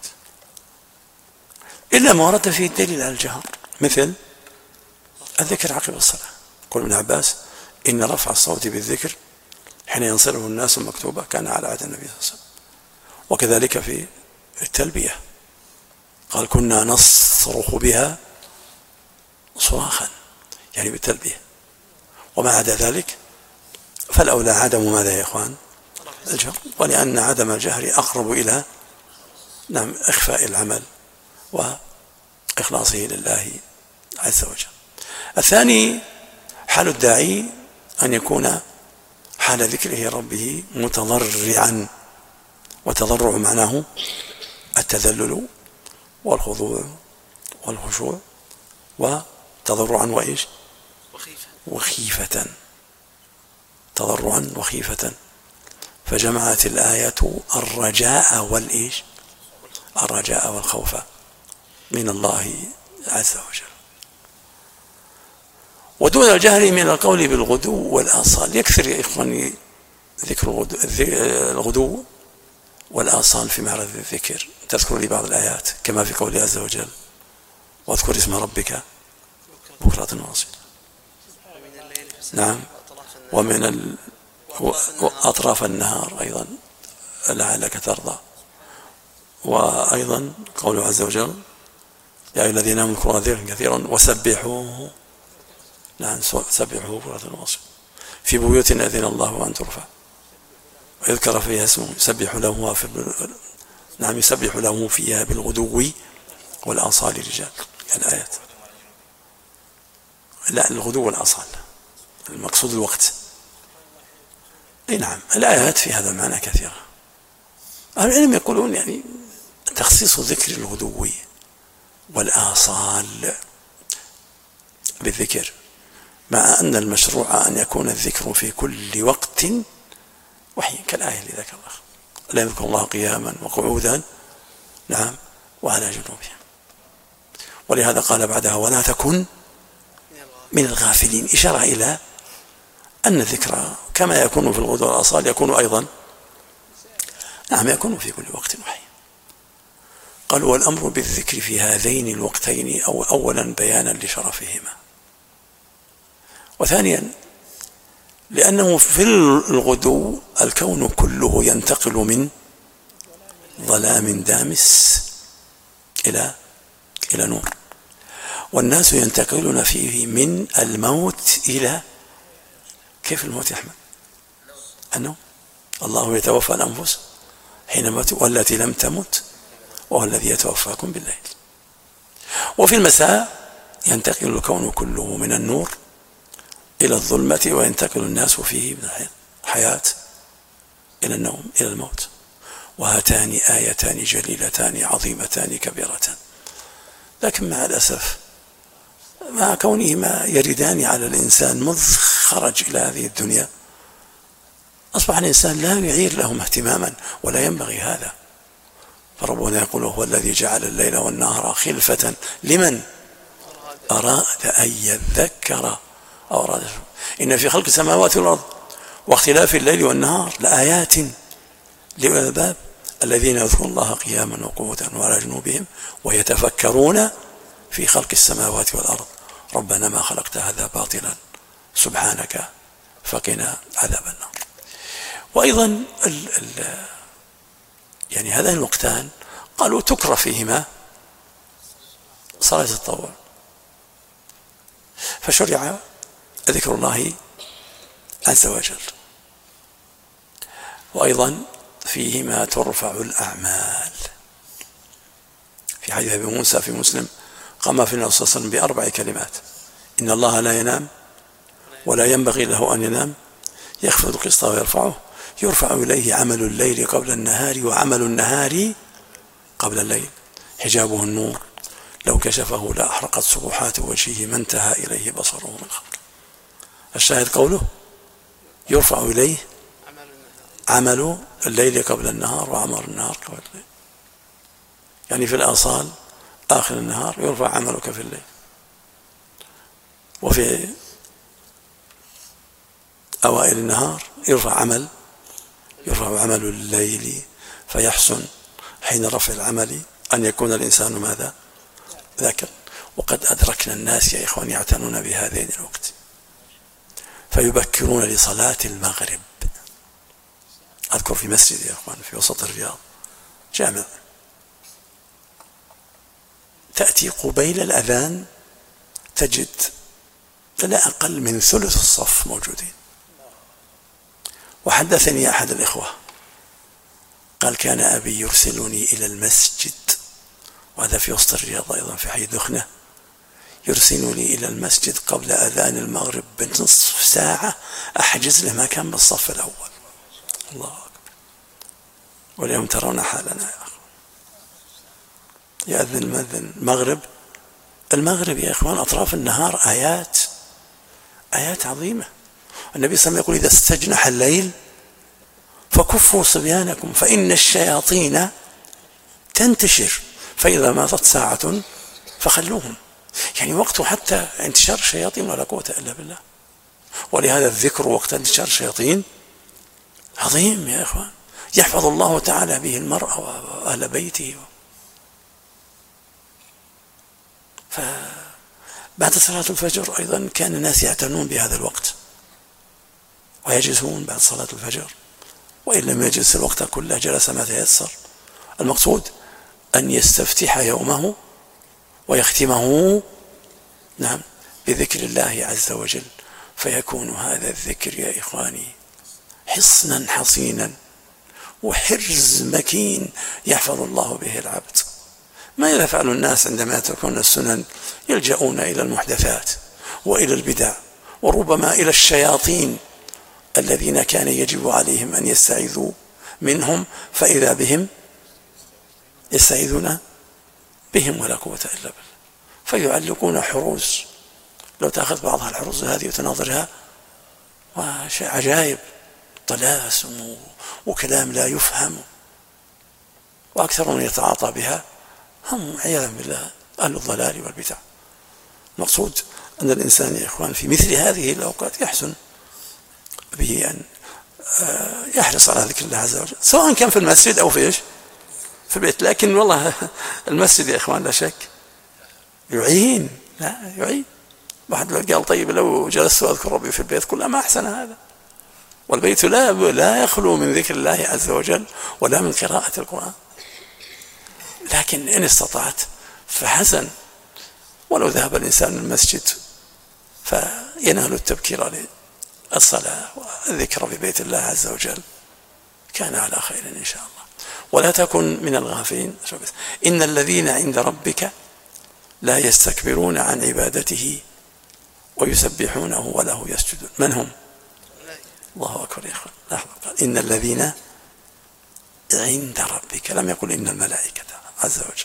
إلا ما ورد فيه الدليل على الجهر، مثل الذكر عقب الصلاة. قال ابن عباس: إن رفع الصوت بالذكر حين ينصره الناس مكتوبة كان على عهد النبي صلى الله عليه وسلم. وكذلك في التلبية قال: كنا نصرخ بها صراخا، يعني بالتلبية. وما عدا ذلك فالأولى عدم ماذا يا إخوان؟ الجهر، ولأن عدم الجهر أقرب إلى نعم إخفاء العمل وإخلاصه لله عز وجل. الثاني حال الداعي أن يكون حال ذكره ربه متضرعا، وتضرع معناه التذلل والخضوع والخشوع، وتضرعا وإيش؟ وخيفة وخيفة. تضرعا وخيفة، فجمعت الآية الرجاء والإيش؟ الرجاء والخوف من الله عز وجل. ودون الجهر من القول بالغدو والآصال. يكثر يا إخواني ذكر الغدو, الغدو والآصال في معرض الذكر. تذكر لي بعض الآيات كما في قوله عز وجل: واذكر اسم ربك بكرة وأصيلا. نعم، ومن ال... وأطراف النهار أيضا لعلك ترضى. وأيضا قوله عز وجل: يا أيها الذين آمنوا اذكروا ذكرا كثيرا وسبحوه. نعم، سبحوه بكرة وأصيلا. في بيوت أذن الله أن ترفع ويذكر فيها اسمه يسبح له في نعم يسبح له فيها بالغدو والآصال رجال. الآيات لا، الغدو والآصال المقصود الوقت. اي نعم، الآيات في هذا المعنى كثيرة. أهل العلم يقولون يعني تخصيص ذكر الغدو والآصال بالذكر، مع أن المشروع أن يكون الذكر في كل وقت وحي، كالآية اللي ذكرها: لا يذكر الله قياما وقعودا نعم وعلى جنوبهم. ولهذا قال بعدها: ولا تكن من الغافلين، إشارة إلى أن الذكر كما يكون في الغدو والآصال يكون أيضا نعم يكون في كل وقت وحي. قال: والأمر بالذكر في هذين الوقتين أو أولا بيانا لشرفهما، وثانيا لأنه في الغدو الكون كله ينتقل من ظلام دامس إلى إلى نور، والناس ينتقلون فيه من الموت إلى كيف الموت يا أحمد؟ النوم. الله يتوفى الأنفس حين موت والتي لم تمت وهو الذي يتوفاكم بالليل. وفي المساء ينتقل الكون كله من النور إلى الظلمة، وينتقل الناس فيه من الحياة إلى النوم إلى الموت. وهاتان آيتان جليلتان عظيمتان كبيرتان، لكن مع الأسف مع كونهما يردان على الإنسان منذ خرج إلى هذه الدنيا أصبح الإنسان لا يعير لهم اهتماما، ولا ينبغي هذا. فربنا يقول: هو الذي جعل الليل والنهار خلفة لمن أراد أن يذكر أو أراد. إن في خلق السماوات والأرض واختلاف الليل والنهار لآيات لأولي الألباب الذين يذكرون الله قياما وقعودا وعلى جنوبهم ويتفكرون في خلق السماوات والأرض ربنا ما خلقت هذا باطلا سبحانك فقنا عذاب النار. وأيضا ال ال يعني هذان الوقتان قالوا تكره فيهما صلاة التطوع، فشرع ذكر الله عز وجل. وأيضا فيهما ترفع الأعمال، في حديث أبي موسى في مسلم قام في النبي صلى الله عليه وسلم بأربع كلمات: إن الله لا ينام ولا ينبغي له أن ينام، يخفض القسط ويرفعه، يرفع إليه عمل الليل قبل النهار وعمل النهار قبل الليل، حجابه النور لو كشفه لأحرقت سبحات وجهه ما انتهى إليه بصره من خلق. الشاهد قوله يرفع إليه عمل الليل قبل النهار وعمل النهار قبل الليل، يعني في الآصال آخر النهار يرفع عملك في الليل، وفي أوائل النهار يرفع عمل يرفع عمل الليل، فيحسن حين رفع العمل أن يكون الإنسان ماذا؟ ذاكر. وقد أدركنا الناس يا إخوان يعتنون بهذين الوقت، فيبكرون لصلاة المغرب. أذكر في مسجد يا إخوان في وسط الرياض جامع، تأتي قبيل الأذان تجد لا أقل من ثلث الصف موجودين. وحدثني أحد الإخوة قال كان أبي يرسلني إلى المسجد، وهذا في وسط الرياض أيضا في حي دخنة، يرسلني إلى المسجد قبل أذان المغرب بنصف ساعة أحجز له مكان بالصف الأول. الله أكبر. واليوم ترون حالنا يا أخوان، يأذن المأذن المغرب المغرب يا إخوان أطراف النهار آيات آيات عظيمة. النبي صلى الله عليه وسلم يقول إذا استجنح الليل فكفوا صبيانكم فإن الشياطين تنتشر فإذا ماتت ساعة فخلوهم، يعني وقته حتى انتشار الشياطين ولا قوة إلا بالله. ولهذا الذكر وقت انتشار الشياطين عظيم يا إخوان، يحفظ الله تعالى به المرء وأهل بيته. فبعد صلاة الفجر أيضا كان الناس يعتنون بهذا الوقت ويجلسون بعد صلاة الفجر، وإن لم يجلس الوقت كله جلس ما تيسر. المقصود أن يستفتح يومه ويختمه نعم بذكر الله عز وجل، فيكون هذا الذكر يا إخواني حصنا حصينا وحرز مكين يحفظ الله به العبد. ما يفعل الناس عندما يتركون السنن؟ يلجؤون إلى المحدثات وإلى البدع وربما إلى الشياطين الذين كان يجب عليهم أن يستعيذوا منهم، فإذا بهم يستعيذون بهم ولا قوة إلا بالله، فيعلقون حروز. لو تأخذ بعضها الحروز هذه وتناظرها وشيء عجائب، طلاسم وكلام لا يفهم، وأكثر من يتعاطى بها هم عياذا بالله أهل الضلال والبدع. المقصود أن الإنسان يا إخوان في مثل هذه الأوقات يحسن به أن يحرص على ذكر الله عز وجل، سواء كان في المسجد أو في إيش في البيت. لكن والله المسجد يا إخوان لا شك يعين، لا يعين. واحد لو قال طيب لو جلست وأذكر ربي في البيت كل ما أحسن هذا. والبيت لا لا يخلو من ذكر الله عز وجل ولا من قراءة القرآن، لكن إن استطعت فحسن. ولو ذهب الإنسان المسجد فينال التبكير للصلاة والذكر في بيت الله عز وجل كان على خير إن شاء الله. ولا تكن من الغافلين. إن الذين عند ربك لا يستكبرون عن عبادته ويسبحونه وله يسجدون. من هم؟ الله أكبر يا أخوان. قال إن الذين عند ربك، لم يقل إن الملائكة عز وجل.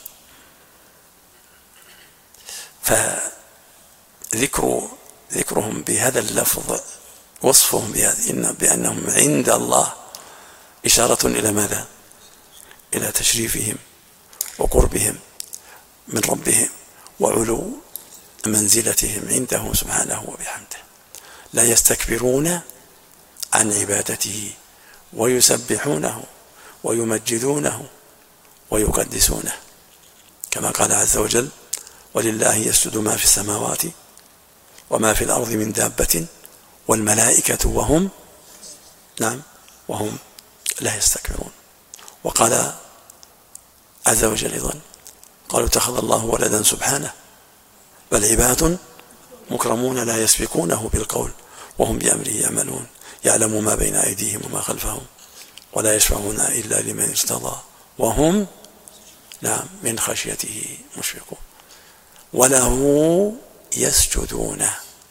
فذكر ذكرهم بهذا اللفظ وصفهم بهذا إن بأنهم عند الله إشارة إلى ماذا؟ إلى تشريفهم وقربهم من ربهم وعلو منزلتهم عنده سبحانه وبحمده. لا يستكبرون عن عبادته ويسبحونه ويمجدونه ويقدسونه، كما قال عز وجل ولله يسجد ما في السماوات وما في الأرض من دابة والملائكة وهم نعم وهم لا يستكبرون. وقال عز وجل أيضا قالوا اتخذ الله ولدا سبحانه بل عباد مكرمون لا يسبقونه بالقول وهم بأمره يعملون يعلم ما بين أيديهم وما خلفهم ولا يشفعون إلا لمن ارتضى وهم نعم من خشيته مشفقون وله يسجدون.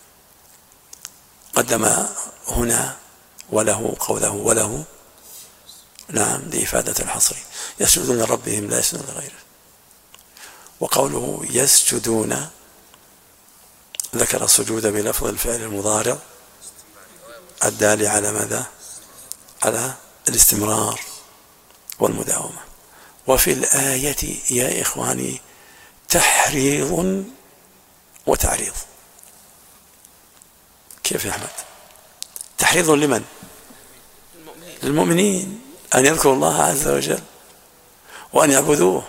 قدم هنا وله قوله وله نعم لإفادة الحصر، يسجدون لربهم لا يسجدون لغيره. وقوله يسجدون ذكر السجود بلفظ الفعل المضارع الدال على ماذا؟ على الاستمرار والمداومة. وفي الآية يا إخواني تحريض وتعريض. كيف يا أحمد؟ تحريض لمن؟ للمؤمنين أن يذكروا الله عز وجل وأن يعبدوه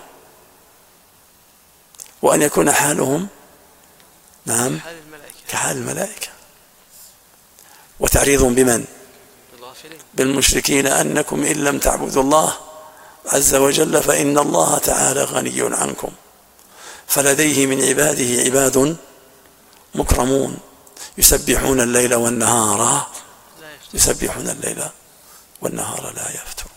وأن يكون حالهم نعم كحال الملائكة. وتعريض بمن؟ بالمشركين أنكم إن لم تعبدوا الله عز وجل فإن الله تعالى غني عنكم فلديه من عباده عباد مكرمون يسبحون الليل والنهار يسبحون الليل والنهار لا يفترون.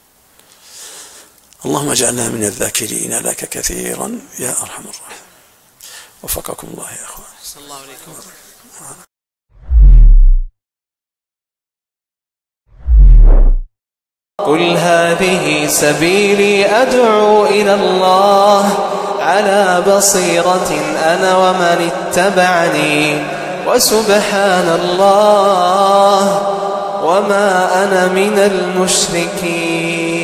اللهم اجعلنا من الذاكرين لك كثيرا يا أرحم الراحمين. وفقكم الله يا أخوان. صلى الله عليكم. قل هذه سبيلي أدعو إلى الله على بصيرة أنا ومن اتبعني وسبحان الله وما أنا من المشركين.